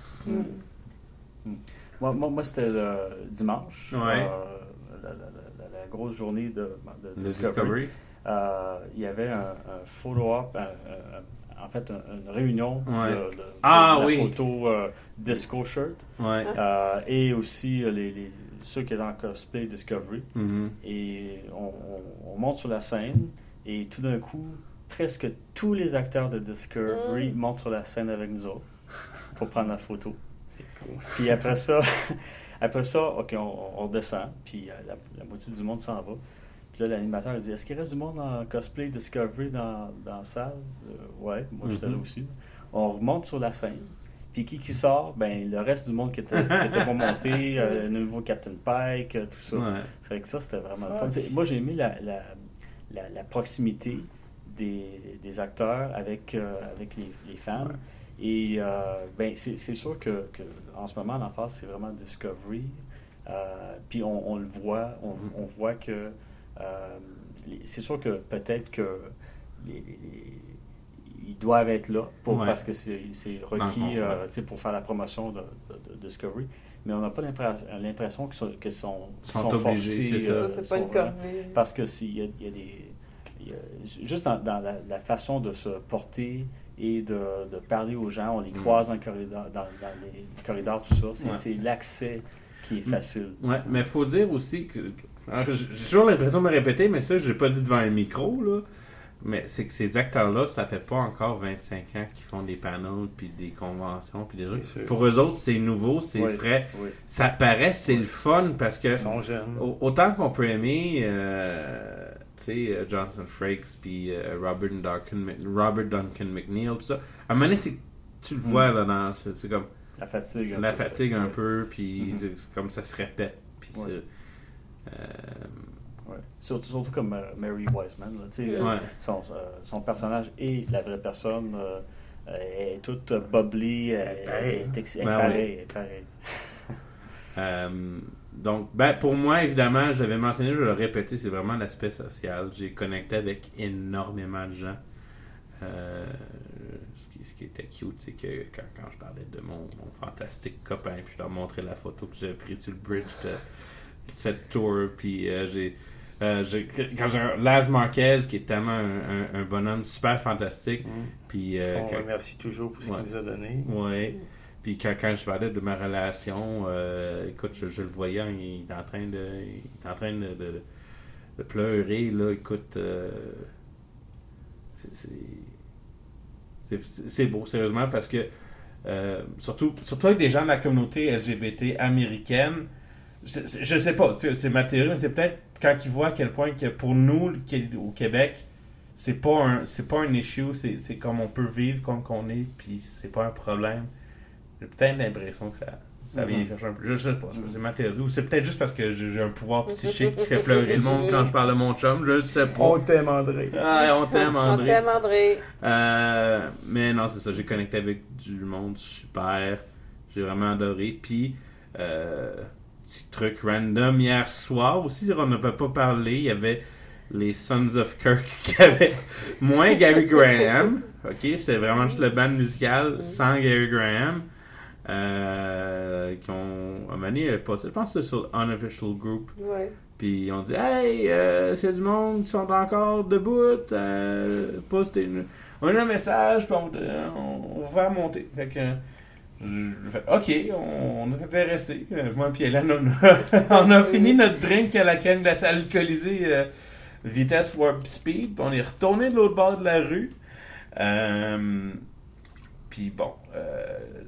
Mm.
Moi, moi, moi, c'était le dimanche.
Ouais.
euh, la, la- la- la grosse journée de, de
Le
Discovery.
Discovery.
Euh, il y avait un, un photo-op, un- un- en fait, un- une réunion
Ouais.
de, de- de
Ah,
la
oui.
photo euh, Disco Shirt
Ouais.
euh, et aussi euh, les, les- ceux qui étaient en cosplay Discovery.
Mhm.
Et on, on- on monte sur la scène et tout d'un coup, presque tous les acteurs de Discovery
Mm.
montent sur la scène avec nous autres pour prendre la photo.
C'est cool.
Puis après ça, après ça, OK, on, on descend, puis euh, la, la moitié du monde s'en va. Puis là, l'animateur il dit est-ce qu'il reste du monde en cosplay Discovery dans, dans la salle Euh, Ouais, moi j'étais là
Mhm.
aussi. On remonte sur la scène. Puis qui qui sort Ben le reste du monde qui était, qui était pas monté, euh, le nouveau Captain Pike, euh, tout ça.
Ouais.
Fait que ça, c'était vraiment le fun. C'est- Moi, j'ai aimé la, la, la, la proximité des, des acteurs avec, euh, avec les, les fans. Et euh, ben, c'est c'est sûr que, que en ce moment, l'emphase, c'est vraiment Discovery. Euh, puis on, on le voit, on, on voit que euh, les- c'est sûr que peut-être que les, les- les- ils doivent être là pour,
Ouais.
parce que c'est c'est
Dans le
requis
fond,
euh,
ouais.
tu sais, pour faire la promotion de, de- de Discovery. Mais on n'a pas l'impre- l'impression qu'ils sont, qu'ils sont, qu'ils
Sont
sont
obligés,
forcés,
c'est ça.
euh,
Ça, c'est pas
sont
une
vraiment-
corvée.
parce que s'il y a, il y a des. il y a- juste dans, dans la, la façon de se porter et de, de parler aux gens, on les
Mm.
croise dans, le corridor, dans, dans les corridors, tout ça. C'est
Ouais.
c'est l'accès qui est
Mm.
facile.
Ouais, mais il faut dire aussi que. Alors, j'ai j'ai toujours l'impression de me répéter, mais ça, je l'ai pas dit devant un micro, là. mais c'est que ces acteurs-là, ça fait pas encore vingt-cinq ans qu'ils font des panels, puis des conventions, puis des
C'est
trucs.
sûr.
Pour eux autres, c'est nouveau, c'est
Oui,
frais.
oui.
Ça paraît, c'est le fun, parce que
Ils sont jeunes.
au- autant qu'on peut aimer, euh, tu sais, euh, Jonathan Frakes, puis euh, Robert Duncan, Mc- Robert Duncan McNeil, tout ça, à un moment donné, c'est, tu le vois,
Mm.
là, dans, c'est, c'est comme
La fatigue. un
la
peu,
fatigue
peut-être.
un peu, puis
Mhm.
c'est, c'est comme ça se répète, puis
Ouais.
c'est... euh,
Ouais. Surtout, surtout comme euh, Mary Wiseman. Là, tu sais, euh,
Ouais.
son, euh, son personnage et la vraie personne euh, euh, est toute euh, bubbly. Elle, elle,
pareil.
est ex- elle est
Ben
pareille,
oui.
elle est pareille.
Euh, donc, ben, pour moi, évidemment, j'avais mentionné, je vais le répéter, c'est vraiment l'aspect social. J'ai connecté avec énormément de gens. Euh, ce, qui, ce qui était cute, c'est que quand, quand je parlais de mon, mon fantastique copain, puis je leur montrais la photo que j'avais prise sur le bridge de, de cette tour, puis euh, j'ai, euh, j'ai. Quand j'ai Laz Marquez, qui est tellement un, un, un bonhomme super fantastique,
Mm.
puis. euh,
On
quand-
remercie toujours pour ce
Ouais.
qu'il nous a donné.
Ouais. Puis quand, quand je parlais de ma relation, euh, écoute, je, je le voyais, il est en train de, il est en train de, de, de pleurer, là, écoute, euh, c'est, c'est, c'est, c'est beau, sérieusement, parce que, euh, surtout, surtout avec des gens de la communauté L G B T américaine, c'est, c'est, je sais pas, c'est, c'est ma théorie, mais c'est peut-être quand ils voient à quel point que pour nous, le Qué- au Québec, c'est pas un, c'est pas un issue, c'est, c'est comme on peut vivre, comme qu'on est, puis c'est pas un problème. J'ai peut-être l'impression que ça, ça vient
Mhm.
chercher un peu. Je sais pas, c'est- c'est ma théorie. Ou c'est peut-être juste parce que j'ai, j'ai un pouvoir psychique qui fait pleurer le monde quand je parle de mon chum, je le sais pas.
On t'aime, André.
Ah, on t'aime,
On
André.
t'aime, André.
Euh, mais non, c'est ça, j'ai connecté avec du monde super. J'ai vraiment adoré. Puis, euh, petit truc random, hier soir aussi, on n'a pas parlé, il y avait les Sons of Kirk qui avaient moins Gary Graham. Ok, c'était vraiment juste le band musical sans Gary Graham. Euh, qui ont, à un moment donné, euh, passé, je pense que c'est sur Unofficial Group.
Ouais.
Puis on dit, hey, euh, c'est du monde qui sont encore debout. Euh, postez une- on a eu un message, puis on, on, on va monter. Fait que, je fais, ok, on, on est intéressé. Euh, Moi puis Hélène, on a, on a fini notre drink à la crème glacée alcoolisée euh, vitesse warp speed. Puis on est retourné de l'autre bord de la rue. Euh, puis bon, euh,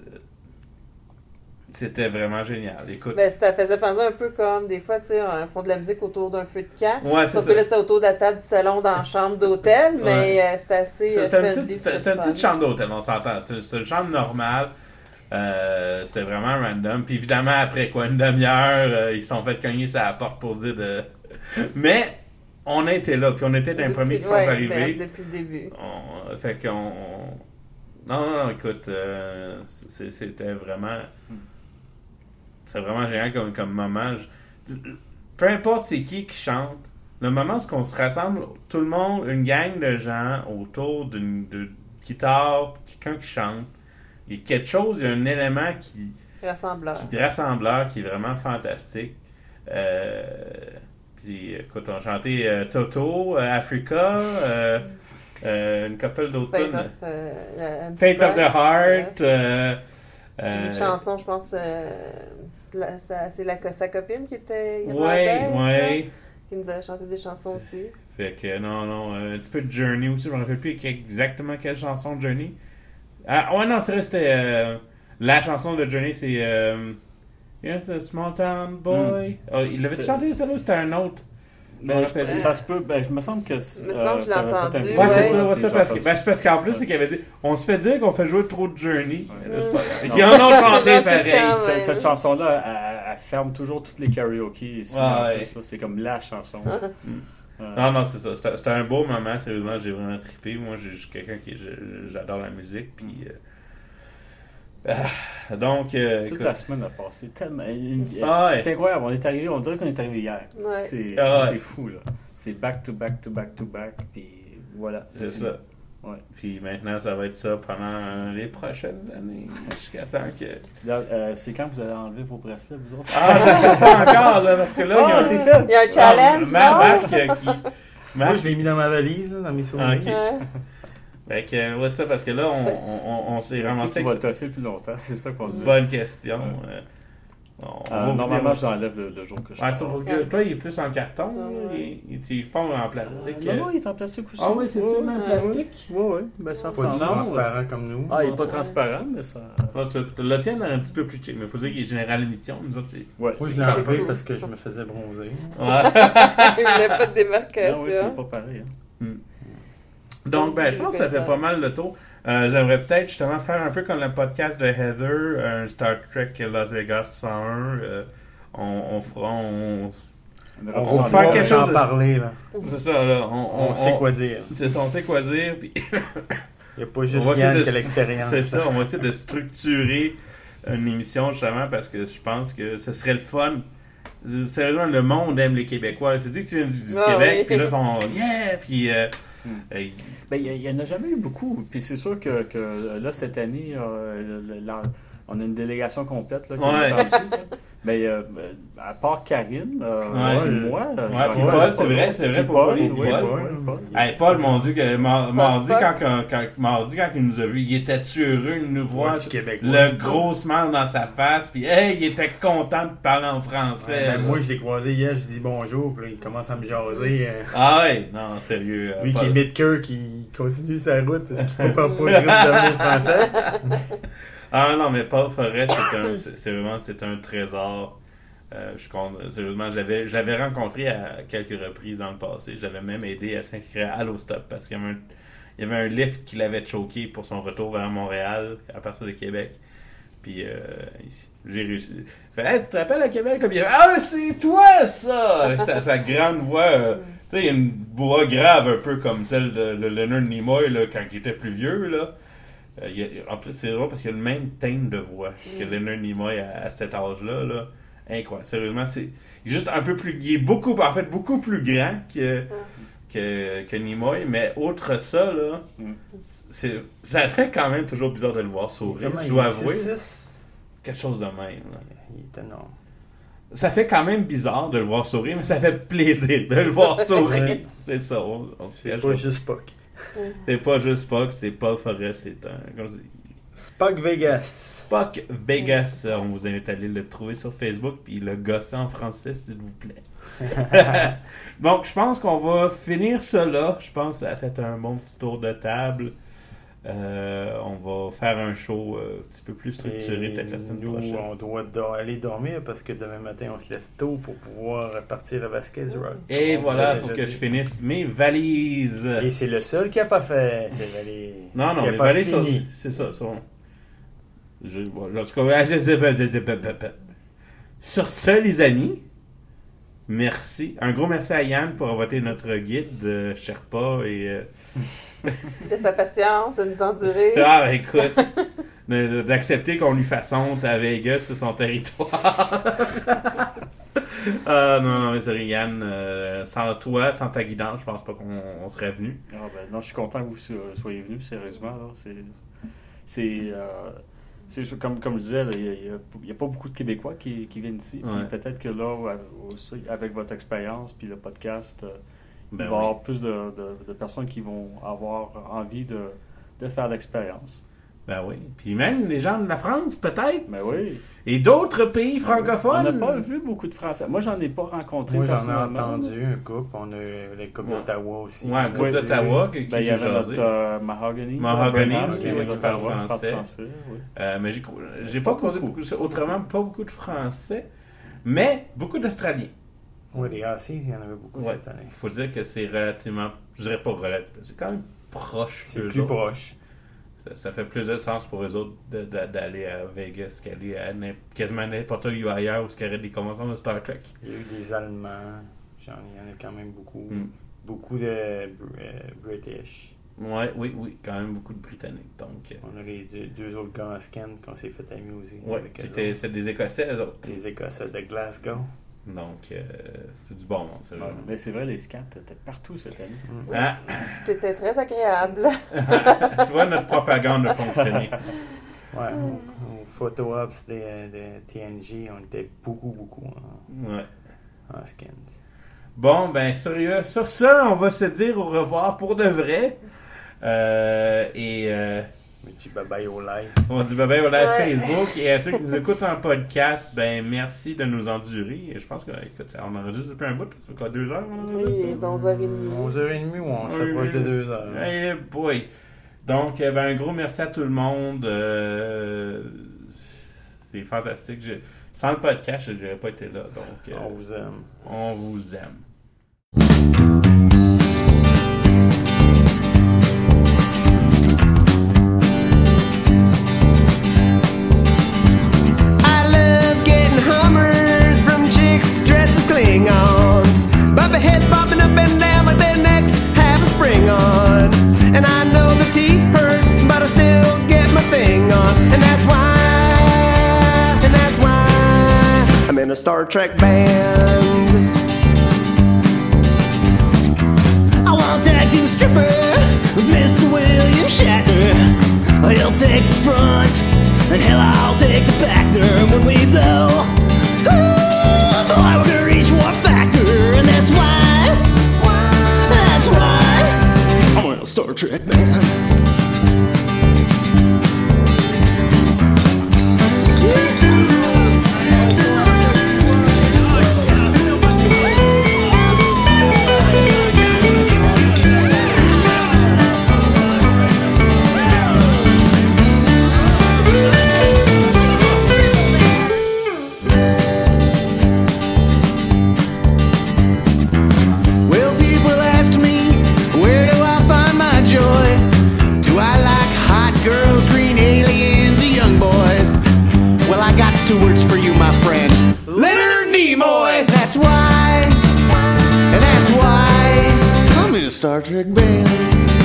c'était vraiment génial. Écoute,
Ben, ça faisait penser un peu comme des fois, tu sais, ils font de la musique autour d'un feu de camp.
ouais, c'est
Sauf
ça.
que là, c'est autour de la table du salon dans la chambre d'hôtel, mais euh, c'est assez.
C'est
euh,
c'est une
friendly,
petite, c'est-
c'est
c'est une
fun.
petite chambre d'hôtel, on s'entend. C'est c'est une chambre normale. Euh, c'est vraiment random. Puis évidemment, après quoi, une demi-heure, euh, ils se sont fait cogner sur la porte pour dire de. Mais on était là, puis on était dans les
Depuis-
premiers qui sont
ouais,
arrivés.
ben, depuis le début.
On- fait qu'on. on- Non, non, non, écoute, euh, c'est- c'était vraiment. C'est vraiment génial comme, comme moment. Je- peu importe c'est qui qui chante, le moment où on se rassemble, tout le monde, une gang de gens autour d'une de guitare, quelqu'un qui chante, il y a quelque chose, il y a un élément qui,
Rassembleur.
qui est rassembleur, qui est vraiment fantastique. Euh, puis écoute, on a chanté euh, Toto, euh, Africa, euh, euh, une couple d'autres
Fate
tunes.
of, euh, la-
Fate of the
Ouais.
Heart. euh, euh,
Une chanson, je pense, euh, la- sa- c'est la, sa copine qui était
Ouais,
irlandaise,
ouais.
là, qui nous a chanté des chansons aussi.
Fait que non, non, euh, un petit peu de Journey aussi, je me rappelle plus exactement quelle chanson de Journey. Ah, ouais, non, c'est vrai, c'était euh, la chanson de Journey, c'est euh, Yes, a small town boy. Oh, il l'avait
C'est-
chanté ça là ou c'était un autre? Je me
Ben,
rappelle.
je- ça se peut, ben, je me semble que.
me semble que je l'ai
t'avais fait un
entendu,
vidéo,
Ouais, c'est
ouais.
ça, ouais,
puis
ça
j'ai
parce que,
entendu
ben, c'est parce qu'en plus,
Ouais.
c'est qu'il avait dit on se fait dire qu'on fait jouer trop de Journey.
Ouais.
Mais là, c'est pas grave.
Non.
Ils en ont chanté
Non, tout
pareil.
quand
Cette,
même.
cette chanson-là, elle, elle ferme toujours toutes les karaokés ici.
Ouais,
en
ouais.
plus, là. C'est comme la chanson. Euh,
Non, non, c'est ça. C'était c'était un beau moment, sérieusement, j'ai vraiment trippé. Moi, je je suis quelqu'un qui. je- J'adore la musique, puis. euh, ah, donc. euh,
toute
écoute.
la semaine a passé tellement. une-
Ah ouais.
C'est incroyable, on est arrivé, on dirait qu'on est arrivé hier.
Ouais.
C'est
Ah ouais.
c'est fou, là. C'est back to back to back to back, puis voilà.
C'est
fini.
ça.
Ouais.
Puis maintenant, ça va être ça pendant euh, les prochaines années, jusqu'à temps que...
Là, euh, c'est quand vous allez enlever vos bracelets, vous autres?
Ah, je sais pas encore, là, parce que là, il y a
Ah,
un...
c'est fait!
Il y a un challenge,
Ah,
non?
Marc, euh, qui...
Moi,
Marc,
je l'ai mis dans ma valise, là, dans mes souvenirs.
Ok.
Ouais.
fait que, euh, ouais, ça, parce que là, on, on, on, on s'est
Qui
ramassé
va
avec
toffer plus longtemps? C'est ça qu'on se
cette
dit.
bonne question.
Ouais.
euh. On
Euh,
va
normalement,
oublier-
j'enlève le, le jour que je
Ouais,
pars.
sauf que toi, il est plus en carton.
Ah, ouais.
Il, il, il est pas en plastique.
Euh, non, non, il est en plastique aussi.
Ah oui, c'est ça, même plastique?
Oui, oui. Ben, ça
Pas du
ressemble.
transparent comme nous.
Ah, il n'est pas transparent, mais ça.
Ah, tu- tu- le tien est un petit peu plus cheap, mais il faut dire qu'il est général émission. Nous autres, c'est...
Ouais,
Moi, je
c'est-
l'ai
C'est
enlevé
cool.
parce que je me faisais bronzer.
Ouais.
Il voulait pas de
Non,
démarcation.
oui, c'est pas pareil. Hein.
Donc, ben, je pense que ça fait pas mal le tour. Euh, j'aimerais peut-être justement faire un peu comme le podcast de Heather, un Star Trek Las Vegas cent un. Euh, on, on fera... On,
On
On
va
va faire
faire
quelque
en
chose de-
parler, là.
c'est ça, là. On,
On,
on-
sait
on-
quoi dire.
C'est ça, on sait quoi dire. Puis
Il n'y a pas
On
juste
va essayer
Yann
de-
qui a l'expérience.
c'est ça, on va essayer de structurer une émission justement parce que je pense que ce serait le fun. Sérieusement, le monde aime les Québécois. Tu dis que tu viens du, du
Ah,
Québec,
oui.
puis là, ils sont yeah, puis euh,
Hmm.
euh,
Ben, il n'y en a jamais eu beaucoup. Puis c'est sûr que, que là, cette année, euh, le- le- la- on a une délégation complète là, qui
Ouais.
est descendue, là. Ben, euh, à part Karine, euh,
Ouais.
puis moi. euh,
Ouais,
j'en
puis
ai
Paul,
pas
c'est vrai, c'est vrai,
Puis
faut
Paul,
pas oublier
oui,
Paul.
Paul, Paul.
hey, Paul, mon Dieu, que, mar- mardi,
pas.
quand, quand, quand, mardi, quand il nous a vus, il était heureux de nous voir.
Ouais, du Québec.
Le gros smile dans sa face, puis hey, il était content de parler en français.
Ouais, ben,
là.
moi, je l'ai croisé hier, je dis bonjour, puis là, il commence à me jaser. euh,
Ah ouais, non, sérieux. euh,
Lui qui
Paul.
est Midkirk, il continue sa route parce qu'il ne comprend pas le reste de mots français.
Ah non, mais Paul Forest, c'est un, c'est, c'est vraiment c'est un trésor. Euh, je compte, sérieusement, je l'avais, je l'avais rencontré à quelques reprises dans le passé. Je l'avais même aidé à s'inscrire à Allostop parce qu'il y avait un, il y avait un lift qui l'avait choqué pour son retour vers Montréal à partir de Québec. Puis euh, j'ai réussi. Fait, hey, tu te rappelles à Québec comme il y avait, ah, c'est toi ça! Avec sa, sa grande voix. Euh, tu sais, il y a une voix grave un peu comme celle de, de Leonard Nimoy là, quand il était plus vieux. Là. Euh, il y a- en plus, c'est drôle parce qu'il a le même teint de voix que Leonard Nimoy à, à cet âge-là. Là. Incroyable. Sérieusement, c'est il est juste un peu plus. Il est beaucoup, en fait, beaucoup plus grand que, que, que Nimoy, mais outre ça, là,
Mm.
c'est, ça fait quand même toujours bizarre de le voir sourire.
Comment
Je
il
dois
est
avouer.
six six?
Quelque chose de même. Là.
Il est énorme.
Ça fait quand même bizarre de le voir sourire, mais ça fait plaisir de le voir sourire.
Ouais.
C'est ça. On, on se
C'est
cache
pas
pas.
juste Spock.
C'est pas juste Spock, c'est Paul Forest. C'est un. Comment je dis?
Spock Vegas.
Spock Vegas. On vous invite à aller le trouver sur Facebook puis le gosser en français, s'il vous plaît. Donc, je pense qu'on va finir ça là. Je pense que ça a fait un bon petit tour de table. Euh, on va faire un show euh, un petit peu plus structuré
Et
peut-être la semaine
nous,
prochaine.
on doit do- aller dormir parce que demain matin, on se lève tôt pour pouvoir partir à Vasquez Road.
Et
On
voilà,
vous a
il faut
déjà
que
dit.
je finisse mes valises.
Et c'est le seul qui n'a pas fait. C'est Valé...
Non, non,
qui a
les
pas
valises, sont-
fini.
c'est ça. Sont... Je, bon, en tout cas, je sais pas. Sur ce, les amis, merci. Un gros merci à Yann pour avoir été notre guide de Sherpa et. euh,
De sa patience, de nous endurer.
Ah, écoute, de- d'accepter qu'on lui fasse honte à Vegas sur son territoire. Ah non, non, mais sérieux, Yann, euh, sans toi, sans ta guidance, je pense pas qu'on on serait venu.
Ah, ben, non, je suis content que vous so- soyez venus, sérieusement. Là. C'est, c'est, euh, c'est sûr, comme, comme je disais, là, il n'y a, a pas beaucoup de Québécois qui, qui viennent ici. Puis
Ouais.
peut-être que là, aussi, avec votre expérience puis le podcast, euh,
Ben
il va y avoir plus de, de, de personnes qui vont avoir envie de, de faire l'expérience.
Ben oui. Puis même les gens de la France, peut-être.
Mais oui.
Et d'autres pays francophones.
On n'a pas vu beaucoup de Français. Moi, j'en ai pas rencontré
Moi, j'en ai
personnellement.
entendu un couple. On a les couples
Ouais.
d'Ottawa aussi.
Ouais, un
On a-
groupe d'Ottawa qui, qui
Ben, il y
j'ai
avait
jasé.
notre euh, Mahogany.
Mahogany,
Bernard,
aussi,
qui
oui,
est
qui
notre
parle
voix, qui parle
français.
français, oui.
Euh, mais j'ai, j'ai pas
Pas
causé
beaucoup.
beaucoup, autrement pas beaucoup de Français, mais beaucoup d'Australiens.
Oui, les Aussies, il y en avait beaucoup
Ouais.
cette année.
Il faut dire que c'est relativement, je dirais pas relativement, c'est quand même proche.
C'est
d'eux
plus
autres.
proche.
Ça, ça fait plus de sens pour eux autres de- de- d'aller à Vegas qu'aller à n'im- quasiment n'importe où ailleurs où il y aurait des conventions de Star Trek.
Il y a eu des Allemands. J'en, il y en a quand même beaucoup.
Mm.
Beaucoup de euh, British.
Ouais, oui, oui, quand même beaucoup de Britanniques. Donc, euh,
On a les deux, deux autres gars en scan qu'on s'est fait amuser.
ouais,
avec eux
c'était,
autres.
c'est des Écossais, eux autres.
Des Écossais de Glasgow.
Donc, euh, c'est du bon monde, c'est
Ouais,
vrai.
mais c'est vrai, les scans étaient partout cette année.
Ah,
C'était très agréable.
tu vois, notre propagande a fonctionné.
Ouais, aux, aux photo ops de, de T N G, on était beaucoup, beaucoup en,
Ouais.
en scans.
Bon, ben, sérieux, sur ça, on va se dire au revoir pour de vrai. Euh, et euh,
Je dis bye-bye au live.
On dit bye-bye au live
Ouais.
Facebook. Et à ceux qui nous écoutent en podcast, ben merci de nous endurer. Et je pense que, écoute, on enregistre depuis un bout. Ça fait quoi, deux heures? On
Oui,
enregistre?
il est onze heures trente.
onze heures trente ou on s'approche de deux heures.
Hey boy! Donc, euh, ben, un gros merci à tout le monde. Euh, c'est fantastique. Je- sans le podcast, je n'aurais pas été là. Donc, euh,
On vous aime.
on vous aime.
I love getting Hummers from chicks dressed as Klingons. Bubba heads bobbing up and down like their necks have a spring on. And I know the teeth hurt, but I still get my thing on. And that's why, and that's why I'm in a Star Trek band. I want to tag team stripper with Mister William Shatner. He'll take the front, and hell, I'll take the back there when we blow. Ooh, boy, we're gonna reach warp factor, and that's why, that's why I'm a Star Trek man. Well, people ask me, where do I find my joy? Do I like hot girls, green aliens, or young boys? Well, I got two words for you, my friend. Leonard Nimoy! That's why, and that's why I'm in a Star Trek band.